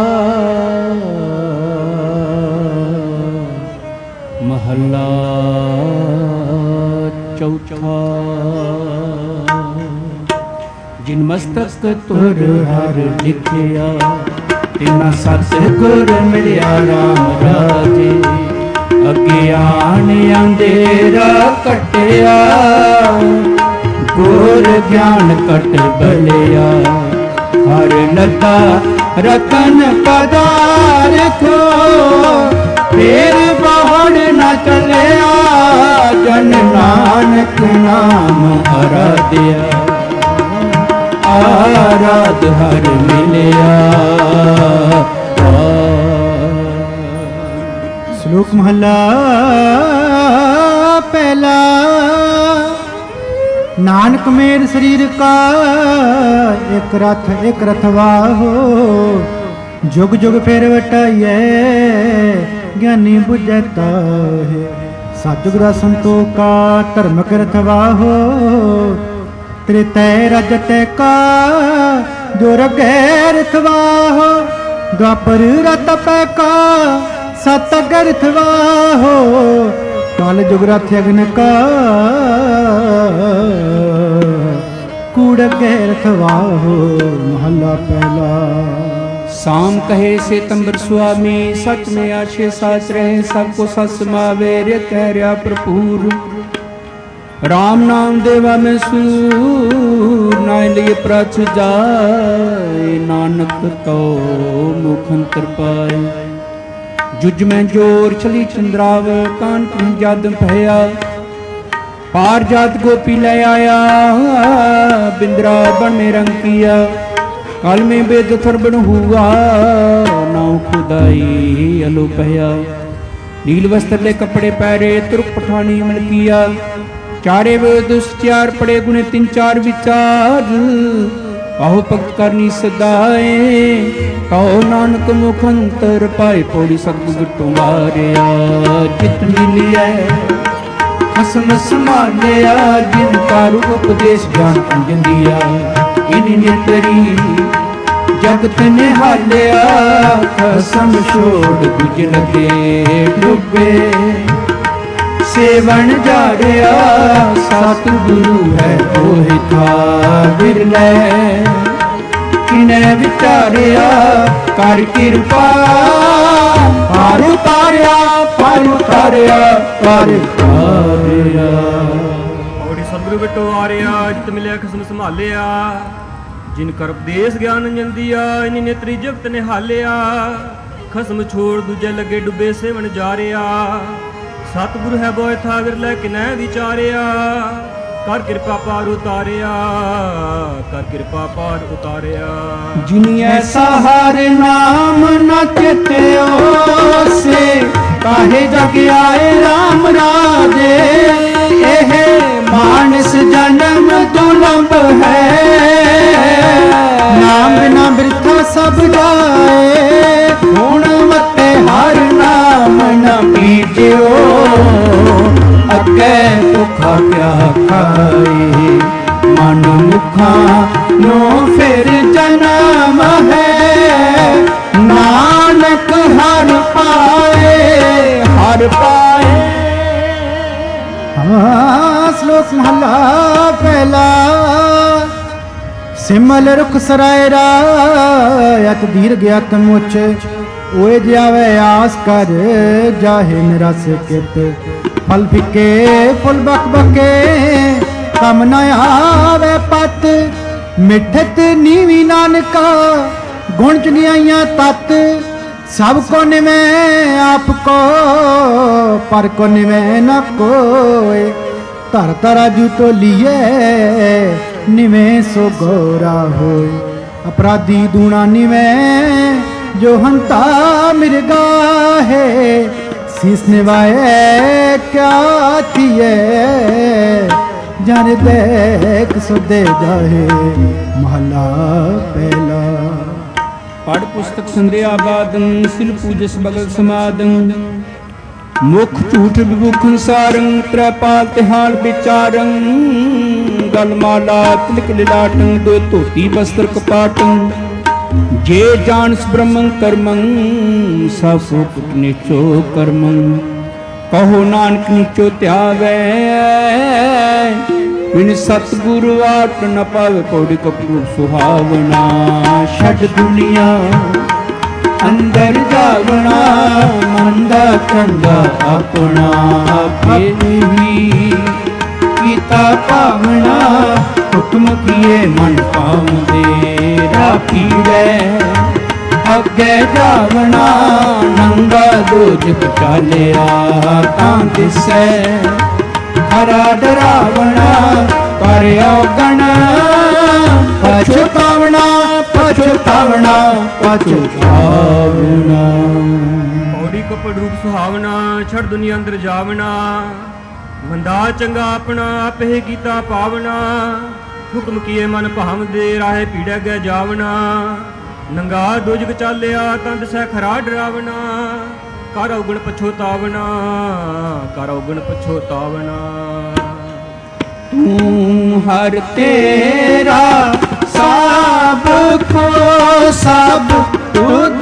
[SPEAKER 1] ਮਹੱਲਾ ਚੌਥਾ। ਜਿਨ ਮਸਤਕ ਤੁਰ ਹਰ ਲਿਖਿਆ ਤਿਨਾ ਸਤਿਗੁਰ ਮਿਲਿਆ ਰਾਮ ਰਾਜੇ। ਅਗਿਆਨ ਅੰਧੇਰਾ ਕੱਟਿਆ ਗੁਰ ਗਿਆਨ ਕਟ ਬਲਿਆ। ਹਰ ਲੱਗਾ ਰਤਨ ਪਦਾਰਥੋ ਫੇਰ ਬਾਹਰ ਨਾ ਚਲਿਆ। ਜਨ ਨਾਨਕ ਨਾਮ ਅਰਾਧਿਆ ਆਰਾਧ ਹਰ ਮਿਲਿਆ।
[SPEAKER 2] ਸ਼ਲੋਕ ਮਹੱਲਾ ਪਹਿਲਾ। ਨਾਨਕ ਮੇਰ ਸਰੀਰ ਕਾ ਇੱਕ ਰਥ ਵਾਹੋ। ਜੁਗ ਜੁਗ ਫੇਰ ਵਟਾਈਐ ਗਿਆਨੀ ਬੁਝੈ ਤਾਹੇ। ਸਤਿਗੁਰ ਦਾ ਸੰਤੋਖਾ ਧਰਮ ਕਰਤ ਵਾਹੋ। ਤ੍ਰਿਤੈ ਰਜਤੈ ਕਾ ਜੋ ਰਗੈ ਰਥ ਵਾਹੋ। ਦੁਆਪਰ ਰਤ ਪੈ ਕਾ ਸਤ ਗਰਥ ਵਾਹੋ। ਕਲ ਜੁਗ ਰਥ ਅਗਨ ਕਾ ਕੂੜ ਗੈਰਥ ਵਾਹੋ। ਮਹੱਲਾ ਪਹਿਲਾ।
[SPEAKER 1] शाम कहे सितंबर स्वामी सच में आशे साच रहे। सबको सत समावे रे कह रहा भरपूर। राम नाम देवा में सूर नाय लिए प्रच जाए। नानक तो मुखंतर पाए। जुज में जोर छली चंद्राव कान जद भया। पार जात गोपी ले आया बिंद्रा बन में रंग किया। कल में बेद थरबन हुआ नाव खुदाई अलो पया। नील वस्त्र ले कपड़े पहरे तुर्क पठानी अमल किया। चारे वेद चार पड़े गुणे तीन चार विचार। पाहो भक्त करनी सदाए कहो नानक मुखंतर पाए। पौड़ी सतगुर तुम्हारिया जित मिलिया खसम संभालिया। जिन तारु उपदेश ज्ञान अंजन दिया। इन नेतरी जगत निहालिया। खसम छोड़ दुज लगे डूबे सेवन जाड़िया। सतगुरु है ओहि था बिरले किने विचारिया। कर कृपा पार उतारिया पार उतारिया पार उतारिया।
[SPEAKER 3] सतगुरु बिटो आरिया जित मिलिया खसम संभालिया। जिन कर उपदेश ज्ञान अंजन दिया। इन्हीं नेत्री जगत निहालिया। खसम छोड़ दूजे लगे डुबे सेवन जारिया। सतगुरु है बोय था विरलै किनै विचारिया। कर कृपा पार उतारिया कर कृपा पार उतारिया।
[SPEAKER 1] जिनी ऐसा हर नाम न चित्यो से काहे जग आए राम राजे। एह मानस जन्म दुर्लभ है। नाम बिना वृथा सब जाए। गुण मते हर नाम न पीजियो। अगे भुखा क्या खाए। मन मुखा नो फिर जन्म है। नानक हर पाए हर पाए।
[SPEAKER 2] श्लोक महला पहला। सिमल रुख सराय रायत दीर्घ अत मुछ। ओए जावे आस कर जाहे निरस कित। फल फिके फुल बक बके कम न आवे पत। मिठत नीवी नानका गुण चुगियाइया तत। सब को निवे आपको पर को निवे न कोय। तर तराजू तो लिए निवे सो गोरा होय। अपराधी दूना निवे जो हंता मिर्गा है। शीस निभाए क्या थिए जाने देख सो दे जाए। महला पहला।
[SPEAKER 1] पढ़ पुस्तक संध्या बादं सिल पूजस बगल समादं। मुख झूठ विभूखन सारं त्रैपाल तिहाल विचारं। गल माला तिलक लिलाटं दो धोती वस्त्र कपाटं। ਜੇ ਜਾਣਸ ਬ੍ਰਹਮੰ ਕਰਮੰ ਸਭ ਸੁਖ ਨਿਚੋ ਕਰਮੰ। ਕਹੋ ਨਾਨਕ ਨੀਚੋ ਧਿਆਵੈ ਬਿਨ ਸਤਿਗੁਰੂ ਆਟ ਨ ਪਾਵੇ। ਪੌੜੀ ਕਪੂਰ ਸੁਹਾਵਣਾ ਛੱਡ ਦੁਨੀਆ ਅੰਦਰ ਜਾਵਣਾ। ਮਨ ਦਾ ਕੰਡਾ ਆਪਣਾ ਆਪੇ ਹੀ ਕੀਤਾ ਭਾਵਨਾ। ਹੁਕਮ ਕੀਏ ਮਨ ਪਾਉਂਦੇ ਰਾਖੀਵੈ ਅੱਗੇ ਜਾਵਣਾ। ਨੰਗਾ ਦੋਜਕ ਚਾਲਿਆ ਤਾਂ ਦਿਸੈ ਹਰਾ ਡਰਾਵਣਾ। ਪਰ ਔਗਣ ਪਛਤਾਵਣਾ ਪਛਤਾਵਣਾ ਪਛਤਾਵਣਾ।
[SPEAKER 3] ਪੌੜੀ ਕਪੜ ਰੂਪ ਸੁਹਾਵਣਾ ਛੜ ਦੁਨੀਆ ਅੰਦਰ ਜਾਵਣਾ। ਮੰਦਾ ਚੰਗਾ ਆਪਣਾ ਆਪੇ ਕੀਤਾ ਪਾਵਨਾ। ਹੁਕਮ ਕੀਏ ਮਨ ਭਾਵਦੇ ਰਾਹੇ ਪੀੜੈ ਗੈ ਜਾਵਣਾ। ਨੰਗਾ ਦੋਜਕ ਚਾਲਿਆ ਤਾਂ ਦਿਸੈ ਖਰਾ ਡਰਾਵਣਾ। ਕਰ ਔਗਣ ਪਛੋਤਾਵਣਾ ਕਰ ਔਗਣ ਪਛੋਤਾਵਣਾ।
[SPEAKER 1] ਤੂੰ ਹਰ ਤੇਰਾ ਸਭ ਕੋ ਸਭ ਤੁਧ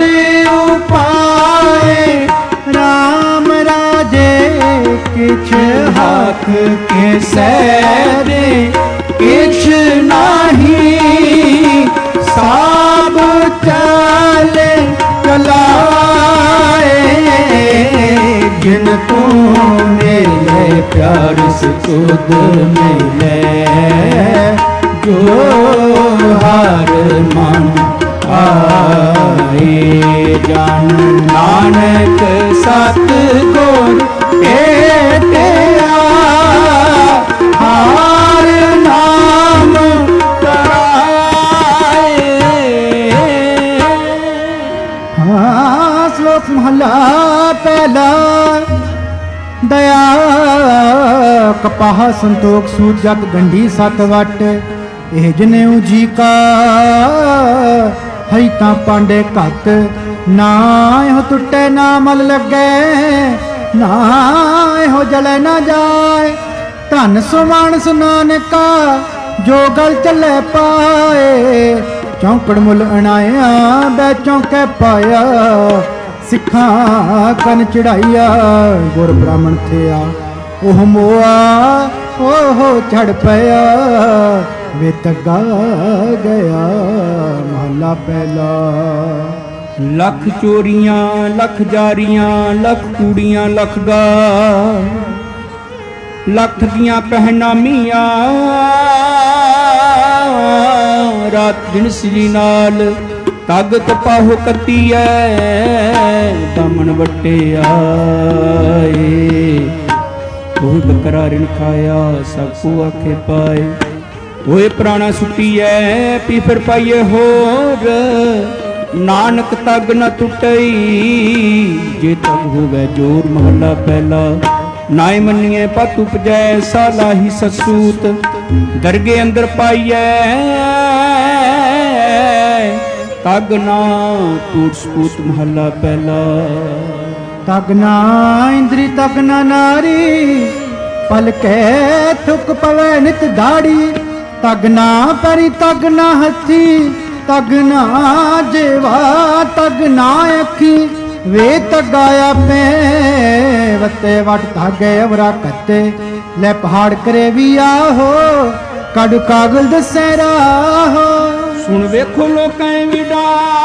[SPEAKER 1] ਉਪਾਏ। ਰਾਮ ਰਾਜੇ ਕਿਛ ਹੱਥ ਕੇ ਸਹਿਰੇ ਕਿਛ ਨਾਹੀ। ਸਭ ਚਾਲੇ ਚਲਾਏ ਜਿਨ ਤੂੰ ਮਿਲੇ ਪਿਆਰ ਸੁਧ ਮਿਲੇ। ਜੋ ਹਰ ਮਨ ਆਏ ਜਨ ਨਾਨਕ ਸਤਿਗੁਰ ਭੇਟਿਆ। ਹਰ ਨਾਮ ਕਰਾਏ।
[SPEAKER 2] ਸ਼ਲੋਕ ਮਹਲਾ ਪਹਿਲਾ। ਦਇਆ ਕਪਾਹ ਸੰਤੋਖ ਸੂਤ ਜਗ ਗੰਢੀ ਸਤ ਵਟ। ਇਹ ਜਨੇਊ ਜੀ ਕਾ ਹੈ ਤਾਂ ਪਾਂਡੇ ਘੱਟ। ਨਾ ਇਹੋ ਟੁੱਟੇ ਨਾ ਮਲ ਲੱਗੇ ਨਾ ਇਹੋ ਜਲੇ ਨਾ ਜਾਏ। ਧਨ ਸੁਮਾਨਸ ਨਾਨਕਾ ਜੋ ਗਲ ਚੱਲੇ ਪਾਏ। ਚੌਂਕੜ ਮੁੱਲ ਅਣਾਇਆ ਬੈ ਚੌਂਕੇ ਪਾਇਆ। ਸਿੱਖਾਂ ਕਨ ਚੜਾਈਆ ਗੁਰ ਬ੍ਰਾਹਮਣ ਥਿਆ। ਉਹ ਮੋਆ ਉਹ ਛੜ ਪਿਆ ਵੇ ਤੱਗਾ ਗਿਆ। ਮਹਲਾ ਪਹਿਲਾ।
[SPEAKER 1] ਲੱਖ ਚੋਰੀਆਂ ਲੱਖ ਜਾਰੀਆਂ ਲੱਖ ਕੂੜੀਆਂ ਲੱਖ ਗਾ। ਲੱਖ ਦੀਆਂ ਪਹਿਨਾਮੀਆਂ ਰਾਤ ਦਿਨ ਸ੍ਰੀ ਨਾਲ। ਤਗ ਕਪਾਹੋ ਕੱਤੀਐ ਦਮਨ ਵਟਿਆਏ। ਉਹ ਬੱਕਰਾ ਰਿਣ ਖਾਇਆ ਸਭ ਕੋ ਆਖੇ ਪਾਏ। ਹੋਏ ਪ੍ਰਾਣਾ ਸੁੱਟੀਐ ਪੀ ਫਿਰ ਪਾਈਏ ਹੋਰ। ਨਾਨਕ ਤਗ ਨ ਟੁੱਟਈ ਜੇ ਤਗ ਹੋਵੇ ਜੋਰ। ਮਹੱਲਾ ਪਹਿਲਾ। ਨਾਏ ਮੰਨੀਏ ਪਤ ਉਪਜੈ ਸਾਲਾਹੀ ਸਸੂਤ। ਦਰਗੇ ਅੰਦਰ ਪਾਈਐ ਤਗ ਨਾ ਟੂਟ ਸਪੂਤ। ਮਹੱਲਾ ਪਹਿਲਾ।
[SPEAKER 2] ਤਗ ਨਾ ਇੰਦਰੀ ਤਗ ਨਾ ਨਾਰੀ। ਪਲ ਕੇ ਥੁਕ ਪਵੇ ਨਿਤ ਦਾੜੀ। ਤਗ ਨਾ ਪਰੀ ਤਗ ਨਾ ਹੱਥੀ। ਤਗ ਨਾ ਜੇਵਾ ਤਗ ਨਾ ਅੱਖੀ। ਵੇ ਤਗਾ ਆਪੇ ਵਤੇ ਵਟ ਧਾਗੇ ਅਵਰਾ ਕੱਤੇ। ਲੈ ਪਹਾੜ ਕਰੇ ਵੀ ਆਹੋ ਕੱਢ ਕਾਗਲ ਦਸੇ ਰਾਹੋ।
[SPEAKER 1] ਸੁਣ ਵੇਖੋ ਲੋਕਾਂ ਵਿਡਾਨ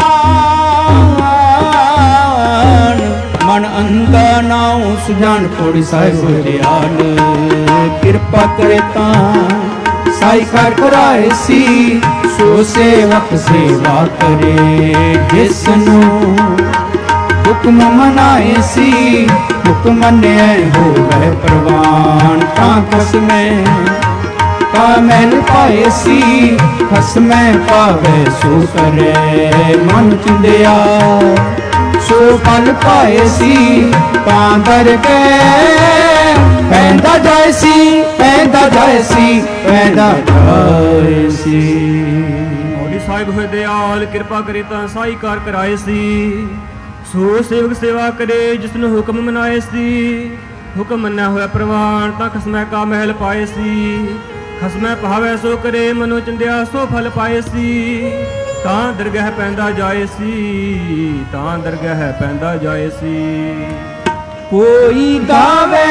[SPEAKER 1] ਮਨ ਅੰਦਾ ਨਾਉ ਸੁਜਾਨ ਪੌੜੀ ਸਾਹਿਬ ਦਿਆਲ। ਕਿਰਪਾ ਕਰੇ ਤਾਂ ਸਾਈ ਕਰ ਕਰਾਏ ਸੀ। ਸੋ ਸੇਵਕ ਸੇਵਾ ਕਰੇ ਜਿਸ ਨੂੰ ਹੁਕਮ ਮਨਾਏ ਸੀ। ਹੁਕਮ ਮੰਨਿਆ ਹੋਵੇ ਪ੍ਰਵਾਨ ਤਾਂ ਖਸਮੈ ਕਾ ਮਹਿਲ ਪਾਏ ਸੀ। ਖਸਮੈ ਪਾਵੇ ਸੋ ਕਰੇ ਮਨ ਚੁੰਦਿਆ। ਸੋ ਫਲ ਪਾਏ ਸੀ ਤਾਂ ਦਰ ਕੇ ਪੈਂਦਾ ਜਾਏ ਸੀ ਪੈਂਦਾ ਜਾਏ ਸੀ ਪੈਂਦਾ ਜਾਏ ਸੀ।
[SPEAKER 3] ਮੌਲੀ ਸਾਹਿਬ ਹੋਏ ਦਿਆਲ ਕਿਰਪਾ ਕਰੇ ਤਾਂ ਸਾਈ ਕਾਰ ਕਰਾਏ ਸੀ। ਸੋ ਸੇਵਕ ਸੇਵਾ ਕਰੇ ਜਿਸ ਨੂੰ ਹੁਕਮ ਮਨਾਏ ਸੀ। ਹੁਕਮ ਮੰਨਿਆ ਹੋਇਆ ਪ੍ਰਵਾਨ ਤਾਂ ਖਸਮੈ ਕਾ ਮਹਿਲ ਪਾਏ ਸੀ। ਖਸਮੈ ਭਾਵੈ ਸੋ ਕਰੇ ਮਨੋ ਚੰਦਿਆ ਸੋ ਫਲ ਪਾਏ ਸੀ। ਤਾਂ ਦਰਗਾਹ ਪੈਂਦਾ ਜਾਏ ਸੀ, ਤਾਂ ਦਰਗਾਹ ਪੈਂਦਾ ਜਾਏ ਸੀ।
[SPEAKER 1] ਕੋਈ ਗਾਵੇ,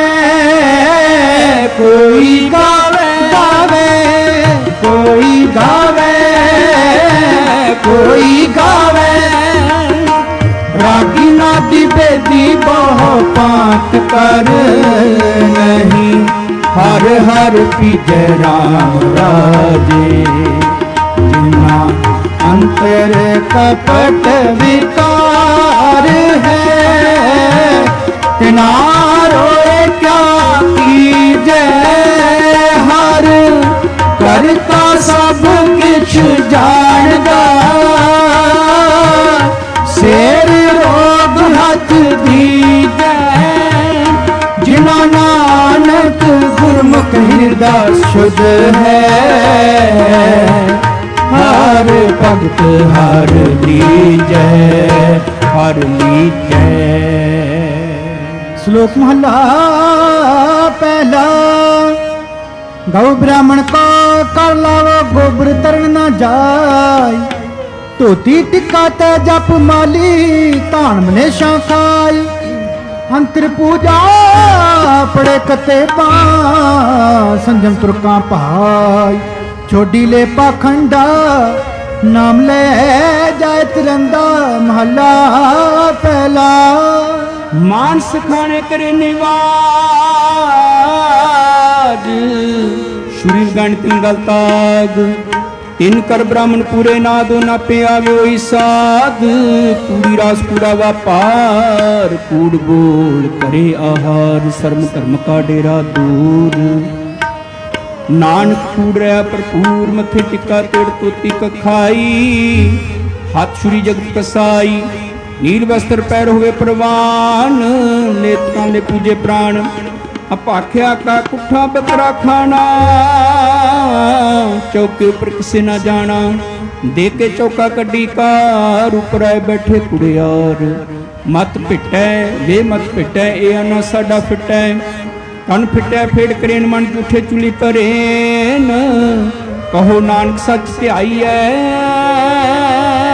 [SPEAKER 1] ਕੋਈ ਗਾਵੇ, ਗਾਵੇ, ਕੋਈ ਗਾਵੇ, ਕੋਈ ਗਾਵੇ। ਰਾਗੀ ਨਾਦੀ ਬੇਦੀ ਬਹੁ ਪਾਤ ਕਰ ਨਹੀਂ, ਹਰ ਹਰ ਪੀਜੈ ਰਾਮ ਰਾਜੇ। ਜਿਨਾ ਅੰਤਰ ਕਪਟ ਵਿਕਾਰ ਹੈ, ਤਿਨਾ ਰੋਏ ਕਿਆ ਕੀਜੈ। ਹਰ ਕਰਤਾ ਸਭ ਕਿਛ ਜਾਣਦਾ, ਸੇਰ ਰੋਗ ਹੱਥ ਦੀਜੈ। ਜਿਨਾ ਨਾਨਕ ਗੁਰਮੁਖ ਹਿਰਦਾ ਸ਼ੁੱਧ ਹੈ, ਹਰ ਭਗਤ ਹਰ ਲੀਜੈ, ਹਰ ਲੀਜੈ।
[SPEAKER 2] श्लोक महला पहला। गौ ब्राह्मण को कर लावो गोबर तरन न जाय, धोती टिक्का ते जप माली धान मनेशा खाई। अंतर पूजा पड़े कते पा संजम तुरका पाई। छोड़ी ले पाखंडा नाम ले जाए तिरंदा। महला पहला।
[SPEAKER 1] मानस खाने करे निवाज, शरीर गण तिन गल ताग। तिन कर ब्राह्मण पूरे नादो नापे आवे ओई साध। पूरी रास पूरा व्यापार, कूड़ बोल करे आहार। शर्म धर्म का डेरा दूर, नानक कूड़ रहा भरपूर। मथे टिक्का तेड़ तोती कखाई। हाथ छुरी जगत कसाई, नील वस्त्र पैर हुए प्रवान। नेत्रां ले पूजे प्राण, अपाख्या का कुठा बकरा खाना। चौके ऊपर किसे ना जाना, दे के चौका कड्डी कार। ऊपर आए बैठे कुड़ियार, मत पिटै वे मत पिटै। ए आना साडा फिटै, कन फिटै फेड़ करेन। मन झूठे चुली परेन, कहो नानक सच ध्याई है।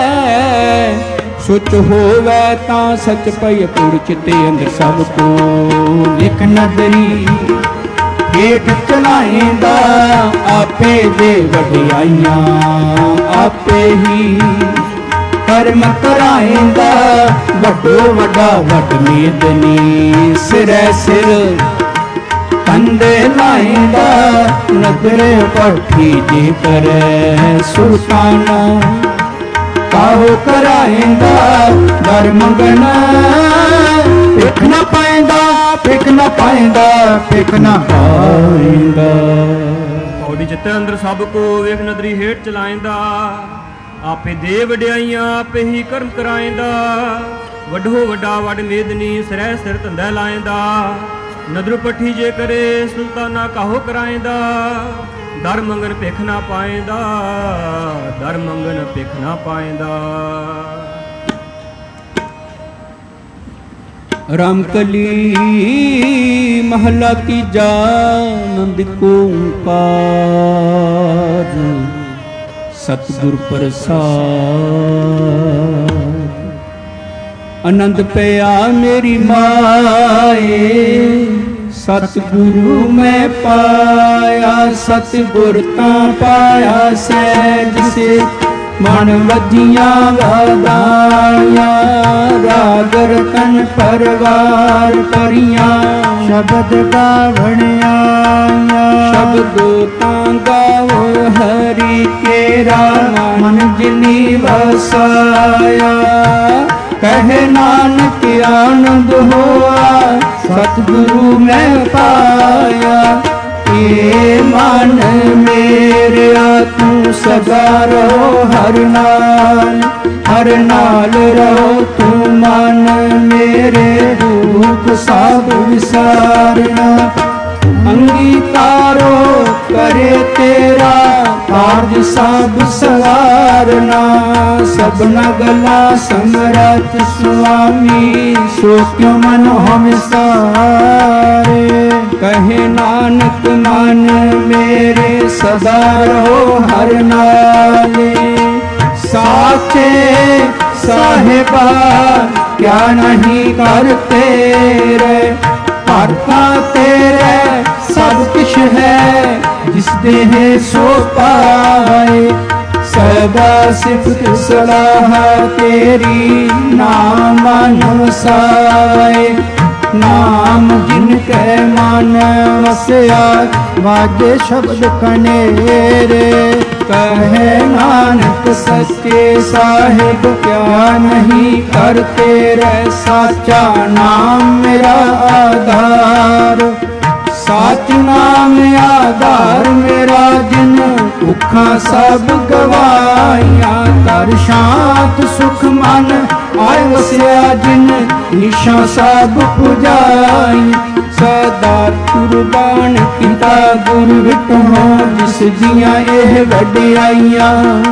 [SPEAKER 1] सुच होवै तां सच पई पुर चिते अंदर सब को। लिख नदरी हेठ चलाएंदा, आपे दे वडियाइयां आपे ही कर्म कराएंदा। वड्डो वड्डा वड मेदनी, सिरै सिर कंधे लाएंदा। नदरे पठी जे करे सुल्ताना, काहो कराएंदा दर मंगना। पिख न पाएंदा, पिख न पाएंदा, पिख न पाएंदा।
[SPEAKER 3] पौड़ी चित्ते अंदर सब को वेख नदरी हेठ चलाएंदा। आपे दे वड्याइयां आपे ही कर्म कराएंदा। वड्डो वड्डा वड मेदनी, सिरै सिर धंधा लाएंदा। नदर पट्ठी जे करे सुल्ताना, काहो कराएंदा। दर मंगन भिख ना पाएंदा, दर मंगन भिख ना पाएंदा।
[SPEAKER 1] रामकली महला तीजा। नंद को ओंकार सतगुर प्रसाद। आनंद पया मेरी माए, सतगुरु मैं पाया। सतगुर तां पाया सहज से, मन वजियां वादाइयां। राग रतन परवार परियां,
[SPEAKER 2] शब्द गावण आया।
[SPEAKER 1] शब्दो तां गाओ हरि केरा। मन जिनी वसाया, कहे नानक आनंद होआ। सतगुरु मैं पाया। ये मन मेरे तू सदा रहो हर नाल। हर नाल रहो तू मन मेरे। दुख सब विसारना, अंगीकारो करे तेरा। कारज सब सवारना, सबना गला समरथ स्वामी। सो क्यों मन हम सारे, कहे नानक मन मेरे। सदा रहो हर नाले, साचे साहिबा क्या नहीं करते रे। भरता तेरे सब कुछ है जिस देह सो पाए। सदा सिफत सलाह तेरी नाम अनुसाए। नाम जिनके मन वसया वाजे शब्द कनेरे। कहे नानक सच्चे साहिब क्या नहीं करते रे। साचा नाम मेरा आधार। साच नाम आधार मेरा जिन भुखा सब गवाइया। कर शांत सुख मन आय वसया जिन निशा सब पुजाई। सदा कुर्बान किता गुर विटो जिस दियां एह वड्याइयां।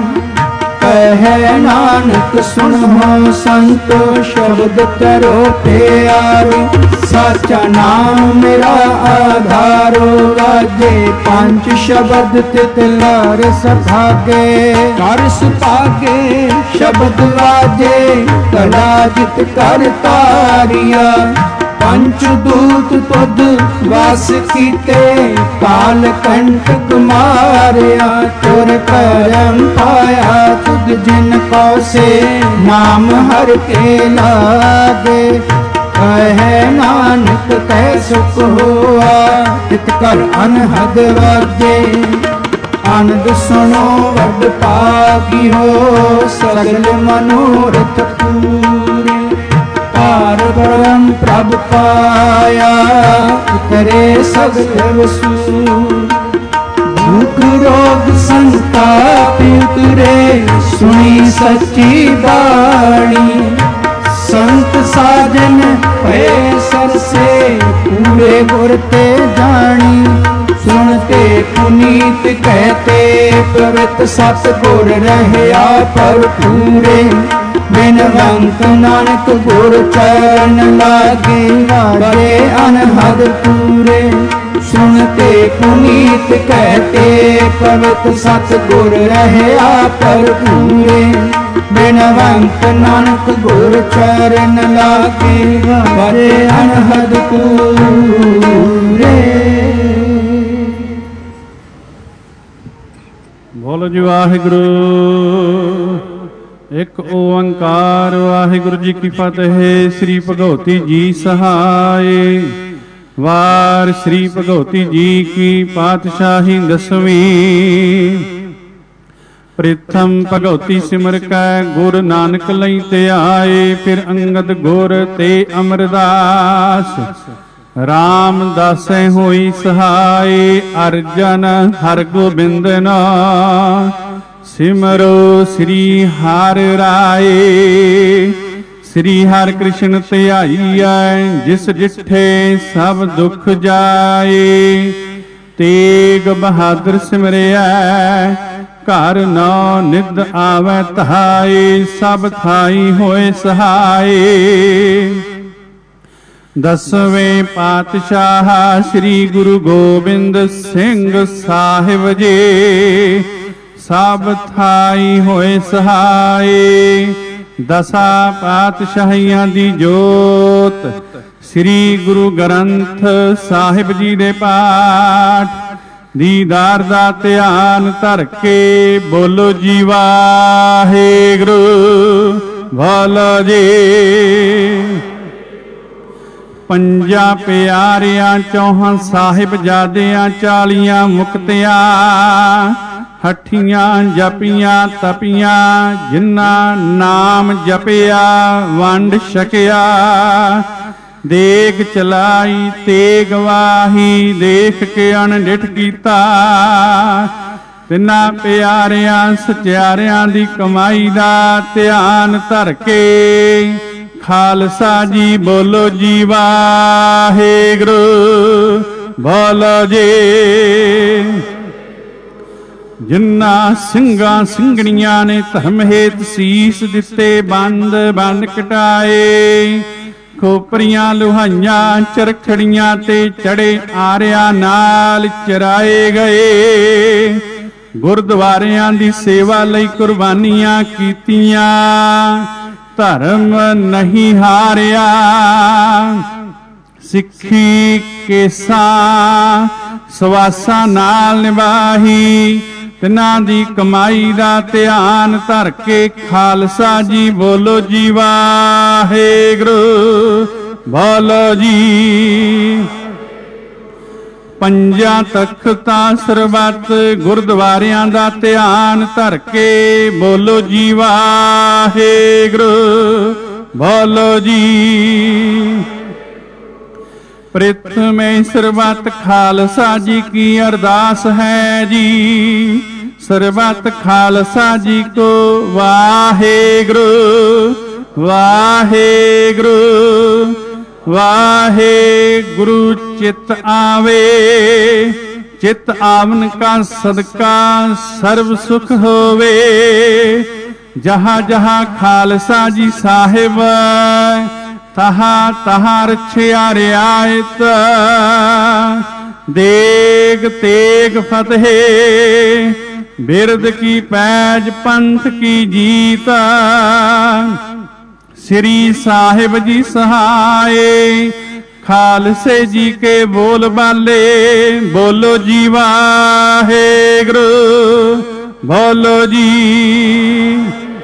[SPEAKER 1] कहे नानक सुनो संतो शब्द करो प्यारे। साचा नाम मेरा आधारो वाजे पंच शब्द तित लार सभागे। कर सुभागे शब्द वाजे कला जित कर तारिया। पंच दूत तुद वास कीते काल कंटक मारिया। तुर करम पाया तुद जिन को से नाम हर के लागे। कहे नानक कै सुख हुआ तित कर अनहद वाजे। आनंद सुनो वड पागी हो सगल मनोरथ पूरे। पार ब्रह्म प्रभ पाया उतरे सगल वसूल। भूख रोग संताप उतरे सुनी सच्ची बाणी। संत साजन पे सर से पूरे गुर ते जानी। सुनते पुनीत कहते पवित्र सतगुर रहया पर पूरे। बिनवंत नानक गुर चरण लागे वाजे अनहद पूरे। सुनते पुनीत कहते पवित्र सतगुर रहया पर पूरे। बिनवंत नानक गुर चरण लागे वाजे अनहद पूरे।
[SPEAKER 11] बोलो जी वाहिगुरु। एक ओंकार वाहिगुरु जी की फतेह। श्री भगवती जी सहाय। वार श्री भगवती जी की पातशाही 10वीं। प्रथम भगवती सिमर कै गुर नानक लई ते आए। फिर अंगद गुर ते अमरदास। राम दासै होई सहाय। अर्जन हर गोबिंद नाम सिमरो श्री हर राय। श्री हर कृष्ण ਧਿਆਈਐ जिस डिठे सब दुख जाए। तेग बहादुर सिमरिਐ घर नौ निध आवै तहाई। सब थाई होए सहाय। 10वें पातशाह श्री गुरु गोबिंद सिंह साहिब जी। सब थाई होए सहाय। 10 पातशाहियां दी जोत श्री गुरु ग्रंथ साहिब जी दे पाठ। दीदार दा ध्यान धर के बोलो जी वाहिगुरु। बोलो जी। ਪੰਜਾਂ ਪਿਆਰਿਆਂ 4 ਸਾਹਿਬਜ਼ਾਦਿਆਂ 40 ਮੁਕਤਿਆਂ। ਹੱਠੀਆਂ ਜਪੀਆਂ ਤਪੀਆਂ ਜਿਨ੍ਹਾਂ ਨਾਮ ਜਪਿਆ ਵੰਡ ਛਕਿਆ। ਦੇਗ ਚਲਾਈ ਤੇਗ ਵਾਹੀ ਦੇਖ ਕੇ ਅਣਡਿਠ ਕੀਤਾ। ਤਿੰਨਾਂ ਪਿਆਰਿਆਂ ਸਚਿਆਰਿਆਂ ਦੀ ਕਮਾਈ ਦਾ ਧਿਆਨ ਧਰ ਕੇ ਖਾਲਸਾ ਜੀ ਬੋਲੋ ਜੀ ਵਾਹਿਗੁਰੂ। ਬੋਲੋ ਜੀ। ਜਿਨ੍ਹਾਂ ਸਿੰਘਾਂ ਸਿੰਘਣੀਆਂ ਨੇ ਧਰਮ ਹੇਤ ਸੀਸ ਦਿੱਤੇ ਬੰਦ ਬੰਦ ਕਟਾਏ। ਖੋਪਰੀਆਂ ਲੁਹਾਈਆਂ ਚਰਖੜੀਆਂ ਤੇ ਚੜੇ ਆਰਿਆਂ ਨਾਲ ਚਰਾਏ ਗਏ। ਗੁਰਦੁਆਰਿਆਂ ਦੀ ਸੇਵਾ ਲਈ ਕੁਰਬਾਨੀਆਂ ਕੀਤੀਆਂ, ਧਰਮ ਨਹੀਂ ਹਾਰਿਆ। ਸਿੱਖੀ ਕੇਸਾਂ ਸਵਾਸਾਂ ਨਾਲ ਨਿਭਾਹੀ, ਤਿਨਾਂ ਦੀ ਕਮਾਈ ਦਾ ਧਿਆਨ ਧਰ ਕੇ ਖਾਲਸਾ ਜੀ ਬੋਲੋ ਜੀ ਵਾਹਿਗੁਰੂ, ਬੋਲੋ ਜੀ। ਪੰਜਾਂ ਤਖਤਾਂ ਸਰਬੱਤ ਗੁਰਦੁਆਰਿਆਂ ਦਾ ਧਿਆਨ ਧਰ ਕੇ ਬੋਲੋ ਜੀ ਵਾਹਿਗੁਰੂ, ਬੋਲੋ ਜੀ। ਪ੍ਰਥਮੇ ਸਰਬੱਤ ਖਾਲਸਾ ਜੀ ਕੀ ਅਰਦਾਸ ਹੈ ਜੀ, ਸਰਬੱਤ ਖਾਲਸਾ ਜੀ ਕੋ ਵਾਹਿਗੁਰੂ, ਵਾਹਿਗੁਰੂ, ਵਾਹਿਗੁਰੂ। ਚਿਤ ਆਵੇ, ਚਿਤ ਆਵਨ ਕਾ ਸਦਕਾ ਸਰਬ ਸੁਖ ਹੋਵੇ। ਜਹਾਂ ਜਹਾਂ ਖਾਲਸਾ ਜੀ ਸਾਹਿਬ, ਤਹਾਂ ਤਹਾਂ ਰਛਿਆ ਰਿਆਇਤ। ਦੇਗ ਤੇਗ ਫਤਿਹ, ਬਿਰਦ ਕੀ ਪੈਜ ਪੰਥ ਕੀ ਜੀਤ। ਸ੍ਰੀ ਸਾਹਿਬ ਜੀ ਸਹਾਏ, ਖਾਲਸੇ ਜੀ ਕੇ ਬੋਲ ਬਾਲੇ ਬੋਲੋ ਜੀ ਵਾਹਿਗੁਰੂ, ਬੋਲੋ ਜੀ।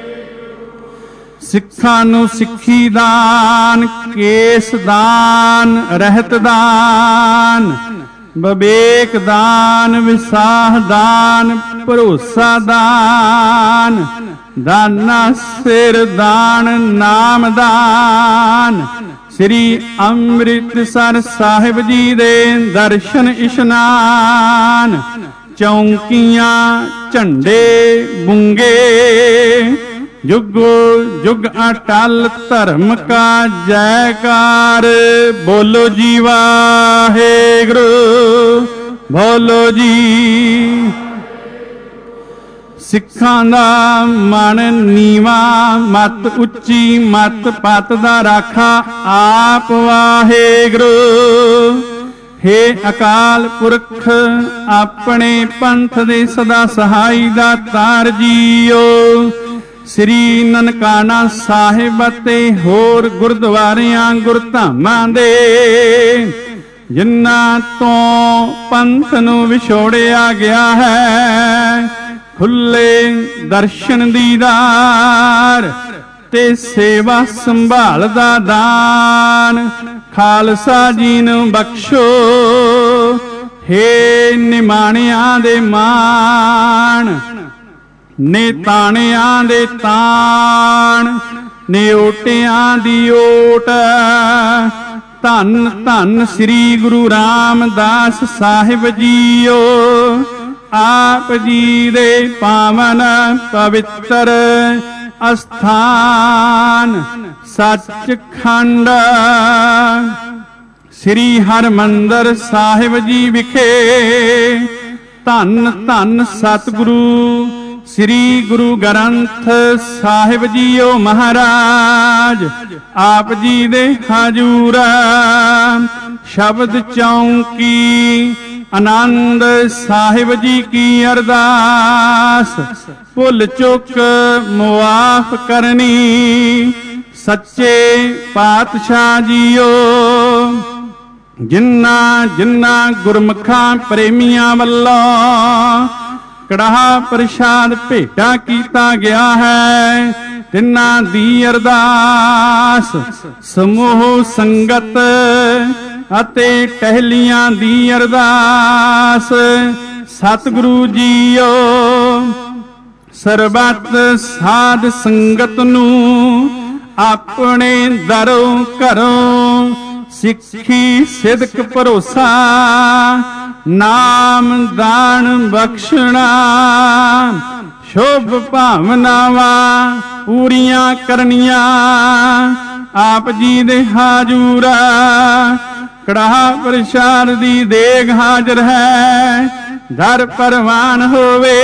[SPEAKER 11] ਸਿੱਖਾਂ ਨੂੰ ਸਿੱਖੀ ਦਾਨ, ਕੇਸ ਦਾਨ, ਰਹਿਤ ਦਾਨ, ਵਿਵੇਕ ਦਾਨ, ਵਿਸਾਹ ਦਾਨ, ਭਰੋਸਾ ਦਾਨ, ਦਾਨਾ ਸਿਰ ਦਾਨ, ਨਾਮ ਦਾਨ। ਸ੍ਰੀ ਅੰਮ੍ਰਿਤਸਰ ਸਾਹਿਬ ਜੀ ਦੇ ਦਰਸ਼ਨ ਇਸ਼ਨਾਨ, ਚੌਂਕੀਆਂ ਝੰਡੇ ਬੁੰਗੇ, ਜੁਗੋ ਜੁਗ ਅਟਲ ਧਰਮ ਕਾ ਜੈਕਾਰ ਬੋਲੋ ਜੀ ਵਾਹਿਗੁਰੂ, ਬੋਲੋ ਜੀ। ਸਿੱਖਾਂ ਦਾ ਮਨ ਨੀਵਾ, ਮਤ ਉੱਚੀ, ਮਤ ਪਤ ਦਾ ਰਾਖਾ ਆਪ ਵਾਹਿਗੁਰੂ। ਹੇ ਅਕਾਲ ਪੁਰਖ, ਆਪਣੇ ਪੰਥ ਦੇ ਸਦਾ ਸਹਾਈ ਦਾ ਤਾਰ ਜੀਓ। ਸ੍ਰੀ ਨਨਕਾਣਾ ਸਾਹਿਬ ਅਤੇ ਹੋਰ ਗੁਰਦੁਆਰਿਆਂ ਗੁਰਧਾਮਾਂ ਦੇ, ਜਿਨ੍ਹਾਂ ਤੋਂ ਪੰਥ ਨੂੰ ਵਿਛੋੜਿਆ ਗਿਆ ਹੈ, ਖੁੱਲੇ ਦਰਸ਼ਨ ਦੀਦਾਰ ਤੇ ਸੇਵਾ ਸੰਭਾਲ ਦਾ ਦਾਨ ਖਾਲਸਾ ਜੀ ਨੂੰ ਬਖਸ਼ੋ। ਹੇ ਨਿਮਾਣਿਆਂ ਦੇ ਮਾਣ, ਨੇ ਤਾਣਿਆਂ ਦੇ ਤਾਣ, ਨੇ ਓਟਿਆਂ ਦੀ ਓਟ। ਧੰਨ ਧੰਨ ਸ੍ਰੀ ਗੁਰੂ ਰਾਮਦਾਸ ਸਾਹਿਬ ਜੀਓ, ਆਪ ਜੀ ਦੇ ਪਾਵਨ ਪਵਿੱਤਰ ਅਸਥਾਨ ਸੱਚਖੰਡ ਸ੍ਰੀ ਹਰਿਮੰਦਰ ਸਾਹਿਬ ਜੀ ਵਿਖੇ ਧੰਨ ਧੰਨ ਸਤਿਗੁਰੂ ਸ੍ਰੀ ਗੁਰੂ ਗ੍ਰੰਥ ਸਾਹਿਬ ਜੀਓ ਮਹਾਰਾਜ ਆਪ ਜੀ ਦੇ ਹਜੂਰ ਸ਼ਬਦ ਚੌਂਕੀ ਆਨੰਦ ਸਾਹਿਬ ਜੀ ਕੀ ਅਰਦਾਸ ਭੁੱਲ ਚੁੱਕ ਮੁਆਫ ਕਰਨੀ ਸੱਚੇ ਪਾਤਸ਼ਾਹ ਜੀਓ। ਜਿਨ੍ਹਾਂ ਜਿਨ੍ਹਾਂ ਗੁਰਮੁਖਾਂ ਪ੍ਰੇਮੀਆਂ ਵੱਲੋਂ ਕੜਾਹ ਪ੍ਰਸ਼ਾਦ ਭੇਟਾ ਕੀਤਾ ਗਿਆ ਹੈ, ਤਿੰਨਾਂ ਦੀ ਅਰਦਾਸ ਸਮੂਹ ਸੰਗਤ ਅਤੇ ਟਹਿਲੀਆਂ ਦੀ ਅਰਦਾਸ ਸਤਿਗੁਰੂ ਜੀਓ ਸਰਬੱਤ ਸਾਧ ਸੰਗਤ ਨੂੰ ਆਪਣੇ ਦਰੋਂ ਘਰੋਂ ਸਿੱਖੀ ਸਿਦਕ ਭਰੋਸਾ ਨਾਮ ਦਾਨ ਬਖਸ਼ਣਾ ਸ਼ੁਭ ਭਾਵਨਾਵਾਂ ਪੂਰੀਆਂ ਕਰਨੀਆਂ ਆਪ ਜੀ ਦੇ ਹਾਜ਼ੂਰ ਕੜਾਹ ਪ੍ਰਸ਼ਾਦ ਦੀ ਦੇਗ ਹਾਜ਼ਰ ਹੈ। ਦਰ ਪ੍ਰਵਾਨ ਹੋਵੇ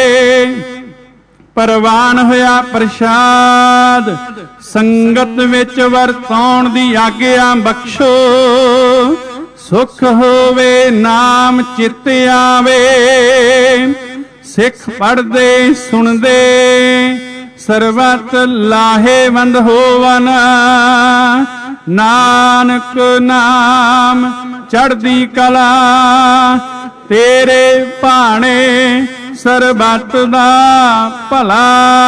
[SPEAKER 11] ਪ੍ਰਵਾਨ ਹੋਇਆ ਪ੍ਰਸ਼ਾਦ ਸੰਗਤ ਵਿੱਚ ਵਰਤਾਉਣ ਦੀ ਆਗਿਆ ਬਖਸ਼ੋ। ਸੁਖ ਹੋਵੇ ਨਾਮ ਚਿਤ ਆਵੇ ਸਿੱਖ ਪੜ੍ਹਦੇ ਸੁਣਦੇ ਸਰਬਤ ਲਾਹੇਵੰਦ ਹੋਵਨ। ਨਾਨਕ ਨਾਮ ਚੜ੍ਹਦੀ ਕਲਾ ਤੇਰੇ ਭਾਣੇ ਸਰਬਤ ਦਾ ਭਲਾ।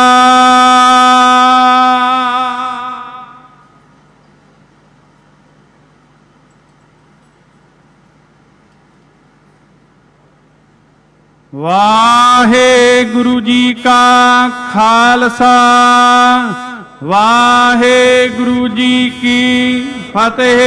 [SPEAKER 11] ਵਾਹਿਗੁਰੂ ਜੀ ਕਾ ਖਾਲਸਾ ਵਾਹਿਗੁਰੂ ਜੀ ਕੀ ਫਤਿਹ।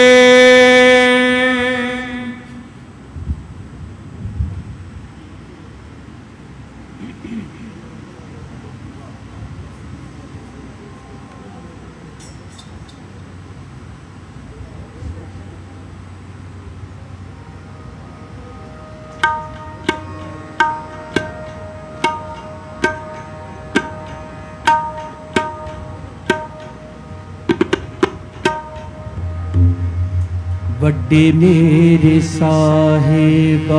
[SPEAKER 1] ਵੱਡੇ ਮੇਰੇ ਸਾਹਿਬਾ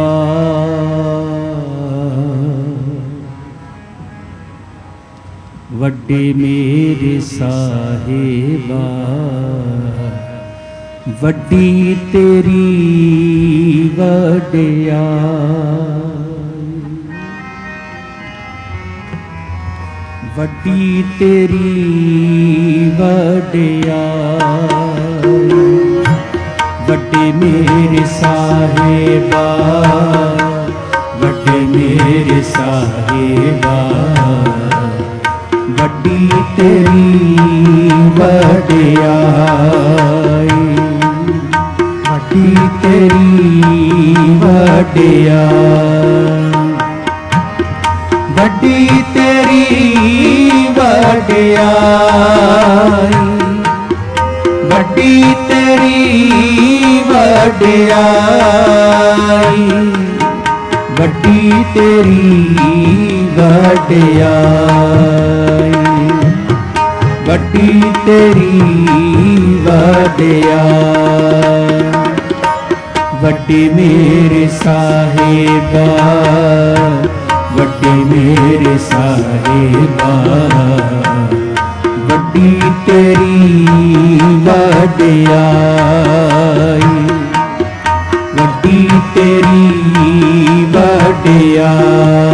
[SPEAKER 1] ਵੱਡੇ ਮੇਰੇ ਸਾਹਿਬਾ ਵੱਡੀ ਤੇਰੀ ਵਡਿਆਈ ਵੱਡੀ ਤੇਰੀ ਵਡਿਆਈ ਵੱਡੇ ਮੇਰੇ ਸਾਹਿਬਾ ਵੱਡੇ ਮੇਰੇ ਸਾਹਿਬਾ ਵੱਡੀ ਤੇਰੀ ਵਡਿਆਈ ਵੱਡੀ ਤੇਰੀ ਵਡਿਆਈ ਵੱਡੀ ਤੇਰੀ ਵਡਿਆਈ ਵੱਡੀ ਤੇਰੀ ਵਡਿਆਈ ਵੱਡੀ ਤੇਰੀ ਵਡਿਆਈ ਵੱਡੀ ਤੇਰੀ ਵਡਿਆਈ ਵੱਡੇ ਮੇਰੇ ਸਾਹਿਬਾ ਵੱਡੇ ਮੇਰੇ ਸਾਹਿਬਾ ਵੱਡੀ ਤੇਰੀ ਵਡਿਆਈ ਵੱਡੀ ਤੇਰੀ ਵਡਿਆਈ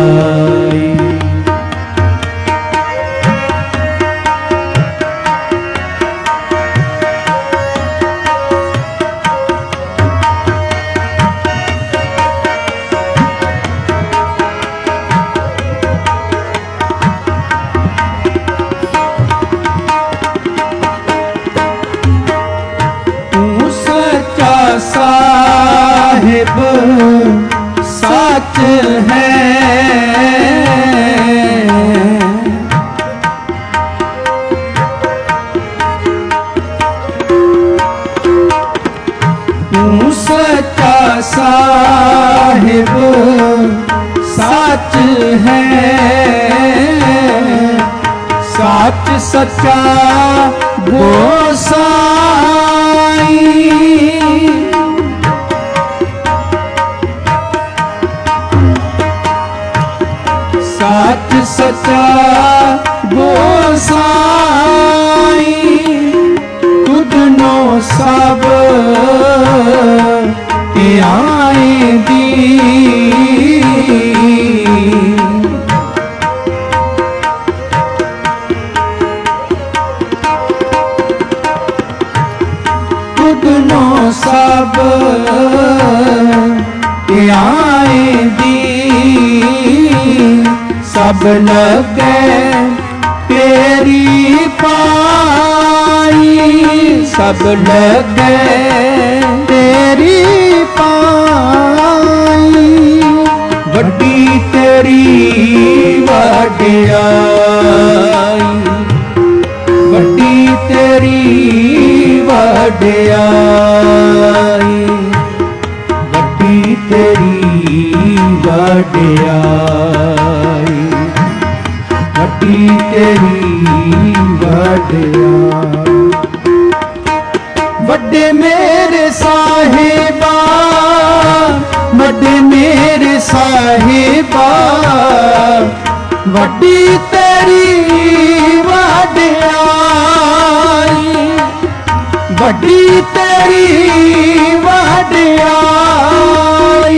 [SPEAKER 1] ਸਾਹਿਬ ਸੱਚ ਹੈ ਤੂੰ ਸੱਚਾ ਸਾਹਿਬ ਸੱਚ ਹੈ ਸੱਚ ਸੱਚਾ ਗੋਸਾਈ ਸੱਚ ਸੱਚਾ ਗੋਸਾਈ ਤੁਧ ਨੋ ਸਭ ਧਿਆਏ ਦੀ ਤੁਧ ਨੋ ਸਭ ਧਿਆਏ ਦੀ ਸਭ ਲਗੇ ਤੇਰੀ ਪਾਈ ਸਭ ਲਗੇ ਤੇਰੀ ਪਾਈ ਵੱਡੀ ਤੇਰੀ ਵਡਿਆਈ ਵੱਡੀ ਤੇਰੀ ਵਡਿਆਈ ਵੱਡੀ ਤੇਰੀ ਵਡਿਆਈ ਵੱਡੀ ਤੇਰੀ ਵਡਿਆਈ ਵੱਡੇ ਮੇਰੇ ਸਾਹਿਬਾ ਵੱਡੇ ਮੇਰੇ ਸਾਹਿਬਾ ਵੱਡੀ ਤੇਰੀ ਵਡਿਆਈ ਵੱਡੀ ਤੇਰੀ ਵਡਿਆਈ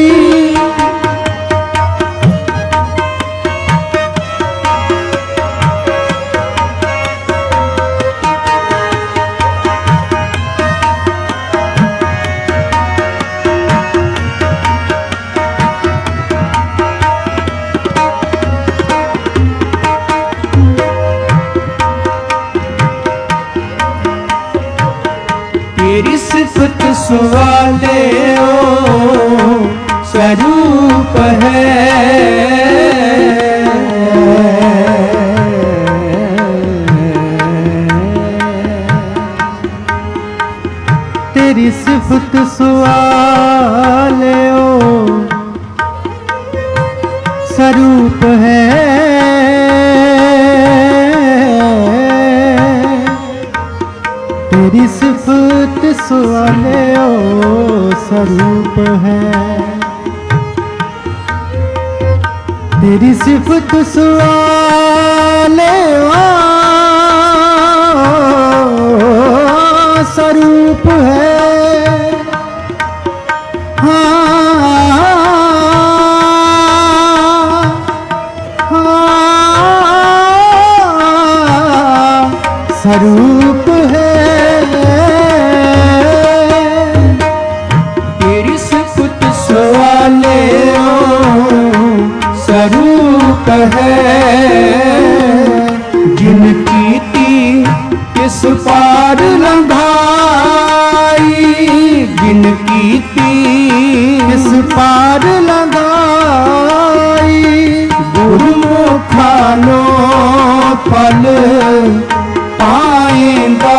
[SPEAKER 1] तेरी सिफत सुवाले ओ स्वरूप है
[SPEAKER 2] तेरी सिफत सुवाले ओ स्वरूप है तेरी सिफत सुवाले ओ स्वरूप है तेरी सिफत सुवाले ओ स्वरूप है स्वरूप है
[SPEAKER 1] तेरी सिफत सुवाले ओ स्वरूप है जिनकी ती किस पार लंघाई जिनकी ती
[SPEAKER 2] किस पार लगाई
[SPEAKER 1] गुरुमुखानो फल पाएंगा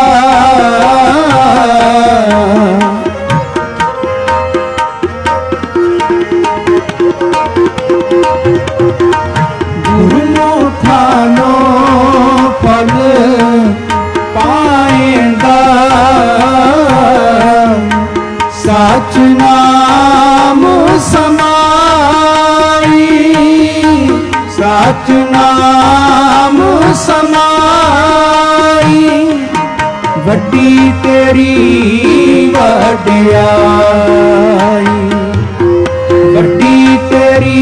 [SPEAKER 1] गुरुमुखानो फल पाएंगा सच नाम समाई सच नाम समाई वड्डी तेरी वड्याई वड्डी तेरी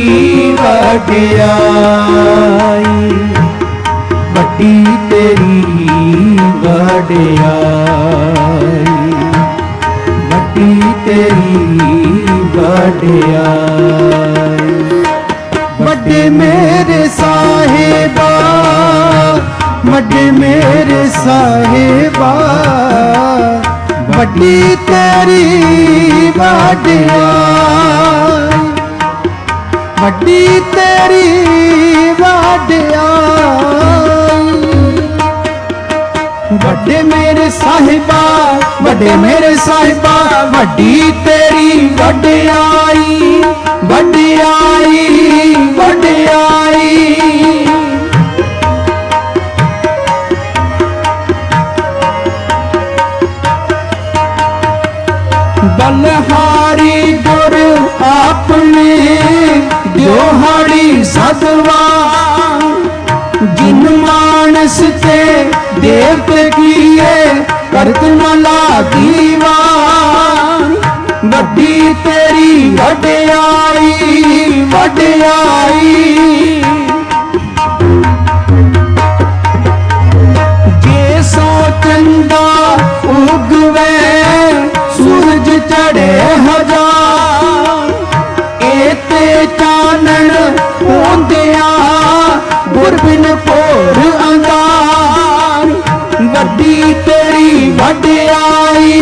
[SPEAKER 1] वड्याई वड्डी तेरी वड्याई वड्डी तेरी वड्याई
[SPEAKER 2] बड़े मेरे साहिबा बड़े मेरे साहिबा बड़ी तेरी वड्याई बड़ी तेरी वड्याई बड़े मेरे साहिबा बड़े मेरे साहिबा वड्डी तेरी वड्याई वड्याई वड्याई
[SPEAKER 1] बलहारी गुर आपने द्योहाड़ी सदवा जिन मानस ते देवते किए करत न लादीवान वड्डी तेरी वड्याई वड्याई जे सो चंदा उगवे सूरज चढ़े हजार एते चानन होंदिया गुरबिन भोर अंगार वड्डी तेरी वड्याई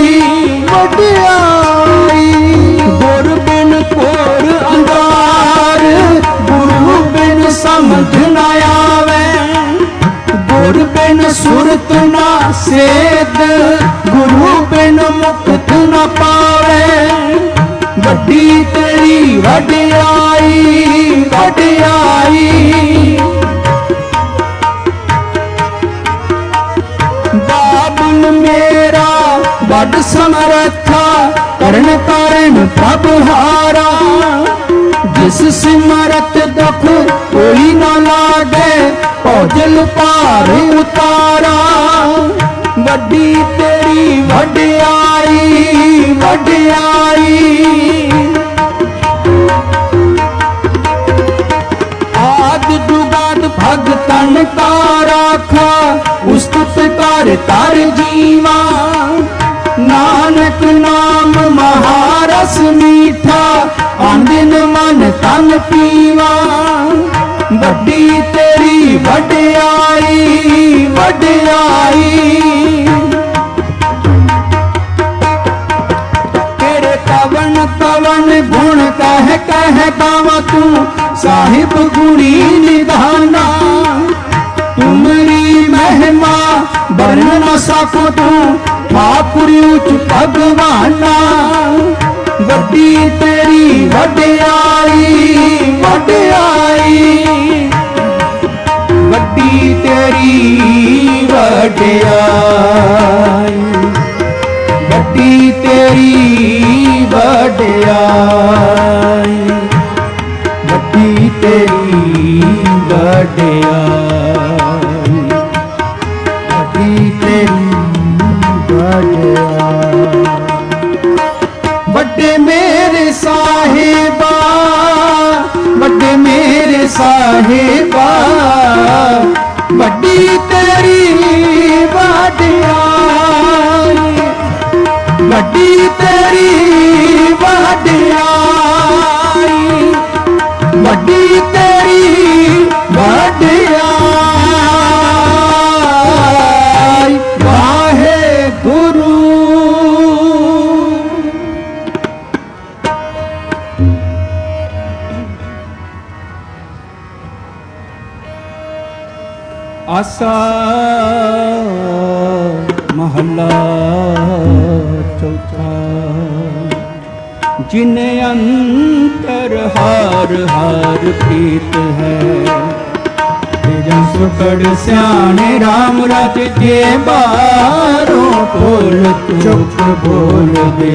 [SPEAKER 1] वड्याई गुरबिन भोर अंगार गुरु बिन समझ न आवे गुर बिन सुरत ना सेद गुरु बिन मुक्त न पावे वड्डी तेरी वड्याई वड्याई बाबुल मेरा बड़ समर्था करण कारण प्रभ हारा तिस सिमरत दुख कोई न लागे, भोजल पार उतारा। वड्डी तेरी वड्याई वड्याई, आद जुगाद भगतन का राखा, उस्तुत कर तर जीवा। नानक नाम महारस मीठा, आंदिन मन तन पीवा। वड्डी तेरी वड्याई वड्याई, तेरे कवन कवन गुण कह कह गावा तू, साहिब गुणी निधाना। तुमरी महिमा वर्ण न सको तू, ठाकुर उच भगवाना। वड्डी तेरी वड्याई वड्याई, वड्डी तेरी वड्याई, वड्डी तेरी वड्याई, वड्डी तेरी वड्याई, वड्डी तेरी वड्याई। वड्डे मेरे साहिबा, वड्डे मेरे साहिबा, वड्डी तेरी वड्याई, वड्डी तेरी वड्याई, वड्डी तेरी वड्याई। वाहे गुरु आसा महला चौथा। जिन्हें अंतर हार हार प्रीत है, जन सुकड़ स्याने राम राज के बारों बोल चुप बोल दे।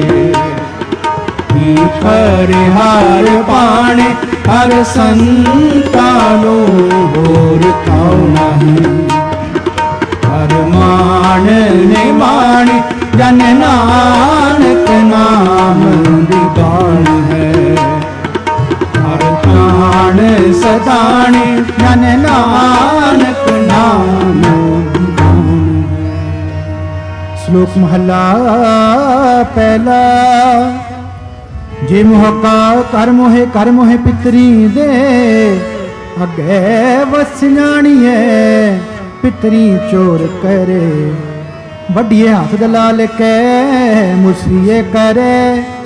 [SPEAKER 1] खरे हार पाने हर संतानो होर ताऊ नहीं। हर मान ने माने जन नानक नाम दीवान है। हर प्राण सदाने जन नानक नाम दीवान है। श्लोक महला पहला। जे मोहका कर मोहे पितरी दे, अगे वस जानिए पितरी चोर करे। वड्डिए हाथ दलाल के मुसरिए करे,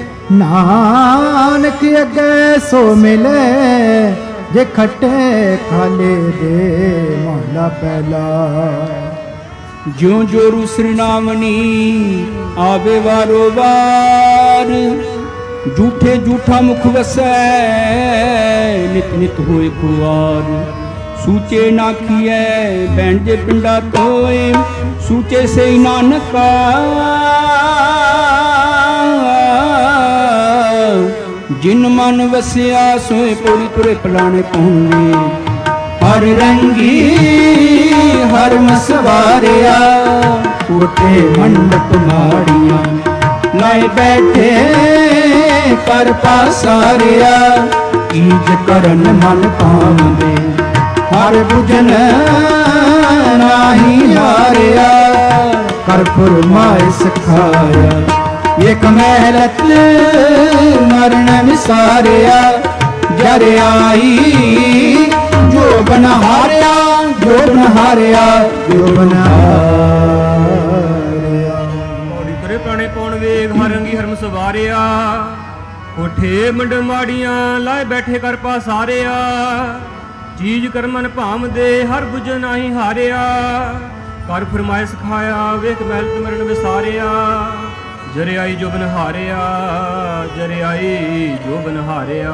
[SPEAKER 1] नानक अगे सो मिले जे खट्टे खाले दे। मोहला पहला। ज्यों जो रुसरनावनी आवे वारो वार, झूठे झूठा मुख वसै नित नित होए खुआर। सूचे नाखिए बैण जे पिंडा तोए, सूचे से नानका जिन मन वसिया सोए पोली तुरे पलाने पहुने। हर रंगी हर मसवारिया, कोठे मंडप माड़िया लाए बैठे कर पासारिया। ईज करन मन पावंदे हर भुजन नाही हारिया। कर फुरमाए सिखाया एक महलत मरण विसारिया। जर आई जो बन हारिया, जो बन हारिया, जो बन हारिया।
[SPEAKER 3] मौड़ी करे प्राणे पौन वेग हर रंगी हरम सवारिया। कोठे मंड माड़ियां लाए बैठे कर पासारिया। चीज कर मन भाम दे हर बुझ नाही हारिया। कर फरमाए सिखाया वेख महल मरण विसारिया। जरे आई जो बन हारिया, जरे आई जो बन हारिया।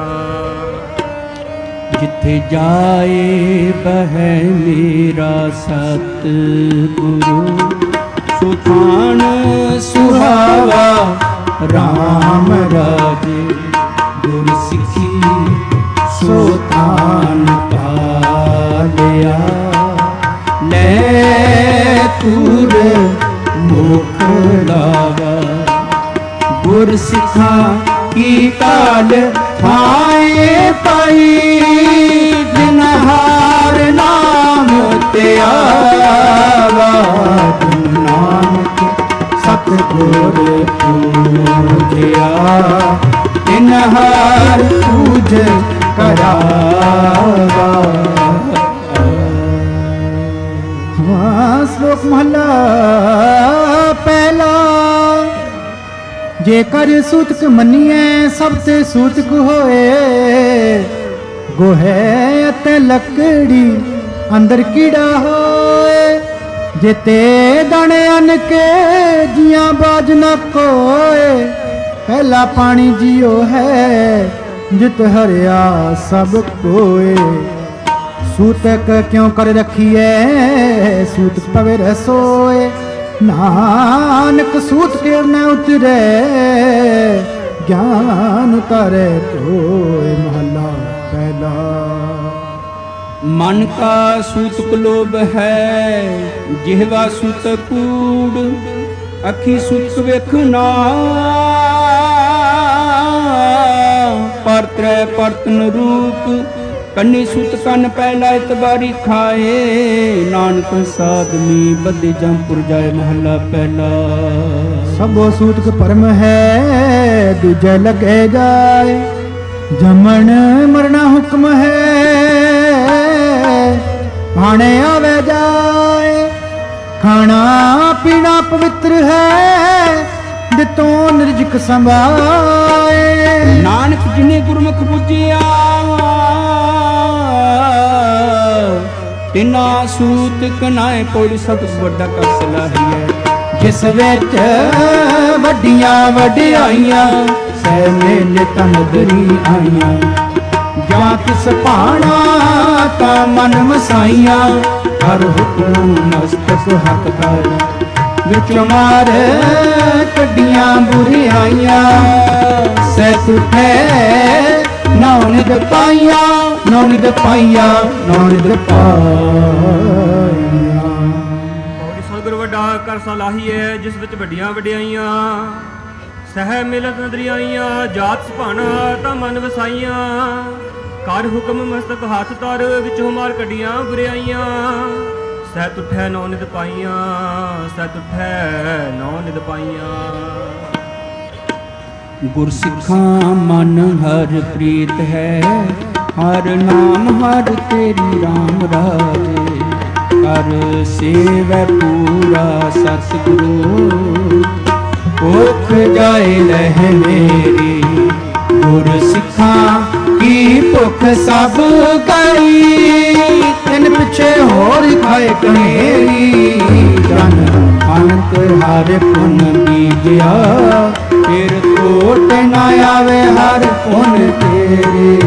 [SPEAKER 1] जिथे जाए बह मेरा सतगुरु, सुठान सुहावा राम राजे। गुर सिखी ਸੋ ਥਾਨ ਪਾਲਿਆ ਲੈ ਤੂਰ ਮੁਖ ਲਾਵਾ ਗੁਰ ਸਿੱਖਾ ਕੀ ਕਾਲ ਥਾਏ ਪਾਈ ਜਿਨ ਹਾਰ ਨਾਮ ਤੇ ਆਵਾ ਨਾਨਕ ਸਤਿਗੁਰ ਪੂਜਿਆ ਤਿਨ ਹਾਰ ਪੂਜ ਕਰਾਵਾ।
[SPEAKER 2] ਸ਼ਲੋਕ ਮਹਲਾ ਪਹਿਲਾ। ਜੇਕਰ ਸੂਤਕ ਮੰਨੀਐ ਸਭ ਤੇ ਸੂਤਕ ਹੋਏ ਗੋਹੇ ਅਤੇ ਲੱਕੜੀ ਅੰਦਰ ਕੀੜਾ ਹੋਏ ਜਿਤੇ ਦਾਣੇ ਅਨ ਕੇ ਜੀਆਂ ਬਾਜ ਨਾ ਕੋਏ ਪਹਿਲਾ ਪਾਣੀ ਜੀਓ ਹੈ ਜਿਤ ਹਰਿਆ ਸਭ ਕੋਏ ਸੂਤਕ ਕਿਉਂ ਕਰ ਰਖੀਐ ਸੂਤਕ ਪਵੇ ਰਸੋਏ ਨਾਨਕ ਸੂਤ ਕੇ ਨ ਉਤਰੇ ਗਿਆਨ ਉਤਾਰੇ ਤੋਏ। ਮਹਲਾ ਪਹਿਲਾ।
[SPEAKER 1] ਮਨ ਕਾ ਸੂਤਕ ਲੋਭ ਹੈ ਜਿਹਵਾ ਸੂਤਕ ਕੂੜ ਅੱਖੀ ਸੂਤਕ ਵੇਖਣਾ ਪਰਤ੍ਰੈ ਪਰਤਨ ਰੂਪ ਕੰਨੀ ਸੂਤ ਕੰਨ ਪਹਿਲਾ ਇਤਬਾਰੀ ਖਾਏ ਨਾਨਕ ਸਾਧਮੀ ਬੱਧੇ ਜੰਪੁਰ ਜਾਏ। ਮਹੱਲਾ ਪਹਿਲਾ।
[SPEAKER 2] ਸਭੋ ਸੂਤਕ ਪਰਮ ਹੈ ਦੂਜੇ ਲਗੇ ਜਾਏ ਜਮਨ ਮਰਨਾ ਹੁਕਮ ਹੈ ਭਾਣੇ ਆਵੇ ਜਾਏ ਖਾਣਾ ਪੀਣਾ ਪਵਿੱਤਰ ਹੈ ਦਿੱਤੋਂ ਨਿਰਜਿਕ ਸੰਭਾਏ
[SPEAKER 1] ਨਾਨਕ ਜਿਨੇ ਗੁਰਮੁਖ ਬੁਝਿਆ ਤਿਨਾ ਸੂਤ ਕਨਾਏ ਪੌੜੀ ਸਤਿ ਵੱਡਾ ਕਰ ਸਲਾਹੀਐ ਜਿਸ ਵਿੱਚ ਵੱਡੀਆਂ ਵਡਿਆਈਆਂ ਸਹਿ ਮੇਲੇ ਤਨਦਰੀ ਆਈਆਂ ਜਾਂ ਕਿਸ ਭਾਣਾ ਤਾਂ ਮਨ ਮਸਾਈਆਂ ਹਰ ਹੁਕਮ ਮਸਤਕ ਹੱਕ ਕਰ ਵਿੱਚ ਮਾਰ ਕੱਢੀਆਂ ਬੁਰੀਆਈਆਂ ਸਹਿ ਤੁਠੇ ਨੌਨਿਦ ਪਾਈਆਂ ਨੌਨਿਦ ਪਾਈਆਂ ਨੌਨਿਦ ਪਾਈਆਂ।
[SPEAKER 3] ਪੌੜੀ ਸਤਿਗੁਰ ਵੱਡਾ ਕਰ ਸਲਾਹੀਐ ਜਿਸ ਵਿੱਚ ਵੱਡੀਆਂ ਵਡਿਆਈਆਂ ਸਹਿ ਮਿਲਤ ਨਦਰੀ ਆਈਆਂ ਜਾਤ ਸੁਭਾਣਾ ਤਾਂ ਮਨ ਵਸਾਈਆਂ ਕਰ ਹੁਕਮ ਮਸਤਕ ਹੱਥ ਧਰ ਵਿੱਚੋਂ ਮਾਰ ਕੱਢੀਆਂ ਬੁਰਿਆਈਆਂ ਸਹਿ ਤੁਠੈ ਨੌ ਨਿਧ ਪਾਈਆਂ ਸਹਿ ਤੁਠੈ ਨੌ ਨਿਧ ਪਾਈਆਂ।
[SPEAKER 1] ਗੁਰਸਿੱਖਾਂ ਮਨ ਹਰ ਪ੍ਰੀਤ ਹੈ ਹਰ ਨਾਮ ਹਰ ਤੇਰੀ ਰਾਮ ਰਾਜੇ ਕਰ ਸੇਵੈ ਪੂਰਾ ਸਤਿਗੁਰੂ ਭੁੱਖ ਜਾਏ ਰਹਿ ਮੇਰੀ ਗੁਰਸਿੱਖਾਂ ਕੀ ਭੁੱਖ ਸਭ ਗਈ ਤਿਨ ਪਿਛੇ ਹੋਰ ਖਾਏ ਕਨੇਰੀ ਜਨ ਅਨੰਤ ਹਰ ਪੁਨ ਬੀਜਿਆ ਫਿਰ ਕੋਟ ਨਾ ਆਵੇ ਹਰ ਪੁਨ ਤੇਰੇ।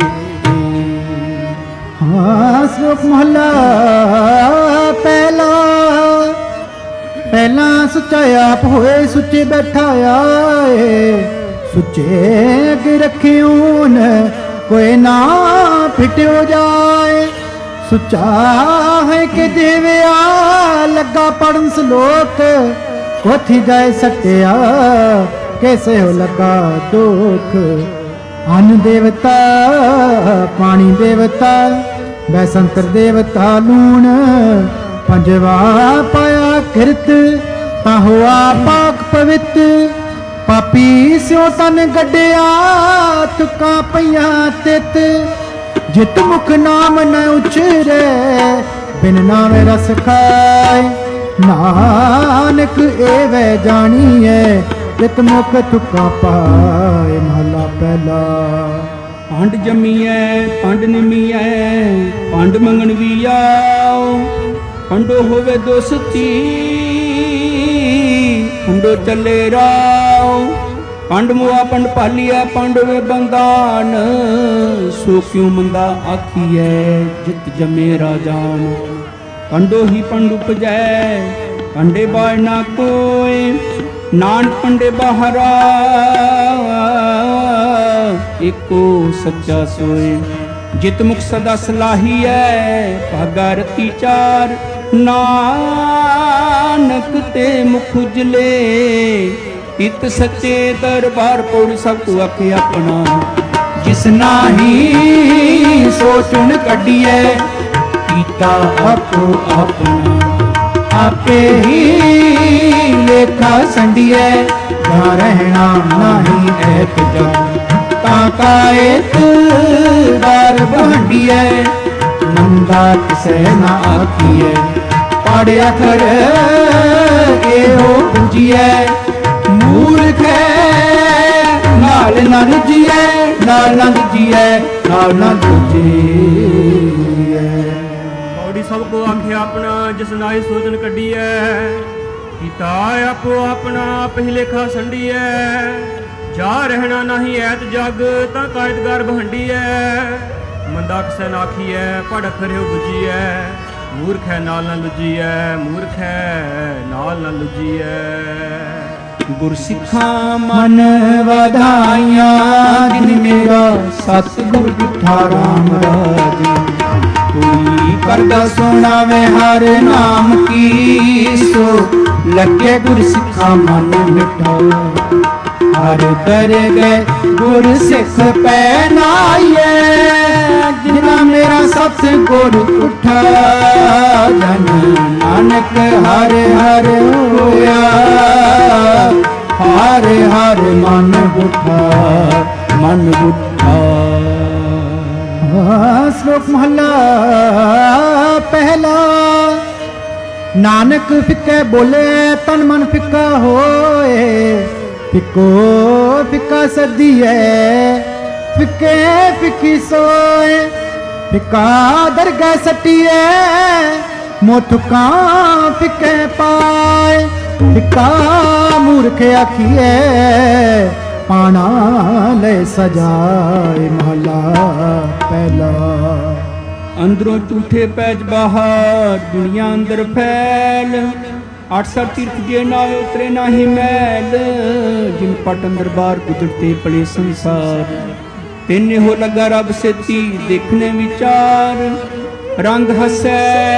[SPEAKER 2] ਸ਼ਲੋਕ ਮਹਲਾ ਪਹਿਲਾ। ਪਹਿਲਾਂ ਸੁੱਚਾ ਆਪ ਹੋਏ ਸੁੱਚੇ ਬੈਠਾ ਆਏ ਸੁੱਚੇ ਅੱਗੇ ਰੱਖਿਓ ਨ ਕੋਈ ਨਾ ਫਿਟਿਓ ਜਾਏ ਸੁੱਚਾ ਹੈ ਕਿ ਦੇਵਿਆ ਲੱਗਾ ਪੜਨ ਸਲੋਕ ਕੋਥੀ ਜਾਏ ਸਟਿਆ ਕੈਸੇ ਹੋ ਲੱਗਾ ਦੁਖ ਅੰਨ ਦੇਵਤਾ ਪਾਣੀ ਦੇਵਤਾ ਬੈਸੰਤਰ ਦੇਵਤਾ ਲੂਣ ਪੰਜਵਾ ਪਾਇਆ ਕਿਰਤ ਤਾਂ ਹੋਆ ਪਾਕ ਪਵਿੱਤ ਪਾਪੀ ਸਿਓ ਤਨ ਗੱਡਿਆ ਤੁਕਾਂ ਪਈਆਂ ਤਿਤ ਜਿਤ ਮੁਖ ਨਾਮ ਨ ਉਚਰੇ ਬਿਨ ਨਾਮੇ ਰਸ ਖਾਏ ਨਾਨਕ ਏਵੇਂ ਜਾਣੀਏ ਜਿਤ ਮੁਖ ਤੁਕਾਂ ਪਾਏ। ਮਹਲਾ ਪਹਿਲਾ।
[SPEAKER 1] ਪੰਡ ਜੰਮੀਐ ਪੰਡ ਨਿਮੀਐ ਪੰਡ ਮੰਗਣ ਵੀ ਆਓ ਪੰਡੋ ਹੋਵੇ ਦੋਸਤੀ ਪੰਡੋ ਚੱਲੇ ਰਾਓ ਪੰਡ ਮੁਆ ਪੰਡ ਭਾਲੀਐ ਪੰਡ ਵੇ ਬੰਦਾਨ ਸੋ ਕਿਉ ਮੰਦਾ ਆਖੀਐ ਜਿਤ ਜੰਮੇ ਰਾਜਾਨ ਪੰਡੋ ਹੀ ਪੰਡ ਉਪਜੈ ਪੰਡੇ ਬਾਝ ਨਾ ਕੋਏ ਨਾਨਕ ਪੰਡੇ ਬਾਹਰਾ ਏਕੋ ਸੱਚਾ सोए। जित मुख सदा सलाही है भागा रती चार। नानक ते मुख उजले इत सच्चे दरबार पौड़ सब को आखे अपना। जिस नाही सोचन कढिए कीता आपो अपना। आपे ही लेखा संडिए जहाँ रहना नाही ऐत जग। ताका एक बार बहंडिए मंदा किसे ना आखिए। पाड़िया कर एहो पूजिए मूर्ख नाल ना रुजिए। नाल ना रुजिए नाल ना रुजिए।
[SPEAKER 3] पौड़ी सबको आखे अपना जिस नाई सोचन कड्डी है। कीता आपो अपना आप ही लेखा संडी है। जा रहना नहीं ऐत जग ता कायदगार बहंडी है। मंदा किसे नाखी है पढ़ खरे बुझी है। मूर्ख है नाल ना लुजी है। मूर्ख है नाल ना लुजी है।
[SPEAKER 1] गुरसिखा मन वधाइया जिन मेरा सतगुर डिठा राम राज। कोई करदा सुनावे हर नाम की सो लगे गुरसिखा मन मिठा। हर कर गए गुर सिख पहनाइए जिना मेरा सतगुर उठा। जन नानक हर हर होया हर हर मन उठा मन उठा।
[SPEAKER 2] श्लोक महला पहला। नानक फिके बोले तन मन फिका होए। फिको फिका सदिए फिके फिकी सोए। फिका दरगाह सटिए मोथुका फिके पाए। फिका मूर्ख आखिए पाना ले सजाए। महला पहला।
[SPEAKER 1] अंदरों झूठे पैज बाहर दुनिया अंदर फैल। 800 तीर्थ जे ना उतरे नाही मैल। जिन पट अंदर बार गुजरते पड़े संसार। तेने हो लगा रब सेती देखने विचार। रंग हसै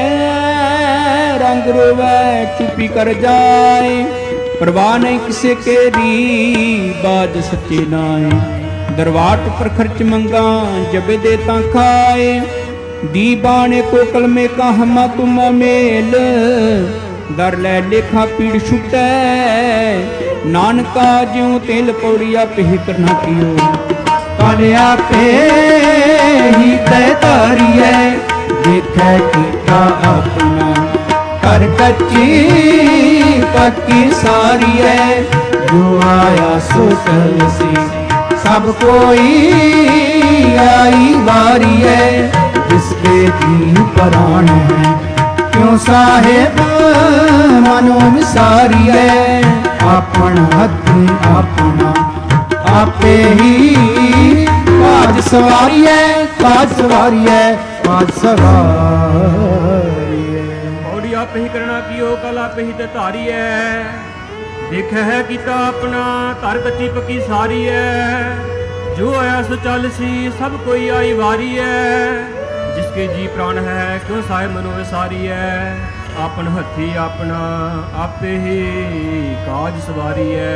[SPEAKER 1] रंग रोवै चुपी कर जाए। परवाह नहीं किसे केरी बाज सच्चे नाए। दरवाट पर खर्च मंगा जबे देता खाए। दी बाणे को कलमे का हमा तुमा मेल। दर लै लेखा पीड़ छुटै नानका ज्यों तेल पौड़िया पे करना कियो।
[SPEAKER 2] कालिया पे ही तय तारिए देखे कीता अपना। कर कच्ची पक्की सारी है जो आया सो चलसी। सब कोई आई बारी है जिसके दीन प्राण है। क्यों साहेब मनो विसारी है आपन हथी अपना। आपे ही काज सवारी है काज सवारी है काज सवारी है।
[SPEAKER 3] पौड़ी आप ही करना कियो कल आप ही ते धारी है। देख है कीता अपना धर कच्ची पक्की सारी है। जो आया सो चल सी सब कोई आई वारी है। जिसके जी प्राण है क्यों साहे मनो विसारी है। आपन हथी अपना आपे ही काज सवारी है।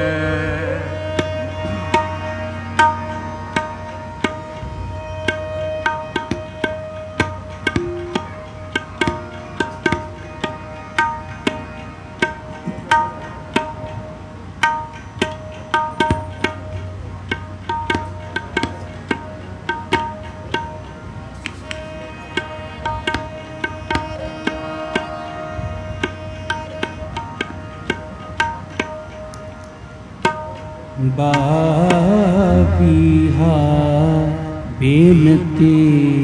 [SPEAKER 1] बाबीहा बेनती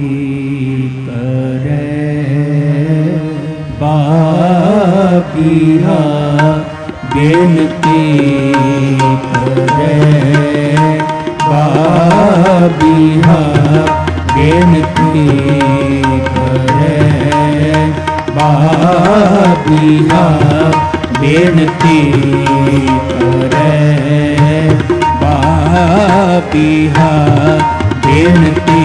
[SPEAKER 1] करे। बाबीहा बेनती करे। बाबीहा बेनती करे। बाबीहा बेनती करे। बाबिहा बेनती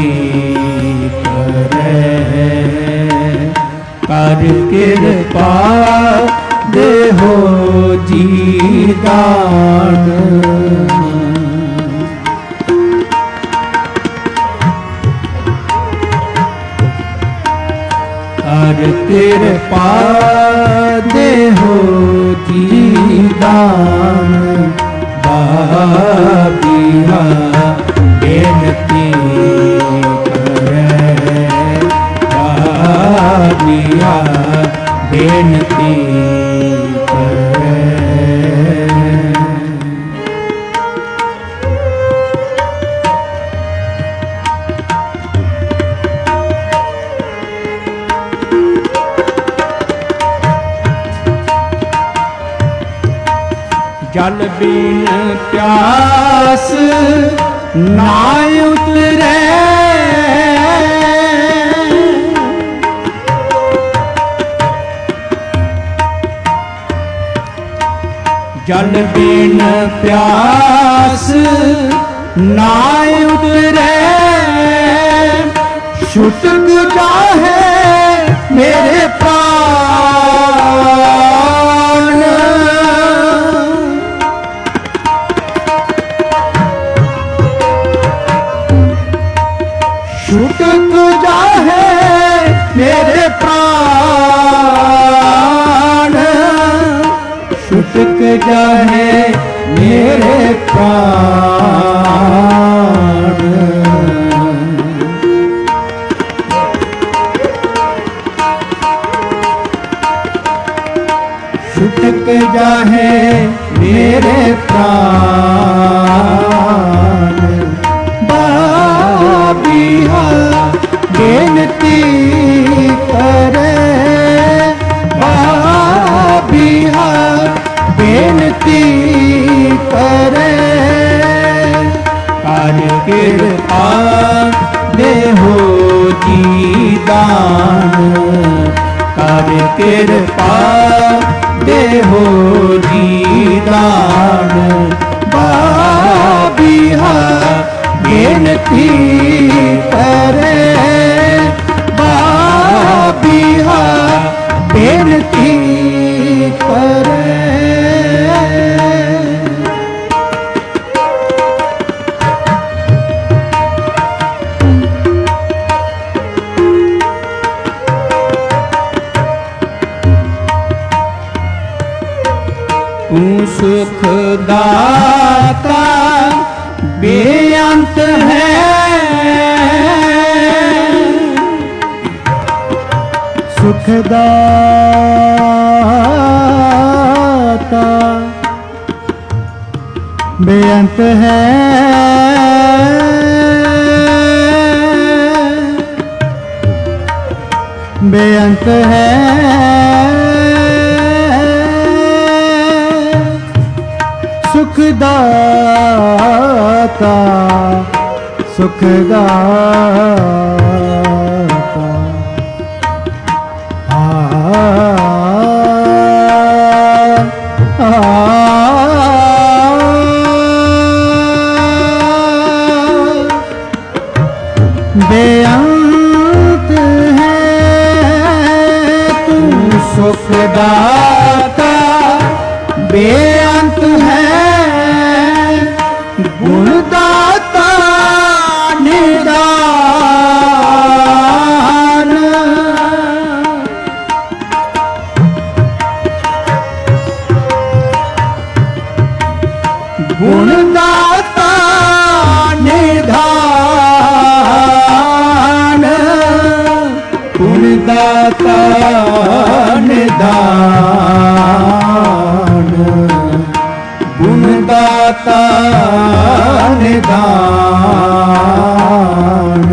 [SPEAKER 1] करे कर कृपा देहो जी दान कर कृपा देहो जी दान बाबिहा बेनती करे बाबिहा बेनती करे जल बिन प्यास ना उतरे जल बिन प्यास ना उतरे छुटक जाहे मेरे प्राण छुटक जाहे मेरे प्राण छुटक जाहे मेरे प्राण छुटक जाहे मेरे प्राण बाबिहा बेनती करे बाबिहा बेनती करे कर कृपा देहो जी दान कर कृपा देहो जी दान बाबिहा बेनती करे बाबिहा बेनती करे तू सुख दाता बेअंत है सुखदाता बेअंत है बेअंत है सुखदाता सुखदाता बेअंत है तू सुखदाता बेअंत है गुणदाता निदान गुणदाता निदान गुणदाता निदान गुणदाता निदान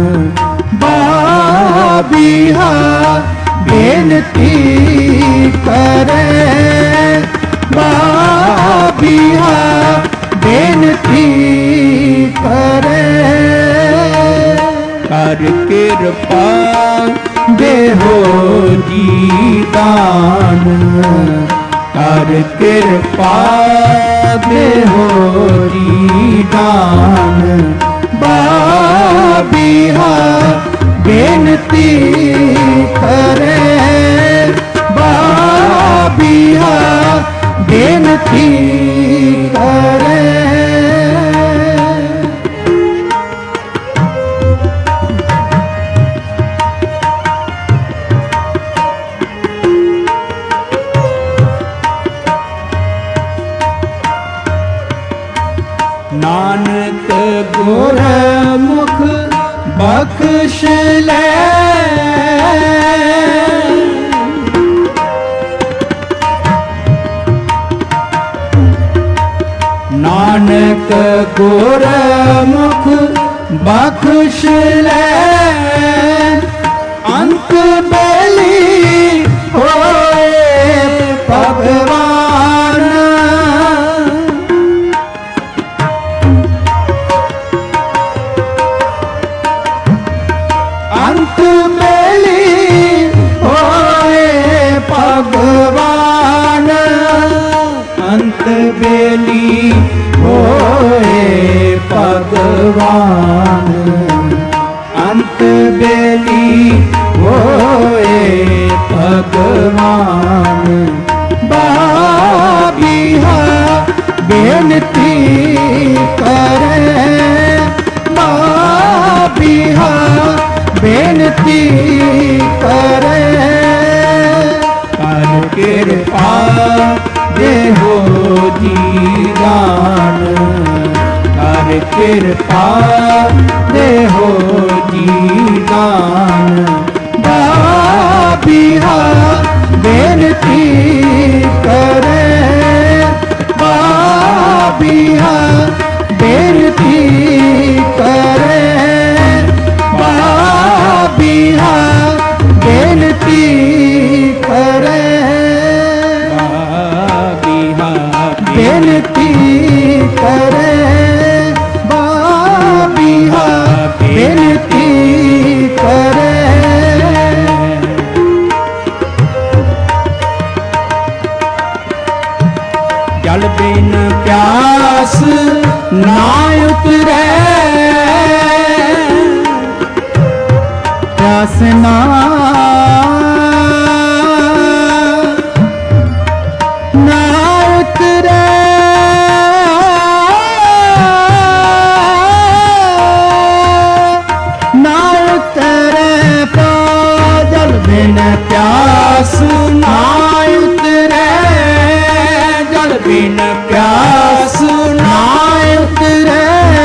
[SPEAKER 1] बाबिहा बेनती करे बाबिहा बेनती करे कर कृपा देहो जी दान कर कृपा देहो जी ਗਾਨ ਬਾਬੀਹਾ ਬੇਨਤੀ ਕਰੇ ਬਾਬੀਹਾ ਬੇਨਤੀ ਕਰੇ। ਨਾਨਕ ਗੁਰਮੁਖ ਬਖਸ਼ ਲੈ ਨਾਨਕ ਗੁਰਮੁਖ ਬਖਸ਼ ਲੈ ਅੰਤ ਬੇਲੀ ਹੋਏ ਭਗਵਾਨ ਅੰਤ ਬੇਲੀ ਹੋਏ ਭਗਵਾਨ ਅੰਤ ਬੇਲੀ ਹੋਏ ਭਗਵਾਨ ਅੰਤ ਬੇਲੀ ਹੋਏ ਭਗਵਾਨ ਬਾਬੀਹਾ ਬੇਨਤੀ ਕਰੇ ਬਾਬੀਹਾ ਬੇਨਤੀ ਕਰੇ ਕਰ ਕਿਰਪਾ ਦੇਹੋ ਜੀ ਦਾਨ ਕਰ ਕਿਰਪਾ ਦੇਹੋ ਜੀ ਦਾਨ ਬਾਬੀਹਾ ਬੇਨਤੀ ਕਰੇ ਬਾਬੀਹਾ ਬੇਨਤੀ ਕਰੇ ਬਾਬੀਹਾ ਬੇਨਤੀ ਕਰੇ ਬਾਬੀਹਾ ਬੇਨਤੀ ਕਰੇ ਬਾਬੀਹਾ ਬੇਨਤੀ ਕਰੇ। ਜਲ ਬਿਨ ਪਿਆਸ ਨਾ ਉਤਰੈ ਪਿਆਸ ਨਾ ਉਤਰੈ ਨਾ ਉਤਰੈ ਜਲ ਬਿਨ ਪਿਆਸ ਨਾ ਉਤਰੈ ਜਲ ਬਿਨ ਪਿਆਸ ਨਾ ਉਤਰੈ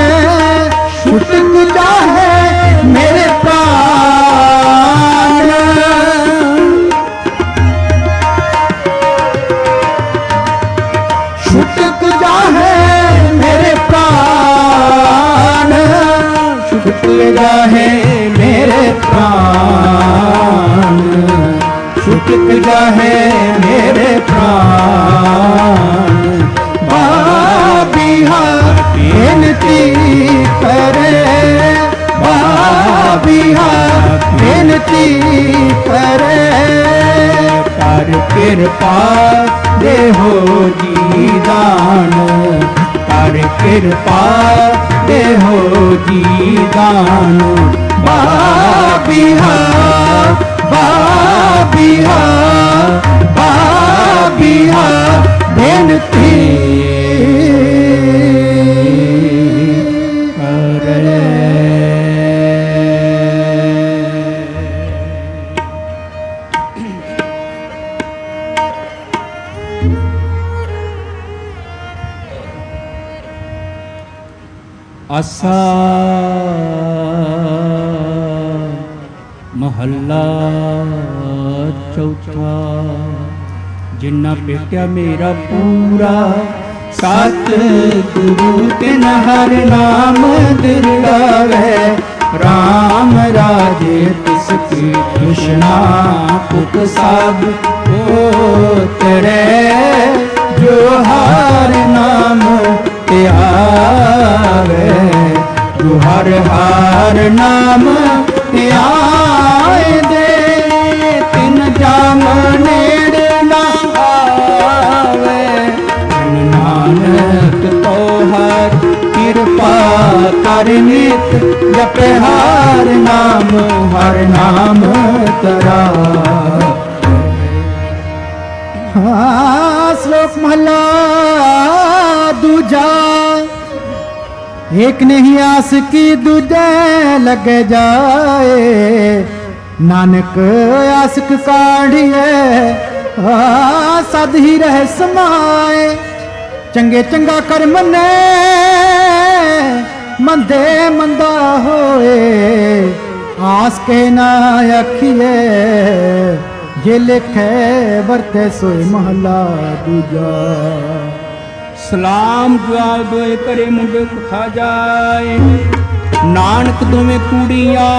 [SPEAKER 1] ਛੁਟਕ ਜਾਹੇ ਮੇਰੇ ਪ੍ਰਾਣ ਛੁਟਕ ਜਾਹੇ ਮੇਰੇ ਪ੍ਰਾਣ ਛੁਟਕ ਜਾਹੇ ਮੇਰੇ ਪ੍ਰਾਣ ਛੁਟਕ ਜਾਹੇ ਮੇਰੇ ਪ੍ਰਾਣ ਬਾਬੀਹਾ ਬੇਨਤੀ ਕਰੇ ਬਾਬੀਹਾ ਬੇਨਤੀ ਕਰੇ ਕਰ ਕਿਰਪਾ ਦੇਹੋ ਜੀ ਦਾਨ ਕਰ ਕਿਰਪਾ ਦੇਹੋ ਜੀ ਦਾਨ ਬਾਬੀਹਾ ਬਾਬੀਹਾ ਬਾਬੀਹਾ ਬੇਨਤੀ ਕਰੇ। ਆਸਾ ਮਹੱਲਾ ਚੌਥਾ। ਜਿਨ੍ਹਾਂ ਭੇਟਿਆ ਮੇਰਾ ਪੂਰਾ ਸਤ ਗੁਰੂ ਤਿਨ ਹਰ ਨਾਮ ਦਿਲਾਵੇ ਰਾਮ ਰਾਜੇ ਤਿਸ ਕੀ ਕ੍ਰਿਸ਼ਨਾ ਪੁਤ ਸਭ ਉਤਰੇ ਜੋ ਹਰ ਨਾਮ ਧਿਆਵੇ ਜੋ ਹਰ ਹਰ ਨਾਮ ਧਿਆਏ ਦੇ ਤਿਨ ਜਮ ਨੇੜੇ ਨਾ ਆਵੇ ਨਾਨਕ ਤੋ ਹਰ ਕਿਰਪਾ ਨਾਮ ਤਰਾ।
[SPEAKER 2] श्लोक महला दूजा। एक नहीं आस की दूजे लग जाए, नानक आसक काढ़िए सद ही रह समाए। चंगे चंगा कर मने मंदे मंदा होए, आस के ना आखिए जे लिखे वरते सोए महला दूजा।
[SPEAKER 1] सलाम जवाब दोए करे मुंडे खा जाए, नानक दोवें कुड़ियां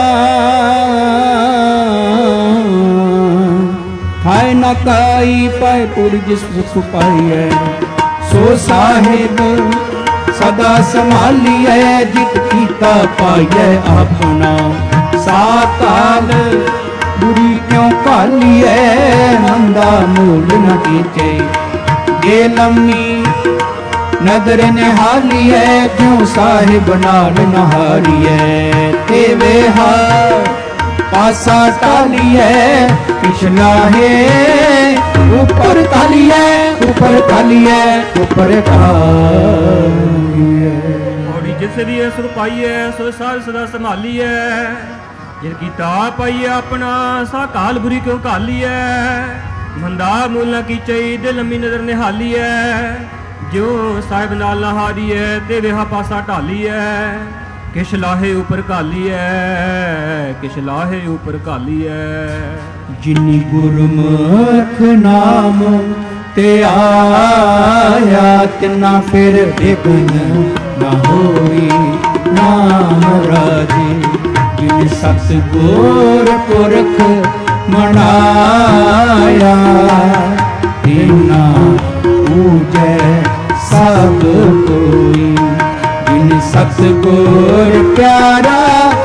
[SPEAKER 1] थाए न काई पाए पूरी जिस सुपाई है। सो साहिब सदा संभालिए, जित कीता पाइए अपना। साकाल बुरी क्यों कालिए, मंदा मूल न कीचे। ये लम्मी नदर निहालिए, क्यों साहिब नाल नहारिए। तेवे हार पासा टालिए, पिछला है ऊपर तालिए, ऊपर तालिए, ऊपर तालिए।
[SPEAKER 3] ਔੜੀ ਜਿਸ ਦੀ ਸੁਰ ਪਾਈਏ, ਸੋ ਸਾਲ ਸਦਾ ਸੰਭਾਲੀਏ। ਜਿਨ ਕੀਤਾ ਪਾਈਏ ਆਪਣਾ, ਸਾ ਕਾਲ ਬੁਰੀ ਕਿਉਂ ਘਾਲੀਐ। ਮੰਦਾ ਮੂਲ ਨਾ ਕੀਚਈ, ਦਿਲ ਲੰਮੀ ਨਜ਼ਰ ਨਿਹਾਲੀਐ। ਜੋ ਸਾਹਿਬ ਨਾਲ ਨਹਾਰੀਐ, ਤੇ ਵਿਹਾ ਪਾਸਾ ਢਾਲੀਐ। ਕਿਛ ਲਾਹੇ ਉਪਰ ਘਾਲੀਐ, ਕਿਛ ਲਾਹੇ ਉਪਰ ਘਾਲੀਐ।
[SPEAKER 1] ਜਿਨੀ ਗੁਰਮੁਖ ਨਾਮ ਤੇ ਆਇਆ, ਤਿਨਾ ਫਿਰ ਵਿਘਨ ਨਾ ਹੋਈ। ਨਾਮ ਰਾਜੇ ਜਿਨ ਸਤਿਗੁਰ ਪੁਰਖ ਮਨਾਇਆ, ਤਿਨਾ ਪੂਜੈ ਸਭ ਕੋਈ। ਜਿਨ ਸਤਿਗੁਰ ਪਿਆਰਾ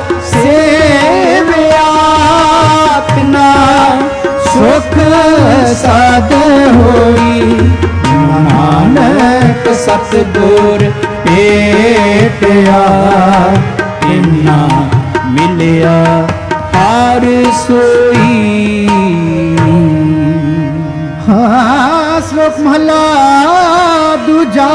[SPEAKER 1] ਸੇਵਿਆ, ਤਿਨਾ ਸੁਖ ਸਾਧ ਹੋਈ। ਨਾਨਕ ਸਤਿਗੁਰ ਭੇਟਿਆ, ਤਿਨਾ ਮਿਲਿਆ ਹਰ ਸੋਈ।
[SPEAKER 2] श्लोक महला दूजा।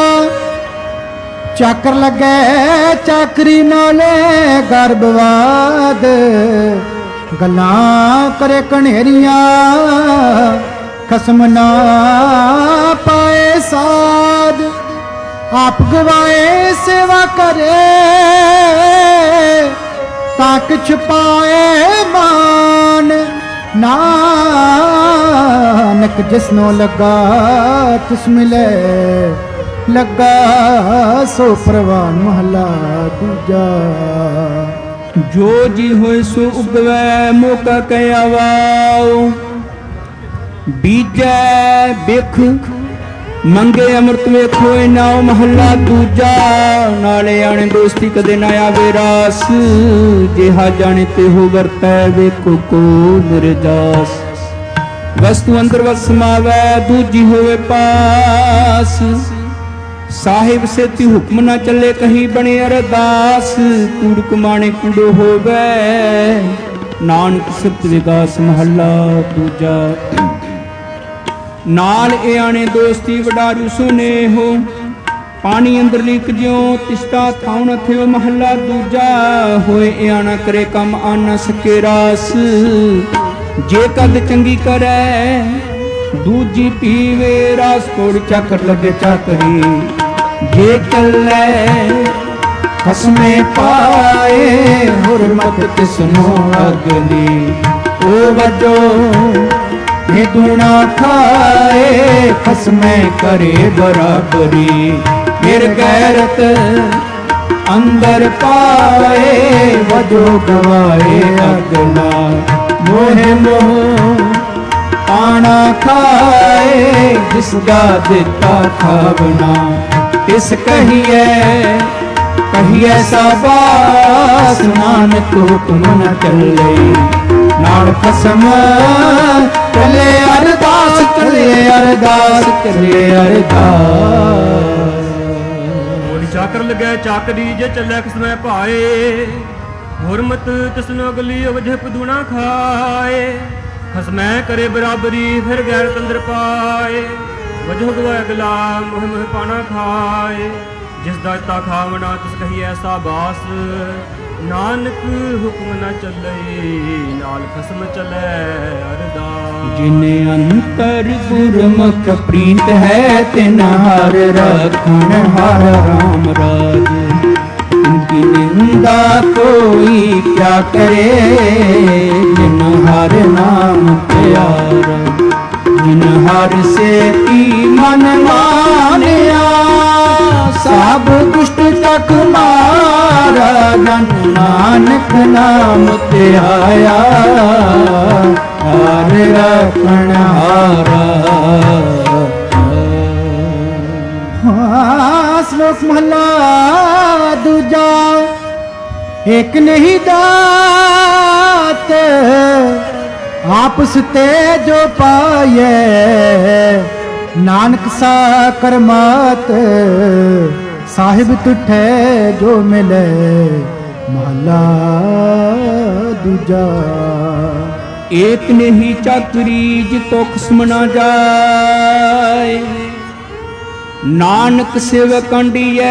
[SPEAKER 2] चाकर लगे चाकरी नाले गर्भवाद, गल्लां करे कनेरियां खसम ना पाए साध। आप गवाए सेवा करे, ताक छुपाए मान। नानक जिसनो लगा तिस मिले, लगा सो प्रवान महला दूजा।
[SPEAKER 1] जो जी होए सो उगवै, मौका कया वाओ। बीजै बिख मंगे अमृत वेखो, नाओ महला दूजा। नाले आने दोस्ती कदे ना आवे रास, जेहा जाने ते हो वरतै वेखो को निर्जास। वस्तु अंदर वस समावै, दूजी होवे पास। साहिब सेती हुक्म ना चले, कहीं बने अरदास। कूड़ कुमाने कूड़ो होवे, नानक सत विकास महला दूजा। नाल ए आने दोस्ती वडारू सुने हो, पानी अंदर लीक ज्यों तिस्ता थाउ न थियो महला दूजा। होए ए आना करे कम आना सके रास, जे कद चंगी करे दूजी पीवे रास। कोड़ चाकर लगे चाकरी, जे चले खसमे पाए। हुरमत किसनो अगली, ओ वजो ये दूना खाए। खसमे करे बराबरी, फिर गैरत अंदर पाए। वजो गवाए अगला, मोहे मोह पाना खाए। जिसका दिता खावना, इस कहिए कहिए साबास। नानक हुक्म न चले, नाल खसम चले अरदास। चले अरदास, चले अरदास।
[SPEAKER 3] चाकर लगे चाकरी, जे चले खसमै पाए। हुरमत तिसनो गली वजह पदूना खाए खसमै करे बराबरी फिर गैर तंद्र पाए वजह गवाए गला मुह मुह पाना खाए जिस दाता खावना तिस कही ऐसा बास नानक हुक्म न चले नाल खसम चले अरदास
[SPEAKER 1] जिने अंतर गुरमुख प्रीत है तिन हर रखन हर राम राज इनकी निंदा कोई क्या करे जिन हर नाम प्यारा जिन हर से की मन मानिया सब दुष्ट तक मारा जन नानक नाम ते आया हर रखण हारा। श्लोक महला दूजा एक नहीं दात आपस ते जो पाए नानक सा करमात साहिब तुठे जो मिले महला दूजा एक नहीं चातुरी जितो खसम ना जाए नानक सिव कंडिए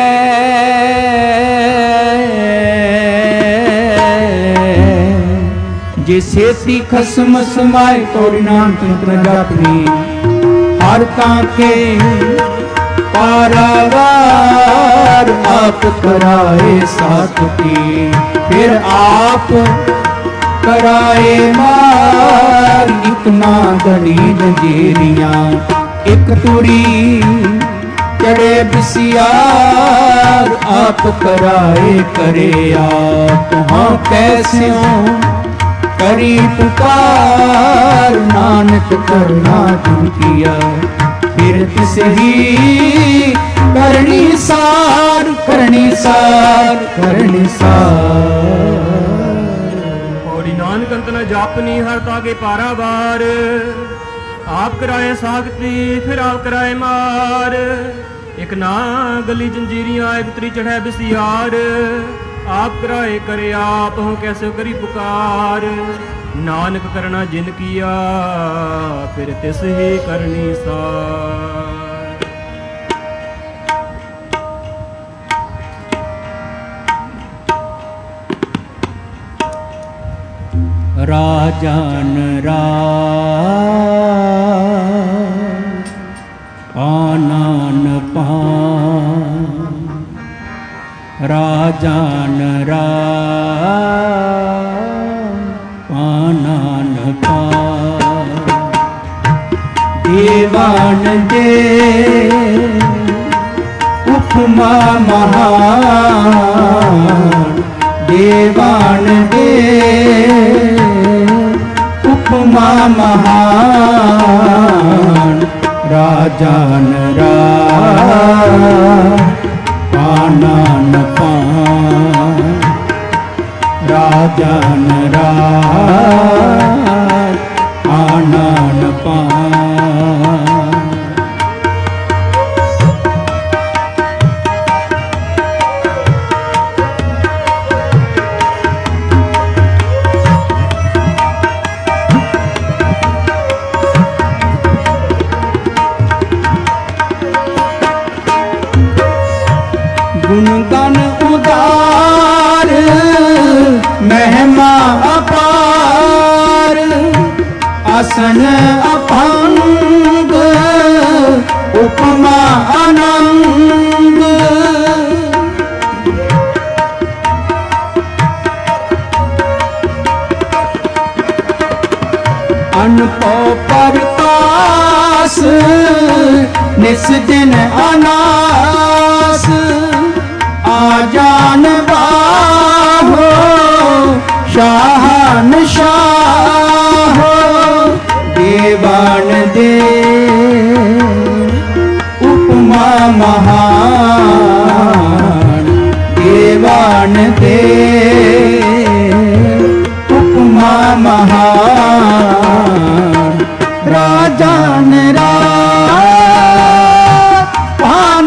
[SPEAKER 1] जे सेती खसम समाए तोड़ी नाम तंत्र जापनी हर कांके पारावार आप कराए साथ की फिर आप कराए मार इतना दड़ी जंजीरियां एक तुरी चढ़े बिसियार आप कराए करे आप हाँ कैसे करी पुकार नानक करना तुम किया फिर तिस ही करनी सार करनी सार करनी सार।
[SPEAKER 3] पौड़ी नानक अंत न जापनी हर तागे पारावार आप कराए सागती फिर आप कराए मार एक ना गली जंजीरियां एक त्री चढ़े बिसियार आप कराए करे आप हो कैसे करी पुकार नानक करना जिन किया फिर तिस ही करनी सार।
[SPEAKER 1] राजन आनन पान राजन आनन पान देवान दे उपमा महान देवान दे उपमा महान राजन आनन पान राजन आनन पान। गुणगान उदार महिमा अपार आसन अभंग उपमा आनंद अनपो प्रकाश निस दिन अनास आजान बाहो शाहन शाहो देवान दे उपमा महान देवान दे उपमा महान राजन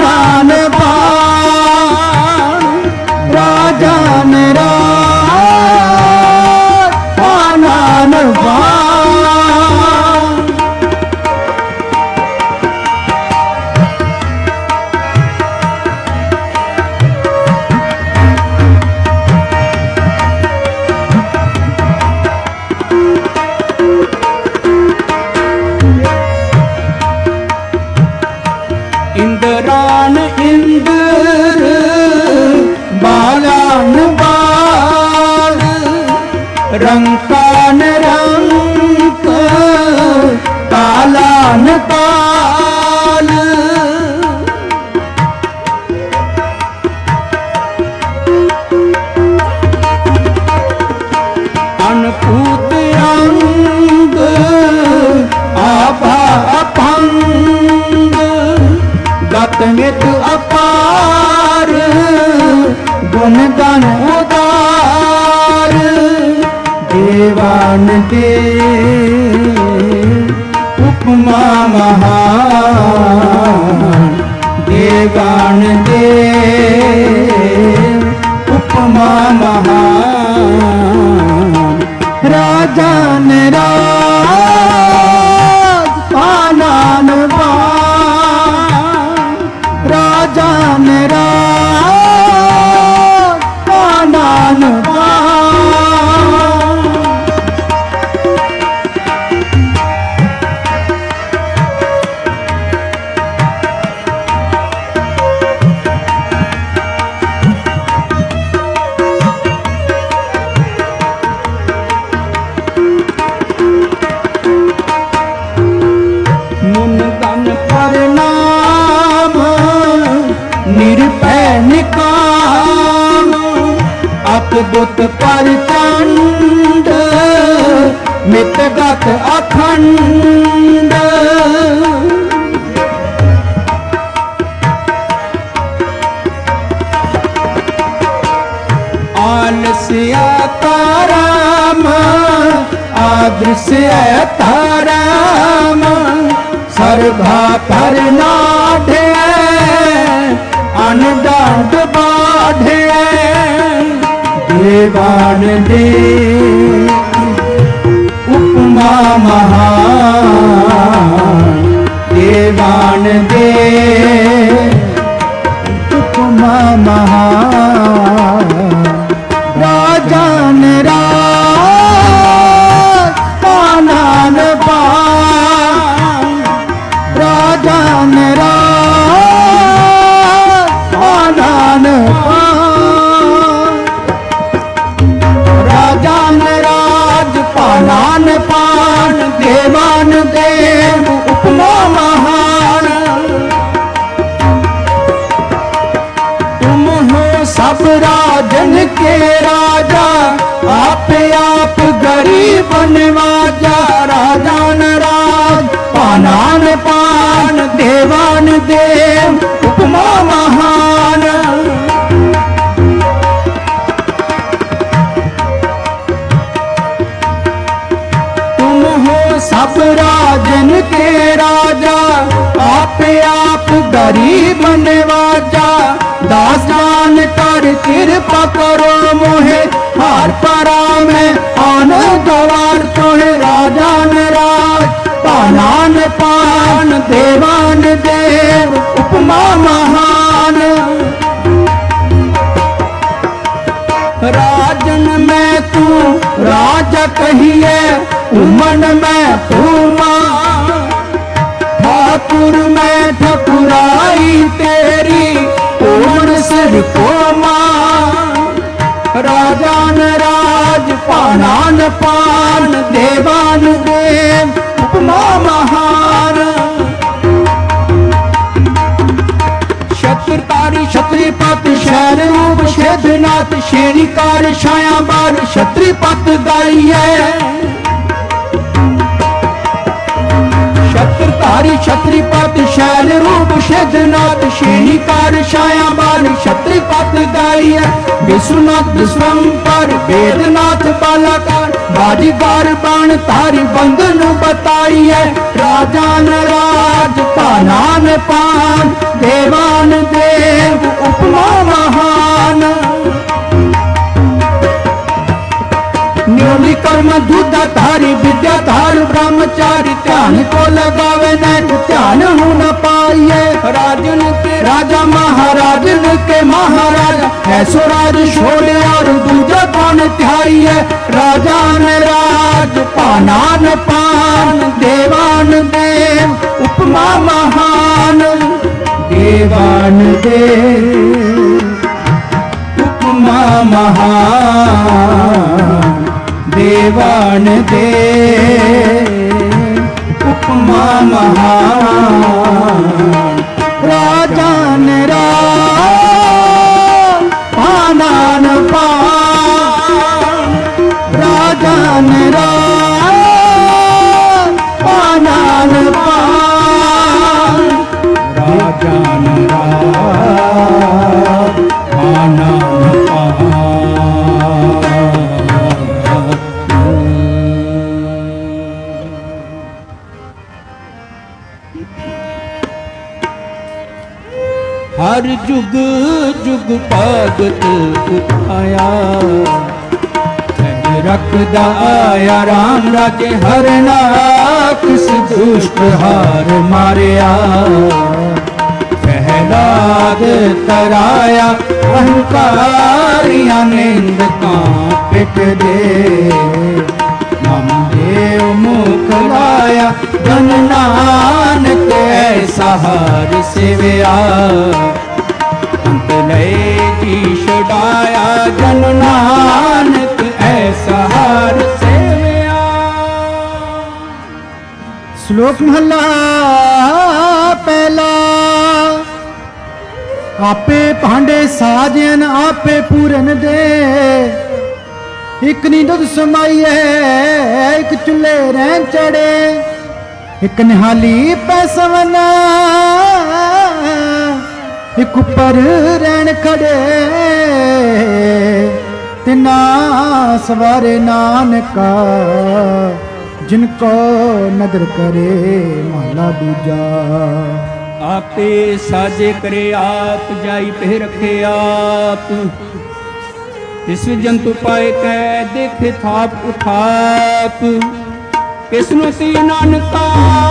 [SPEAKER 1] आनन पान राजन देवान ताल अनपूत अंग आभा अपंग गतमित अपार गुण गण उदार देवान दे उपमा महान देवान दे उपमा महान राजन राज पानन राजन राज पानन बुत परचंड मितगत अखंड आलस्य ताराम आदृश्य ताराम सर्वा पर नाढ़े अनुदंड बाढ़े देवान दे उपमा महान देवान दे उपमा महान राजन राज पानन पान राजन राज पानन पान पान देवान देव उपमा महान तुम हो सब राजन के राजा आप आप गरीब नवाजा राजान राज पानान पान देवान देव उपमा महान सब राजन के राजा आप आप गरीब नवाजा दास जान कर कृपा करो मोहे हार परा में आन गवार तोहे राजान राज पानान पान देवान देव उपमा महान राजन में तू राजा कहिए उमन में पूमा ठाकुर में ठकुराई तेरी पूर्ण सिर को मां राजान राज पानान पान देवान देव उपमा महान शत्रतारी क्षत्रिपत शैल रूप शेधनाथ श्रेणीकार छाया बार क्षत्रिपत गाइए क्षत्रधारी क्षत्रिपत शैल रूप शेधनाथ श्रेणीकार छाया बार क्षत्रिपत गाइए विश्वनाथ विश्वम्पर वेदनाथ बालाकार बाजीगार बाण तारी बंधन बताइए राजान राज पानान पान देवान देव उपमा महान न्योली कर्म दूधा धारी विद्या धार ब्रह्मचारी ध्यान को लगावे नैन ध्यान हो न पाइए राजन के राजा महाराजन के महाराजा ऐसो राज छोड़े और दूजा कौन ध्याइए राजान राज पानान पान देवान देव उपमा महान देवान देव उपमा महान देवान देव उपमा महान राजन पानान पान राजन पानान पान राजन पानान हर जुग जुग भगत उठाया रखदा आया राम राजे हर किस दुष्ट हार मारिया प्रहलाद तराया अहंकारियां निंदकां पिट दे नामदेव मुख लाया जन नानक ऐसा हार सेविया अंत लय जी छुड़ाया जन नानक ऐसा हार सेविया।
[SPEAKER 2] श्लोक महला पहला। आपे भांडे साजन आपे पूरन दे एक नी दुध समाइए एक चूल्हे रहन चढ़े एक निहाली पैसवना एक ऊपर रहन खड़े तिना सवारे नानका जिनको नदर करे माला दूजा।
[SPEAKER 1] आपे साजे करे आप जाई पे रखे आप इस जंतु पाए कै देखे थाप उठाप किसनु सी नानका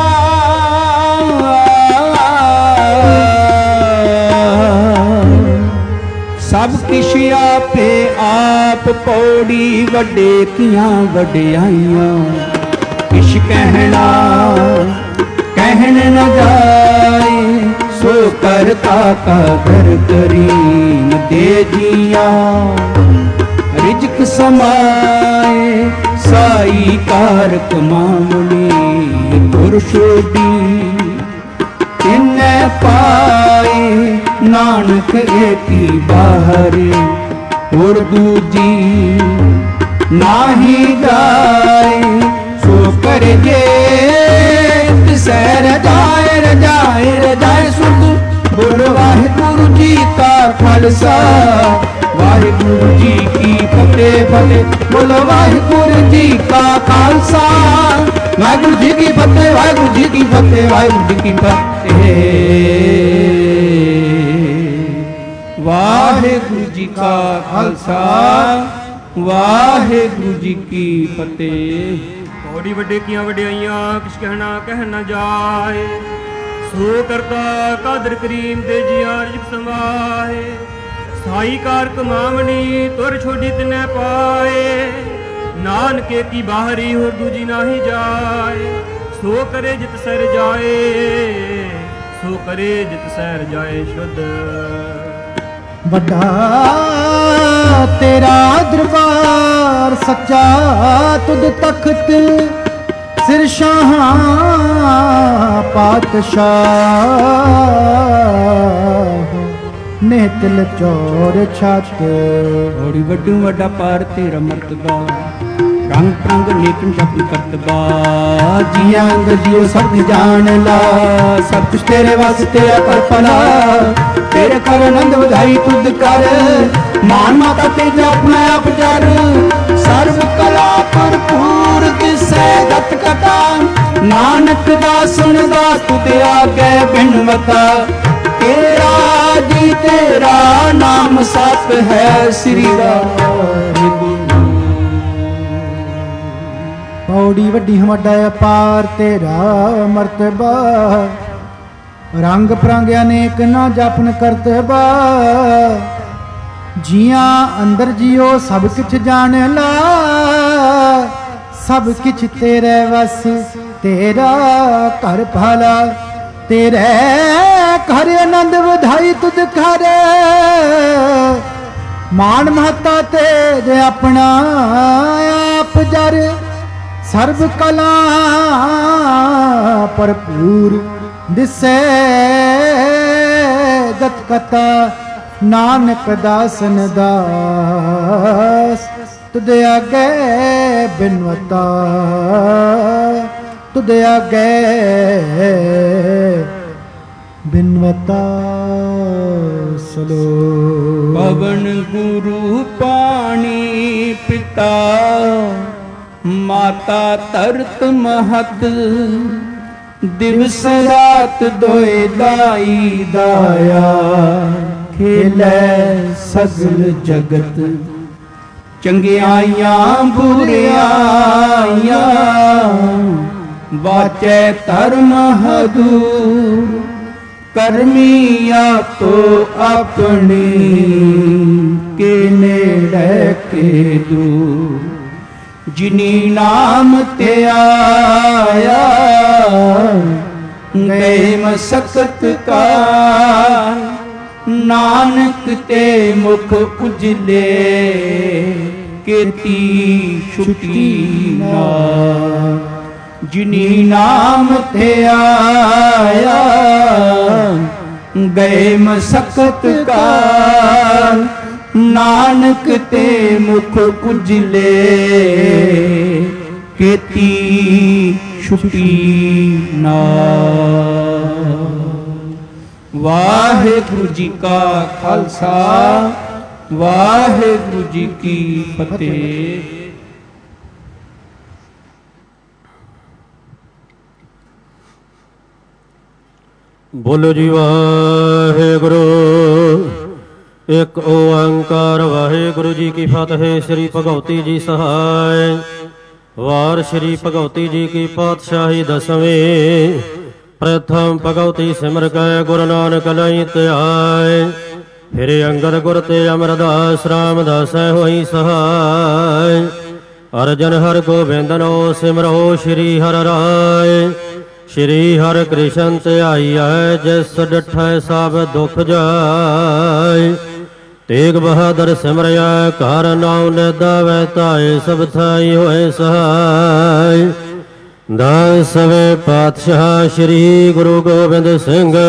[SPEAKER 1] सब किश आपे आप पौड़ी वड्डे कियां वड्डियाइयां किश कहना कहन न जाए सो करता का कर करीम दे जिया रिजक समाए साई कार कमावनी पुरुषोडी तिन्ने पाए नानक एकी बाहरी और दूजी नाही जाए सो कर जे रजाए रजाए रजाए सुख बोलो वाहिगुरु जी का खालसा वाहिगुरु जी की फतेह फतेह बोलो वाहिगुरु जी का खालसा वाहिगुरु जी की फतेह वाहिगुरु जी की फतेह वाहिगुरु जी की फतेह वाहिगुरु जी का खालसा वाहिगुरु जी की फतेह।
[SPEAKER 3] बड़ी वड्डे किया वड्डियाइयां किश कहना कह न जाए सो करता कादर करीम दे जिया रिजक समाए साई कार कमावनी तुर छोड़ी तिने पाए नानके की बाहरी होर दूजी नाही जाए सो करे जित सर जाए सो करे जित सर जाए शुद्ध।
[SPEAKER 2] बड़ा तेरा दरबार सच्चा तुद तख्त सिर शाह पातशाह ने तिल चोर छत
[SPEAKER 1] बड़ी वड्डू वड्डा पार तेरा मर्तबा रंग रंग नेकन शब्द करतबा जिया अंग जियो सब जान ला सब कुछ तेरे वास्ते कर पला तेरे कर आनंद ਵਧਾਈ तुद कर मान माता तेज अपना आप जर सर्व कला भरपूर दिसै दत कटा नानक दा सुनदा तुद आगे बिनवता तेरा जी तेरा नाम सत है श्री वाहिगुरु।
[SPEAKER 2] पौड़ी वड्डी हमाडा अपार तेरा मर्तबा रंग प्रांग्या नेक ना जापन करतबा जिया अंदर जियो सब किछ जान ला सब किछ तेरे वस तेरा घर भाला तेरे घर आनंद ਵਧਾਈ तुद कर मान महता तेज अपना आप जर सर्व कला ਭਰਪੂਰ ਦਿਸੈ ਦਤ ਕਥਾ ਨਾਨਕ ਦਾਸਨ ਦਾਸ ਤੁਧ ਆਗੇ ਬਿਨਵਤਾ ਤੁਧ ਆਗੇ ਬਿਨਵਤਾ ਸਲੋ।
[SPEAKER 1] ਪਵਨ ਗੁਰੂ ਪਾਣੀ ਪਿਤਾ ਮਾਤਾ ਧਰਤ ਮਹਤ ਦਿਵਸ ਰਾਤ ਦੋਏ ਦਾਈ ਦਾਇਆ ਖੇਲੇ ਸਗਲ ਜਗਤ ਚੰਗਿਆਈਆਂ ਬੁਰਿਆਈਆਂ ਵਾਚੈ ਧਰਮ ਹਦੂਰ ਕਰਮੀ ਆਪੋ ਆਪਣੀ ਕੇ ਨੇੜੇ ਕੇ ਦੂਰ ਜਿਨੀ ਨਾਮ ਤੇ ਆਇਆ ਗਏ ਮਸਕਤ ਕਾ ਨਾਨਕ ਤੇ ਮੁਖ ਉਜਲੇ ਕੀਤੀ ਛੁਟੀ ਨਾ ਜਿਨੀ ਨਾਮ ਤੇ ਆਇਆ ਗਏ ਮਸਕਤ ਕਾ ਨਾਨਕ ਤੇ ਮੁਖ ਉਜਲੇ ਕੀਤੀ ਛੁਟੀ ਨਾ। ਵਾਹਿਗੁਰੂ ਜੀ ਕਾ ਖਾਲਸਾ ਵਾਹਿਗੁਰੂ ਜੀ ਕੀ ਫਤਿਹ।
[SPEAKER 12] ਬੋਲੋ ਜੀ ਵਾਹਿਗੁਰੂ ਇੱਕ ਓੰਕਾਰ ਵਾਹਿਗੁਰੂ ਜੀ ਕੀ ਫਤਿਹ। ਸ੍ਰੀ ਭਗਉਤੀ ਜੀ ਸਹਾਇ ਵਾਰ ਸ੍ਰੀ ਭਗਉਤੀ ਜੀ ਕੀ ਪਾਤਸ਼ਾਹੀ ਦਸਵੇਂ ਪ੍ਰਥਮ ਭਗਉਤੀ ਸਿਮਰ ਕੈ ਗੁਰੂ ਨਾਨਕ ਲਈ ਧਿਆਏ ਫਿਰ ਅੰਗਦ ਗੁਰ ਤੇ ਅਮਰਦਾਸ ਰਾਮਦਾਸੈ ਹੋਈ ਸਹਾਇ ਅਰਜਨ ਹਰਿ ਗੋਬਿੰਦਨੋ ਸਿਮਰੋ ਸ੍ਰੀ ਹਰਿ ਰਾਏ ਸ਼੍ਰੀ ਹਰਿ ਕ੍ਰਿਸ਼ਨ ਧਿਆਈਐ ਜਿਸ ਡਿਠੈ ਸਭ ਦੁਖ ਜਾਏ ਤੇਗ ਬਹਾਦਰ ਸਿਮਰਿਆ ਘਰ ਨਾਉ ਨਿਦਾਵੈ ਤਾਏ ਸਭ ਥਾਈ ਹੋਏ ਸਹਾਇ ਦਸਵੇਂ ਪਾਤਸ਼ਾਹ ਸ੍ਰੀ ਗੁਰੂ ਗੋਬਿੰਦ ਸਿੰਘ